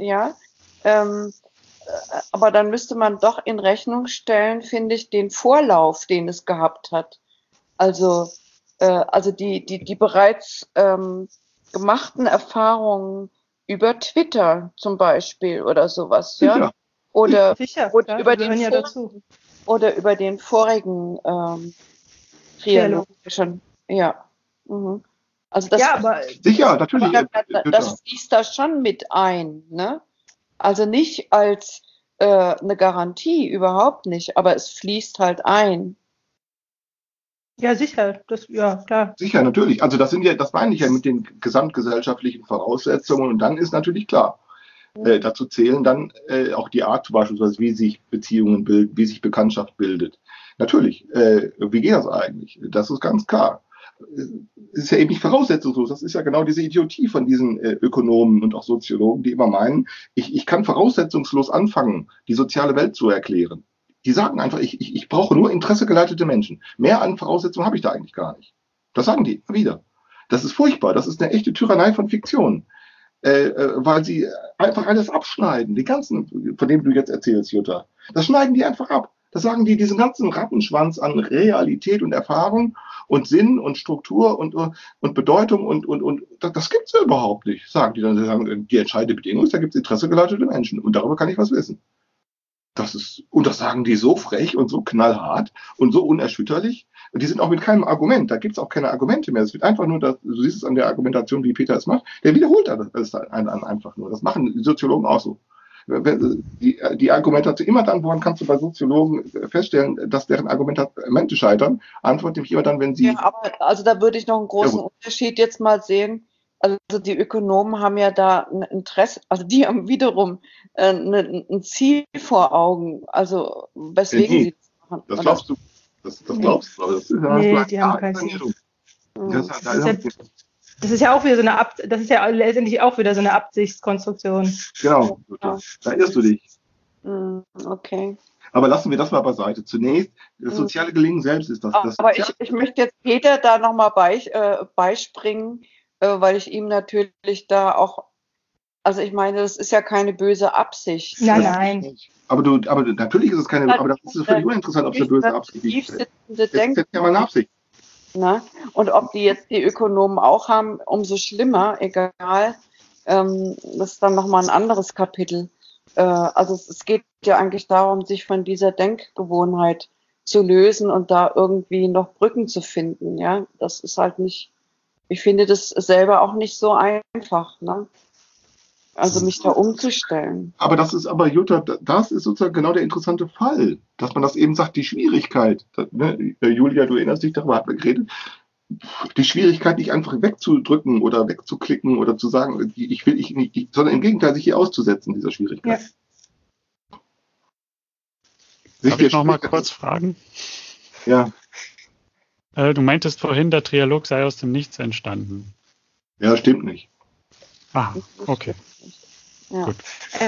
aber dann müsste man doch in Rechnung stellen, finde ich, den Vorlauf, den es gehabt hat. Also die bereits gemachten Erfahrungen über Twitter zum Beispiel oder sowas, ja? Oder über den vorigen Trialog schon, ja. Mhm. Also das, sicher, natürlich. Das fließt da schon mit ein, ne? Also nicht als eine Garantie, überhaupt nicht, aber es fließt halt ein. Ja, sicher, klar. Sicher, natürlich. Also das meine ich ja mit den gesamtgesellschaftlichen Voraussetzungen. Und dann ist natürlich klar, dazu zählen dann auch die Art, beispielsweise, wie sich Beziehungen bilden, wie sich Bekanntschaft bildet. Natürlich, wie geht das eigentlich? Das ist ganz klar. Es ist ja eben nicht voraussetzungslos. Das ist ja genau diese Idiotie von diesen Ökonomen und auch Soziologen, die immer meinen, ich kann voraussetzungslos anfangen, die soziale Welt zu erklären. Die sagen einfach, ich brauche nur interessegeleitete Menschen. Mehr an Voraussetzungen habe ich da eigentlich gar nicht. Das sagen die immer wieder. Das ist furchtbar. Das ist eine echte Tyrannei von Fiktion. Weil sie einfach alles abschneiden. Die ganzen, von dem du jetzt erzählst, Jutta. Das schneiden die einfach ab. Das sagen die, diesen ganzen Rattenschwanz an Realität und Erfahrung und Sinn und Struktur und Bedeutung und das gibt's ja überhaupt nicht, sagen die dann. Sie sagen, die entscheidende Bedingung ist, da gibt's interessegeleitete Menschen und darüber kann ich was wissen. Und das sagen die so frech und so knallhart und so unerschütterlich. Und die sind auch mit keinem Argument. Da gibt es auch keine Argumente mehr. Es wird einfach nur, du siehst es an der Argumentation, wie Peter es macht, der wiederholt das einfach nur. Das machen die Soziologen auch so. Die Argumentation, immer dann, woran kannst du bei Soziologen feststellen, dass deren Argumente scheitern, antwortet nämlich immer dann, wenn sie... Ja, aber also da würde ich noch einen großen Unterschied jetzt mal sehen. Also die Ökonomen haben ja da ein Interesse, also die haben wiederum ein Ziel vor Augen, also weswegen sie das machen. Das glaubst du. Das glaubst du. Das ist die haben kein Ziel. Das ist ja auch wieder das ist ja letztendlich auch wieder so eine Absichtskonstruktion. Genau, da irrst du dich. Okay. Aber lassen wir das mal beiseite. Zunächst, das soziale Gelingen selbst ist das. Aber ich möchte jetzt Peter da nochmal beispringen, weil ich ihm natürlich da auch, also ich meine, das ist ja keine böse Absicht. Nein. Aber natürlich ist es keine, aber das ist völlig uninteressant, ob es eine böse Absicht ist. Das ist ja mal eine Absicht. Na? Und ob die jetzt die Ökonomen auch haben, umso schlimmer, egal. Das ist dann nochmal ein anderes Kapitel. Also es geht ja eigentlich darum, sich von dieser Denkgewohnheit zu lösen und da irgendwie noch Brücken zu finden. Ja, das ist halt nicht, ich finde das selber auch nicht so einfach, ne? Also mich da umzustellen. Aber Jutta, das ist sozusagen genau der interessante Fall, dass man das eben sagt, die Schwierigkeit, ne? Julia, du erinnerst dich, darüber hatten wir geredet, die Schwierigkeit nicht einfach wegzudrücken oder wegzuklicken oder zu sagen, ich will nicht, sondern im Gegenteil, sich hier auszusetzen, dieser Schwierigkeit. Ja. Darf ich noch mal kurz fragen? Ja. Du meintest vorhin, der Trialog sei aus dem Nichts entstanden. Ja, stimmt nicht. Ah, okay. Ja. Gut.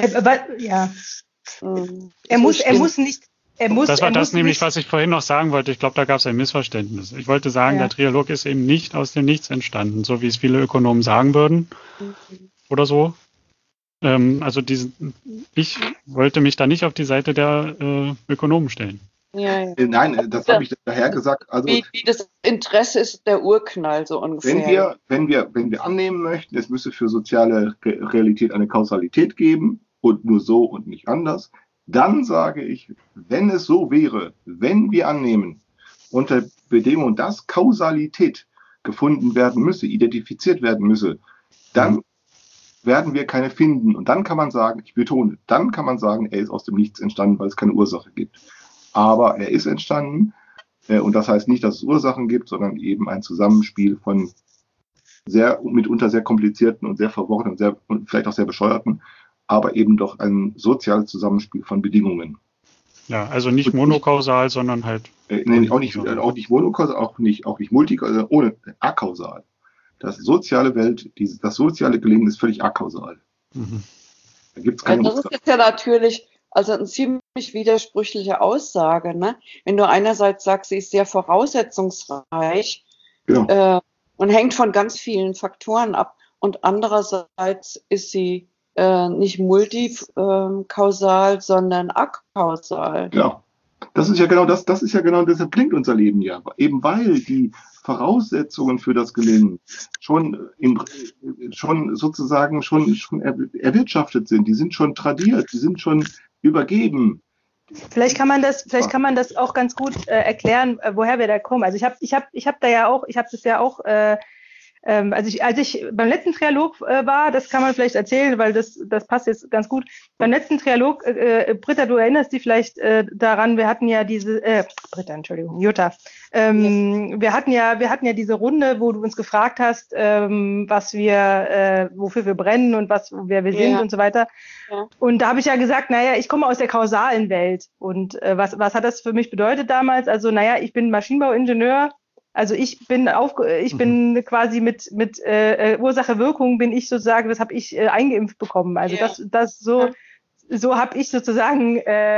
Er muss nicht. Das war das nämlich, was ich vorhin noch sagen wollte. Ich glaube, da gab es ein Missverständnis. Ich wollte sagen, der Trialog ist eben nicht aus dem Nichts entstanden, so wie es viele Ökonomen sagen würden. Oder so. Also ich wollte mich da nicht auf die Seite der Ökonomen stellen. Ja, ja. Nein, das habe ich daher gesagt. Also, wie das Interesse ist der Urknall so ungefähr. wenn wir annehmen möchten, es müsse für soziale Realität eine Kausalität geben und nur so und nicht anders, dann sage ich, wenn es so wäre, wenn wir annehmen, unter Bedingung, dass Kausalität gefunden werden müsse, identifiziert werden müsse, dann werden wir keine finden. Und dann kann man sagen, ich betone, dann kann man sagen, er ist aus dem Nichts entstanden, weil es keine Ursache gibt. Aber er ist entstanden, und das heißt nicht, dass es Ursachen gibt, sondern eben ein Zusammenspiel von mitunter sehr komplizierten und sehr verworrenen und vielleicht auch sehr bescheuerten, aber eben doch ein soziales Zusammenspiel von Bedingungen. Ja, also nicht monokausal, sondern halt. Auch nicht monokausal, auch nicht multikausal, ohne akausal. Das soziale das soziale Gelingen ist völlig akausal. Mhm. Da gibt's keine das ist jetzt ja natürlich also eine ziemlich widersprüchliche Aussage, ne? Wenn du einerseits sagst, sie ist sehr voraussetzungsreich und hängt von ganz vielen Faktoren ab und andererseits ist sie nicht multikausal, sondern akausal. Ja, das ist ja genau deshalb klingt unser Leben ja. Eben weil die Voraussetzungen für das Gelingen schon erwirtschaftet sind, die sind schon tradiert, die sind schon übergeben. Vielleicht kann man das auch ganz gut erklären, woher wir da kommen. Also ich habe das ja auch als ich beim letzten Trialog war, das kann man vielleicht erzählen, weil das passt jetzt ganz gut. Beim letzten Trialog, Britta, du erinnerst dich vielleicht daran, wir hatten ja Jutta. Wir hatten ja diese Runde, wo du uns gefragt hast, wofür wir brennen und wer wir sind und so weiter. Ja. Und da habe ich ja gesagt, ich komme aus der kausalen Welt. Und was hat das für mich bedeutet damals? Also, ich bin Maschinenbauingenieur. Also ich bin quasi mit Ursache-Wirkung bin ich sozusagen, das habe ich eingeimpft bekommen. Also so habe ich sozusagen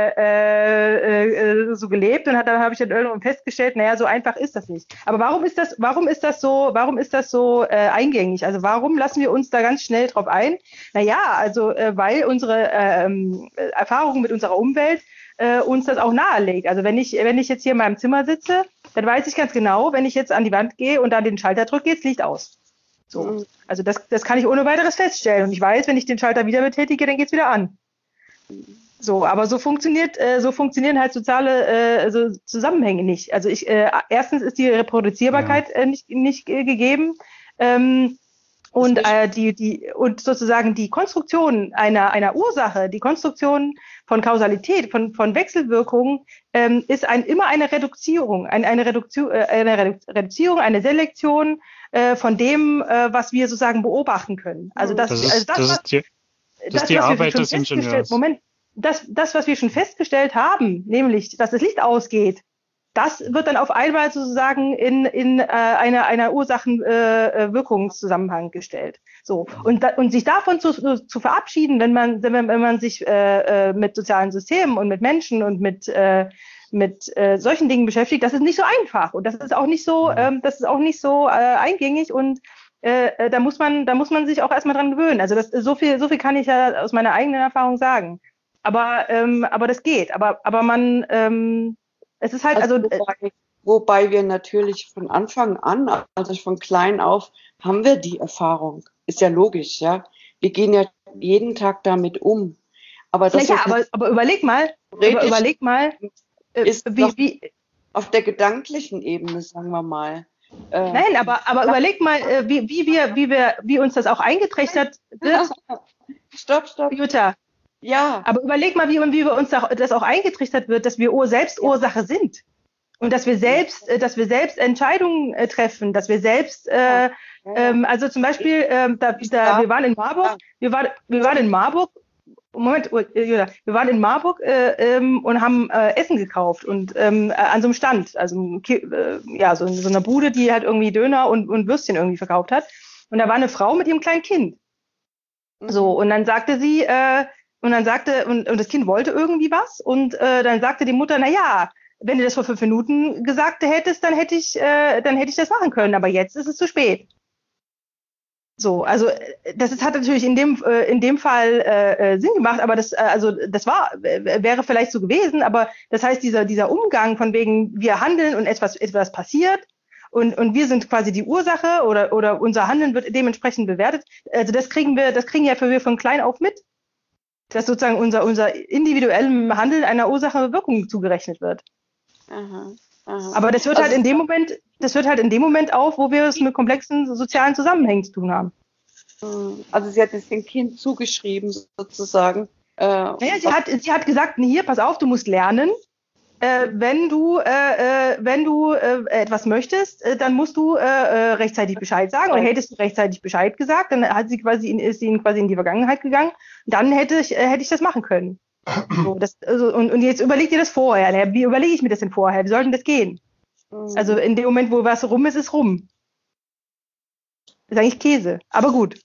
so gelebt und dann habe ich dann irgendwann festgestellt, so einfach ist das nicht. Aber warum ist das so eingängig? Also warum lassen wir uns da ganz schnell drauf ein? Weil unsere Erfahrungen mit unserer Umwelt uns das auch nahelegt. Also wenn ich jetzt hier in meinem Zimmer sitze, dann weiß ich ganz genau, wenn ich jetzt an die Wand gehe und dann den Schalter drücke, geht's Licht aus. So. Also das kann ich ohne weiteres feststellen. Und ich weiß, wenn ich den Schalter wieder betätige, dann geht's wieder an. So, aber so funktionieren halt soziale Zusammenhänge nicht. Also erstens ist die Reproduzierbarkeit nicht gegeben. Und sozusagen die Konstruktion einer Ursache, die Konstruktion von Kausalität, von Wechselwirkungen, ist immer eine Reduzierung, eine Reduzierung, eine Selektion von dem, was wir sozusagen beobachten können. Also das ist die Arbeit des Ingenieurs. Moment, das, was wir schon festgestellt haben, nämlich, dass das Licht ausgeht, das wird dann auf einmal sozusagen in einer Ursachen-Wirkungszusammenhang gestellten gestellt. So. Und sich davon zu verabschieden, wenn man sich mit sozialen Systemen und mit Menschen und mit solchen Dingen beschäftigt, das ist nicht so einfach. Und das ist auch nicht so, eingängig und da muss man sich auch erstmal dran gewöhnen. Also so viel kann ich ja aus meiner eigenen Erfahrung sagen. Aber das geht. Aber man es ist halt wobei wir natürlich von Anfang an, also von klein auf, haben wir die Erfahrung. Ist ja logisch, ja. Wir gehen ja jeden Tag damit um. Aber überleg mal, ist wie auf der gedanklichen Ebene, sagen wir mal. Nein, aber überleg mal, wie uns das auch eingetrichtert wird. Stopp. Jutta. Ja. Aber überleg mal, wie uns das auch eingetrichtert wird, dass wir selbst Ursache sind. Und dass wir selbst Entscheidungen treffen, dass wir selbst, also zum Beispiel, wir waren in Marburg, wir waren in Marburg, Moment, Julia, wir waren in Marburg und haben Essen gekauft und an so einem Stand, also so einer Bude, die halt irgendwie Döner und Würstchen irgendwie verkauft hat. Und da war eine Frau mit ihrem kleinen Kind. So, und dann sagte sie, und das Kind wollte irgendwie was und dann sagte die Mutter, wenn du das vor 5 Minuten gesagt hättest, dann hätte ich das machen können, aber jetzt ist es zu spät. So, also hat natürlich in dem Fall Sinn gemacht, aber wäre vielleicht so gewesen, aber das heißt, dieser Umgang von wegen, wir handeln und etwas passiert und wir sind quasi die Ursache oder unser Handeln wird dementsprechend bewertet, also das kriegen ja wir von klein auf mit, dass sozusagen unser individuellem Handeln einer Ursache-Wirkung zugerechnet wird. Aha. Aber das hört halt in dem Moment auf, wo wir es mit komplexen sozialen Zusammenhängen zu tun haben. Also sie hat es dem Kind zugeschrieben, sozusagen. Naja, sie hat gesagt, hier, pass auf, du musst lernen. Wenn du etwas möchtest, dann musst du rechtzeitig Bescheid sagen. Oder hättest du rechtzeitig Bescheid gesagt, dann ist sie quasi in die Vergangenheit gegangen. Dann hätte ich das machen können. So, und jetzt überleg dir das vorher. Wie überlege ich mir das denn vorher? Wie soll denn das gehen? Also in dem Moment, wo was rum ist, ist rum. Das ist eigentlich Käse, aber gut.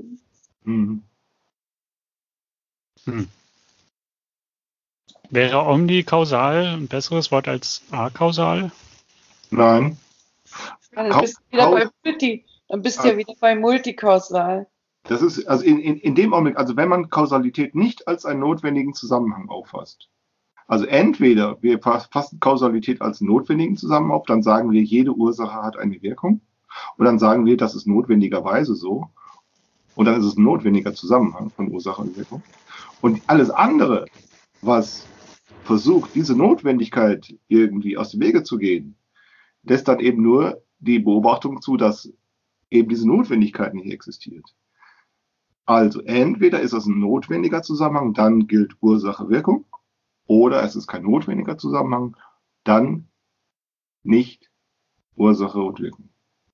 Wäre omnikausal ein besseres Wort als akausal? Nein. Dann bist du ja wieder bei Multikausal. Das ist, also in dem Augenblick, also wenn man Kausalität nicht als einen notwendigen Zusammenhang auffasst, also entweder wir fassen Kausalität als notwendigen Zusammenhang auf, dann sagen wir, jede Ursache hat eine Wirkung, und dann sagen wir, das ist notwendigerweise so, und dann ist es ein notwendiger Zusammenhang von Ursache und Wirkung. Und alles andere, was versucht, diese Notwendigkeit irgendwie aus dem Wege zu gehen, lässt dann eben nur die Beobachtung zu, dass eben diese Notwendigkeit nicht existiert. Also entweder ist es ein notwendiger Zusammenhang, dann gilt Ursache-Wirkung, oder es ist kein notwendiger Zusammenhang, dann nicht Ursache und Wirkung.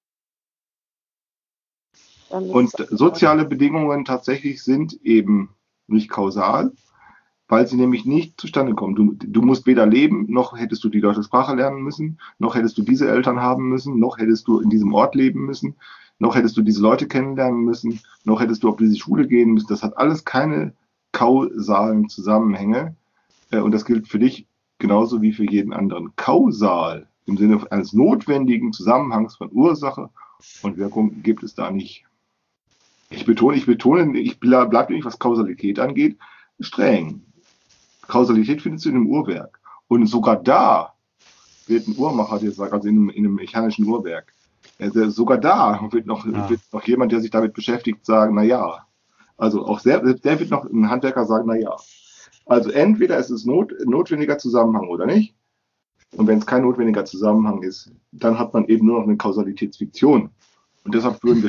Und soziale Bedingungen tatsächlich sind eben nicht kausal, weil sie nämlich nicht zustande kommen. Du musst weder leben, noch hättest du die deutsche Sprache lernen müssen, noch hättest du diese Eltern haben müssen, noch hättest du in diesem Ort leben müssen, noch hättest du diese Leute kennenlernen müssen, noch hättest du auf diese Schule gehen müssen. Das hat alles keine kausalen Zusammenhänge. Und das gilt für dich genauso wie für jeden anderen. Kausal im Sinne eines notwendigen Zusammenhangs von Ursache und Wirkung gibt es da nicht. Ich betone, ich bleibe nicht, was Kausalität angeht, streng. Kausalität findest du in einem Uhrwerk. Und sogar da wird ein Uhrmacher dir sagen, also in einem mechanischen Uhrwerk, sogar da wird noch jemand, der sich damit beschäftigt, sagen, naja. Also auch der wird noch ein Handwerker sagen, naja. Also entweder ist es notwendiger Zusammenhang oder nicht. Und wenn es kein notwendiger Zusammenhang ist, dann hat man eben nur noch eine Kausalitätsfiktion. Und deshalb reden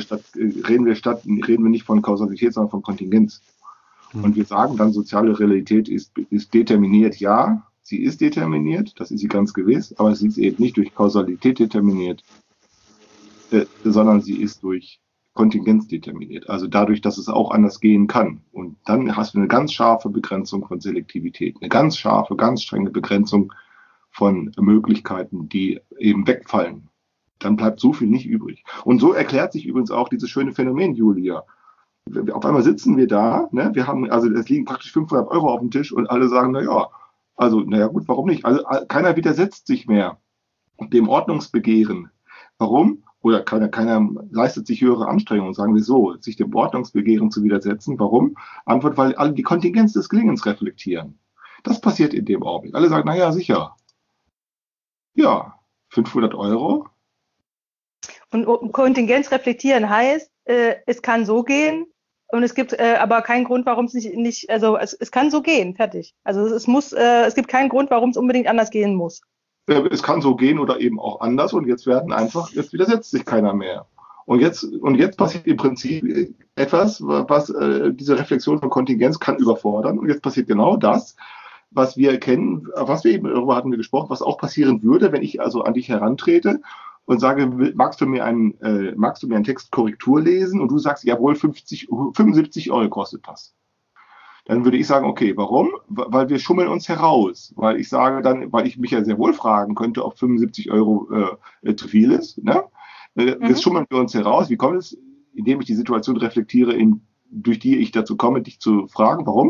wir nicht von Kausalität, sondern von Kontingenz. Und wir sagen dann, soziale Realität ist determiniert. Ja, sie ist determiniert, das ist sie ganz gewiss, aber sie ist eben nicht durch Kausalität determiniert, sondern sie ist durch Kontingenz determiniert. Also dadurch, dass es auch anders gehen kann. Und dann hast du eine ganz scharfe Begrenzung von Selektivität, eine ganz scharfe, ganz strenge Begrenzung von Möglichkeiten, die eben wegfallen. Dann bleibt so viel nicht übrig. Und so erklärt sich übrigens auch dieses schöne Phänomen, Julia. Auf einmal sitzen wir da, ne? Es liegen praktisch 500 € auf dem Tisch und alle sagen, naja gut, warum nicht? Also keiner widersetzt sich mehr dem Ordnungsbegehren. Warum? Oder keiner leistet sich höhere Anstrengungen, sagen wir so, sich dem Ordnungsbegehren zu widersetzen. Warum? Antwort, weil alle die Kontingenz des Gelingens reflektieren. Das passiert in dem Augenblick. Alle sagen, naja, sicher. Ja, 500 €. Und Kontingenz reflektieren heißt, es kann so gehen und es gibt aber keinen Grund, warum es nicht, also es kann so gehen, fertig. Also es gibt keinen Grund, warum es unbedingt anders gehen muss. Es kann so gehen oder eben auch anders und jetzt widersetzt sich keiner mehr. Und jetzt passiert im Prinzip etwas, was diese Reflexion von Kontingenz kann überfordern. Und jetzt passiert genau das, was wir kennen, darüber hatten wir gesprochen, was auch passieren würde, wenn ich also an dich herantrete und sage, magst du mir einen Text Korrektur lesen? Und du sagst, jawohl, 75 € kostet das. Dann würde ich sagen, okay, warum? Weil wir schummeln uns heraus. Weil ich mich ja sehr wohl fragen könnte, ob 75 € zu viel ist. Ne? Jetzt schummeln wir uns heraus. Wie kommt es? Indem ich die Situation reflektiere, durch die ich dazu komme, dich zu fragen. Warum?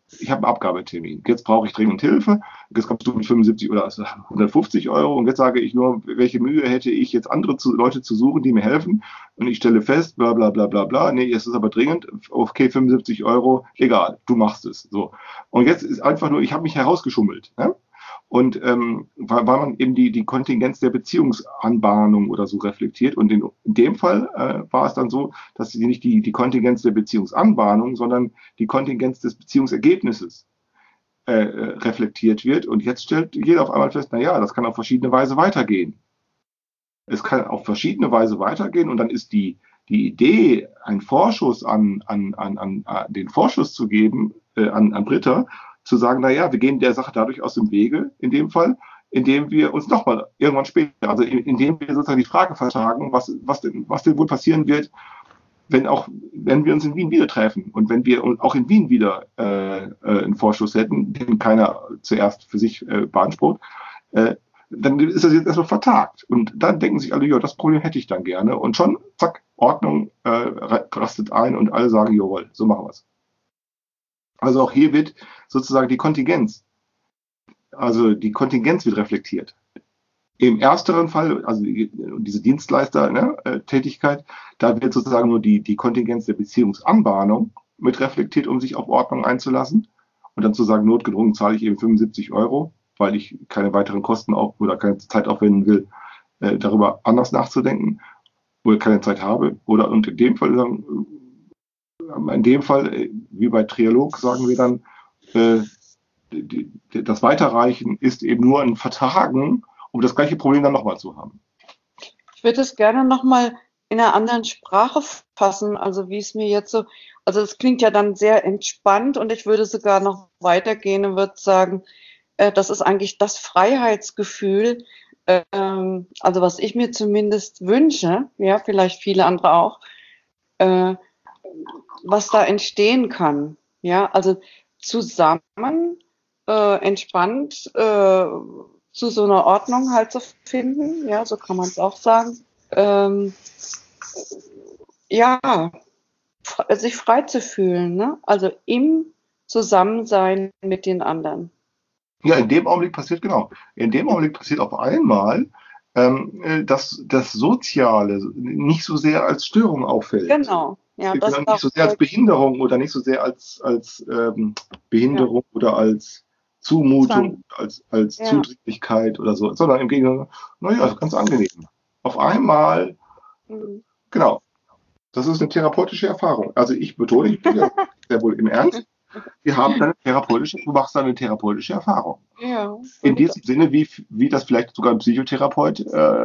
ich habe einen Abgabetermin. Jetzt brauche ich dringend Hilfe. Jetzt kommst du mit 75 oder 150 Euro und jetzt sage ich nur, welche Mühe hätte ich jetzt andere Leute zu suchen, die mir helfen und ich stelle fest, bla bla bla bla bla, nee, es ist aber dringend, okay, 75 Euro, egal, du machst es. So. Und jetzt ist einfach nur, ich habe mich herausgeschummelt. Ne? Und weil man eben die Kontingenz der Beziehungsanbahnung oder so reflektiert. Und in dem Fall war es dann so, dass sie nicht die Kontingenz der Beziehungsanbahnung, sondern die Kontingenz des Beziehungsergebnisses reflektiert wird. Und jetzt stellt jeder auf einmal fest, naja, das kann auf verschiedene Weise weitergehen. Es kann auf verschiedene Weise weitergehen und dann ist die Idee, einen Vorschuss an den Vorschuss zu geben, an Britta, zu sagen, naja, wir gehen der Sache dadurch aus dem Wege, in dem Fall, indem wir uns nochmal irgendwann später, also indem wir sozusagen die Frage vertagen, was denn wohl passieren wird, wenn wir uns in Wien wieder treffen und wenn wir auch in Wien wieder einen Vorschuss hätten, den keiner zuerst für sich beansprucht, dann ist das jetzt erstmal vertagt. Und dann denken sich alle, ja, das Problem hätte ich dann gerne. Und schon, zack, Ordnung rastet ein und alle sagen, jawohl, so machen wir es. Also auch hier wird sozusagen die Kontingenz wird reflektiert. Im ersteren Fall, also diese Dienstleister-Tätigkeit, da wird sozusagen nur die Kontingenz der Beziehungsanbahnung mit reflektiert, um sich auf Ordnung einzulassen. Und dann zu sagen, notgedrungen zahle ich eben 75 Euro, weil ich keine weiteren Kosten oder keine Zeit aufwenden will, darüber anders nachzudenken oder keine Zeit habe. Und in dem Fall wie bei Trialog, sagen wir dann, das Weiterreichen ist eben nur ein Vertagen, um das gleiche Problem dann nochmal zu haben. Ich würde es gerne nochmal in einer anderen Sprache fassen, also wie es mir jetzt so, also es klingt ja dann sehr entspannt und ich würde sogar noch weitergehen und würde sagen, das ist eigentlich das Freiheitsgefühl, also was ich mir zumindest wünsche, ja, vielleicht viele andere auch, was da entstehen kann, ja, also zusammen entspannt zu so einer Ordnung halt zu finden, ja, so kann man es auch sagen, ja, sich frei zu fühlen, ne? Also im Zusammensein mit den anderen. Ja, in dem Augenblick passiert auf einmal, dass das Soziale nicht so sehr als Störung auffällt. Genau. Ja, das nicht so sehr als Behinderung oder nicht so sehr als Behinderung oder als Zumutung, als Zudringlichkeit oder so, sondern im Gegenteil, naja, ganz angenehm. Auf einmal, genau, das ist eine therapeutische Erfahrung. Also ich betone, ich bin ja sehr wohl im Ernst, du machst eine therapeutische Erfahrung. Ja. In diesem Sinne, wie das vielleicht sogar ein Psychotherapeut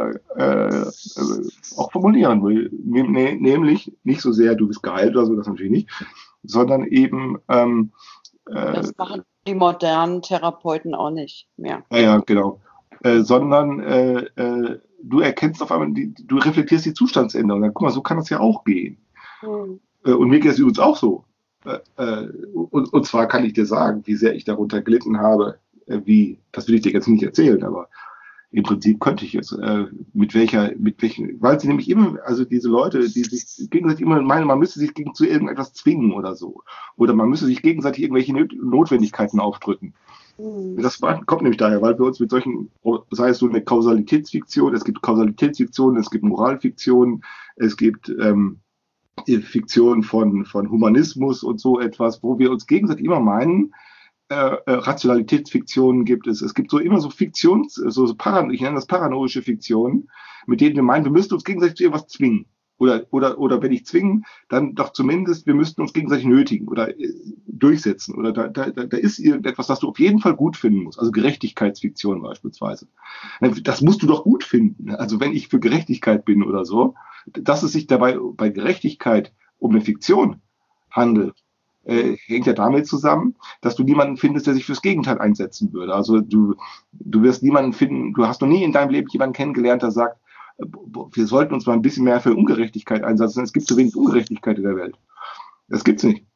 auch formulieren will. Nämlich nicht so sehr, du bist geheilt oder so, das natürlich nicht, sondern eben das machen die modernen Therapeuten auch nicht mehr. Ja, genau. Sondern du erkennst auf einmal, du reflektierst die Zustandsänderung. Dann, guck mal, so kann das ja auch gehen. Und mir geht es übrigens auch so. Und zwar kann ich dir sagen, wie sehr ich darunter gelitten habe, das will ich dir jetzt nicht erzählen, aber im Prinzip könnte ich es, mit welchen, weil sie nämlich immer, also diese Leute, die sich gegenseitig immer meinen, man müsste sich zu irgendetwas zwingen oder so. Oder man müsste sich gegenseitig irgendwelche Notwendigkeiten aufdrücken. Das kommt nämlich daher, weil wir uns mit solchen, sei es so eine Kausalitätsfiktion, es gibt Kausalitätsfiktionen, es gibt Moralfiktionen, es gibt Fiktion von Humanismus und so etwas, wo wir uns gegenseitig immer meinen, Rationalitätsfiktionen gibt es. Es gibt immer so Fiktions, ich nenne das paranoische Fiktionen, mit denen wir meinen, wir müssten uns gegenseitig zu irgendwas zwingen. Oder wenn nicht zwingen, dann doch zumindest, wir müssten uns gegenseitig nötigen oder durchsetzen. Oder da ist irgendetwas, das du auf jeden Fall gut finden musst. Also Gerechtigkeitsfiktion beispielsweise. Das musst du doch gut finden. Also wenn ich für Gerechtigkeit bin oder so, dass es sich dabei bei Gerechtigkeit um eine Fiktion handelt, hängt ja damit zusammen, dass du niemanden findest, der sich fürs Gegenteil einsetzen würde. Also du wirst niemanden finden, du hast noch nie in deinem Leben jemanden kennengelernt, der sagt, wir sollten uns mal ein bisschen mehr für Ungerechtigkeit einsetzen. Es gibt zu wenig Ungerechtigkeit in der Welt. Das gibt's nicht.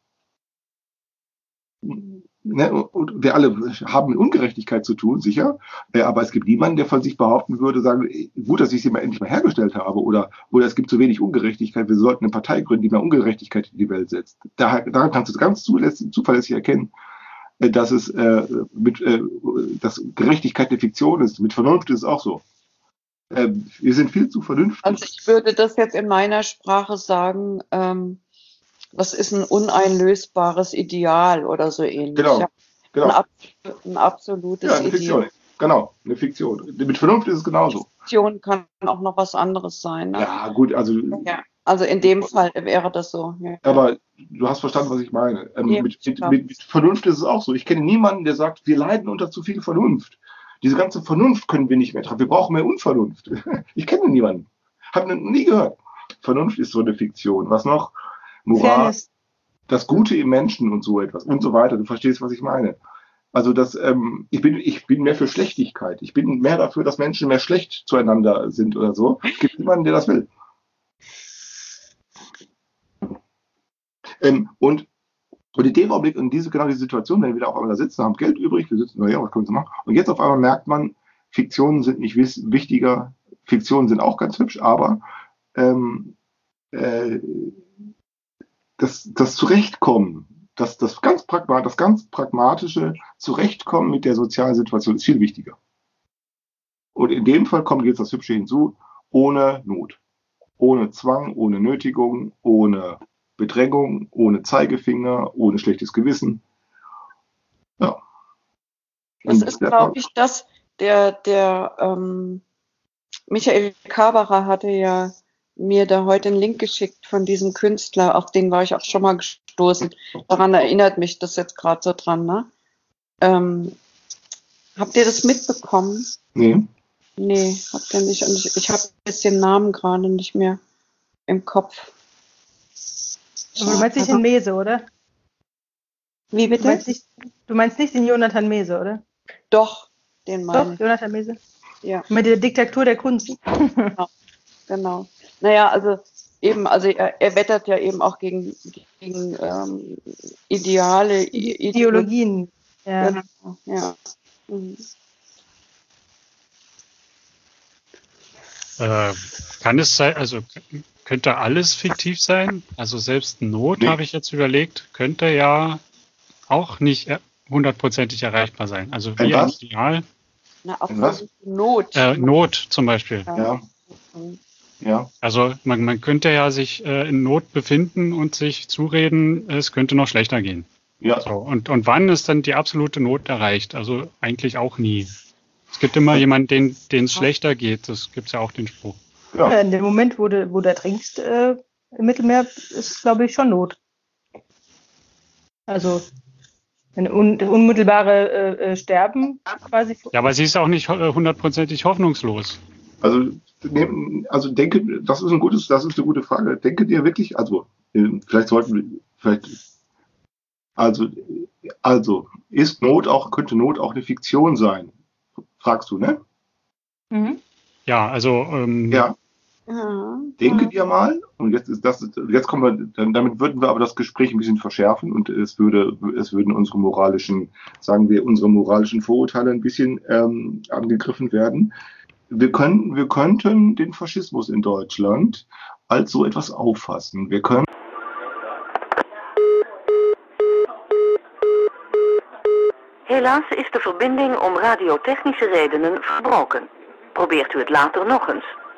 Ne? Und wir alle haben mit Ungerechtigkeit zu tun, sicher, aber es gibt niemanden, der von sich behaupten würde, sagen, gut, dass ich sie endlich mal hergestellt habe, oder es gibt zu wenig Ungerechtigkeit, wir sollten eine Partei gründen, die mehr Ungerechtigkeit in die Welt setzt. Daran kannst du es ganz zuverlässig erkennen, dass dass Gerechtigkeit eine Fiktion ist. Mit Vernunft ist es auch so. Wir sind viel zu vernünftig. Also ich würde das jetzt in meiner Sprache sagen, was ist ein uneinlösbares Ideal oder so ähnlich. Genau. Ein absolutes eine Fiktion. Ideal. Genau, eine Fiktion. Mit Vernunft ist es genauso. Fiktion kann auch noch was anderes sein. Ne? Ja, gut, also. Ja, also in dem Fall wäre das so. Ja. Aber du hast verstanden, was ich meine. Mit Vernunft ist es auch so. Ich kenne niemanden, der sagt, wir leiden unter zu viel Vernunft. Diese ganze Vernunft können wir nicht mehr tragen. Wir brauchen mehr Unvernunft. Ich kenne niemanden. Habe nie gehört. Vernunft ist so eine Fiktion. Was noch? Moral, Fairness. Das Gute im Menschen und so etwas und so weiter. Du verstehst, was ich meine. Also ich bin mehr für Schlechtigkeit. Ich bin mehr dafür, dass Menschen mehr schlecht zueinander sind oder so. Es gibt niemanden, der das will. Und in dem Augenblick, genau diese Situation, wenn wir wieder auf einmal da sitzen, haben Geld übrig, wir sitzen, naja, was können wir machen? Und jetzt auf einmal merkt man, Fiktionen sind nicht wichtiger, Fiktionen sind auch ganz hübsch, aber das Zurechtkommen, das ganz pragmatische Zurechtkommen mit der sozialen Situation ist viel wichtiger. Und in dem Fall kommt jetzt das Hübsche hinzu, ohne Not, ohne Zwang, ohne Nötigung, ohne Bedrängung, ohne Zeigefinger, ohne schlechtes Gewissen. Ja. Das ist, glaube ich, der Michael Kaberer hatte ja mir da heute einen Link geschickt von diesem Künstler, auf den war ich auch schon mal gestoßen. Daran erinnert mich das jetzt gerade so dran, ne? Habt ihr das mitbekommen? Nee. Nee, habt ihr nicht. Und ich habe jetzt den Namen gerade nicht mehr im Kopf. Aber du meinst nicht den Mese, oder? Wie bitte? Du meinst nicht den Jonathan Mese, oder? Doch, den meine ich. Doch, Jonathan Mese? Ja. Mit der Diktatur der Kunst. Genau. Naja, also er wettert ja eben auch gegen Ideale, Ideologien. Ja. Genau, ja. Mhm. Kann es sein, also könnte alles fiktiv sein? Also selbst Not, habe ich jetzt überlegt, könnte ja auch nicht hundertprozentig erreichbar sein. Also wie ein Ideal. Na, absolute Not. Not zum Beispiel. Ja. Ja. Also man könnte ja sich in Not befinden und sich zureden, es könnte noch schlechter gehen. Ja. So, und wann ist dann die absolute Not erreicht? Also eigentlich auch nie. Es gibt immer jemanden, denen es schlechter geht. Das gibt es ja auch den Spruch. Ja. In dem Moment, wo du ertrinkst im Mittelmeer, ist, glaube ich, schon Not. Also ein unmittelbare Sterben quasi. Ja, aber sie ist auch nicht hundertprozentig hoffnungslos. Also denke, das ist eine gute Frage. Denke dir wirklich, ist könnte Not auch eine Fiktion sein? Fragst du, ne? Mhm. Ja, also ja. Denke dir mal, und jetzt kommen wir, damit würden wir aber das Gespräch ein bisschen verschärfen und es würden unsere moralischen Vorurteile ein bisschen angegriffen werden. Wir könnten den Faschismus in Deutschland als so etwas auffassen. Helaas is de verbinding om radiotechnische redenen verbroken. Probeert u het later nog eens.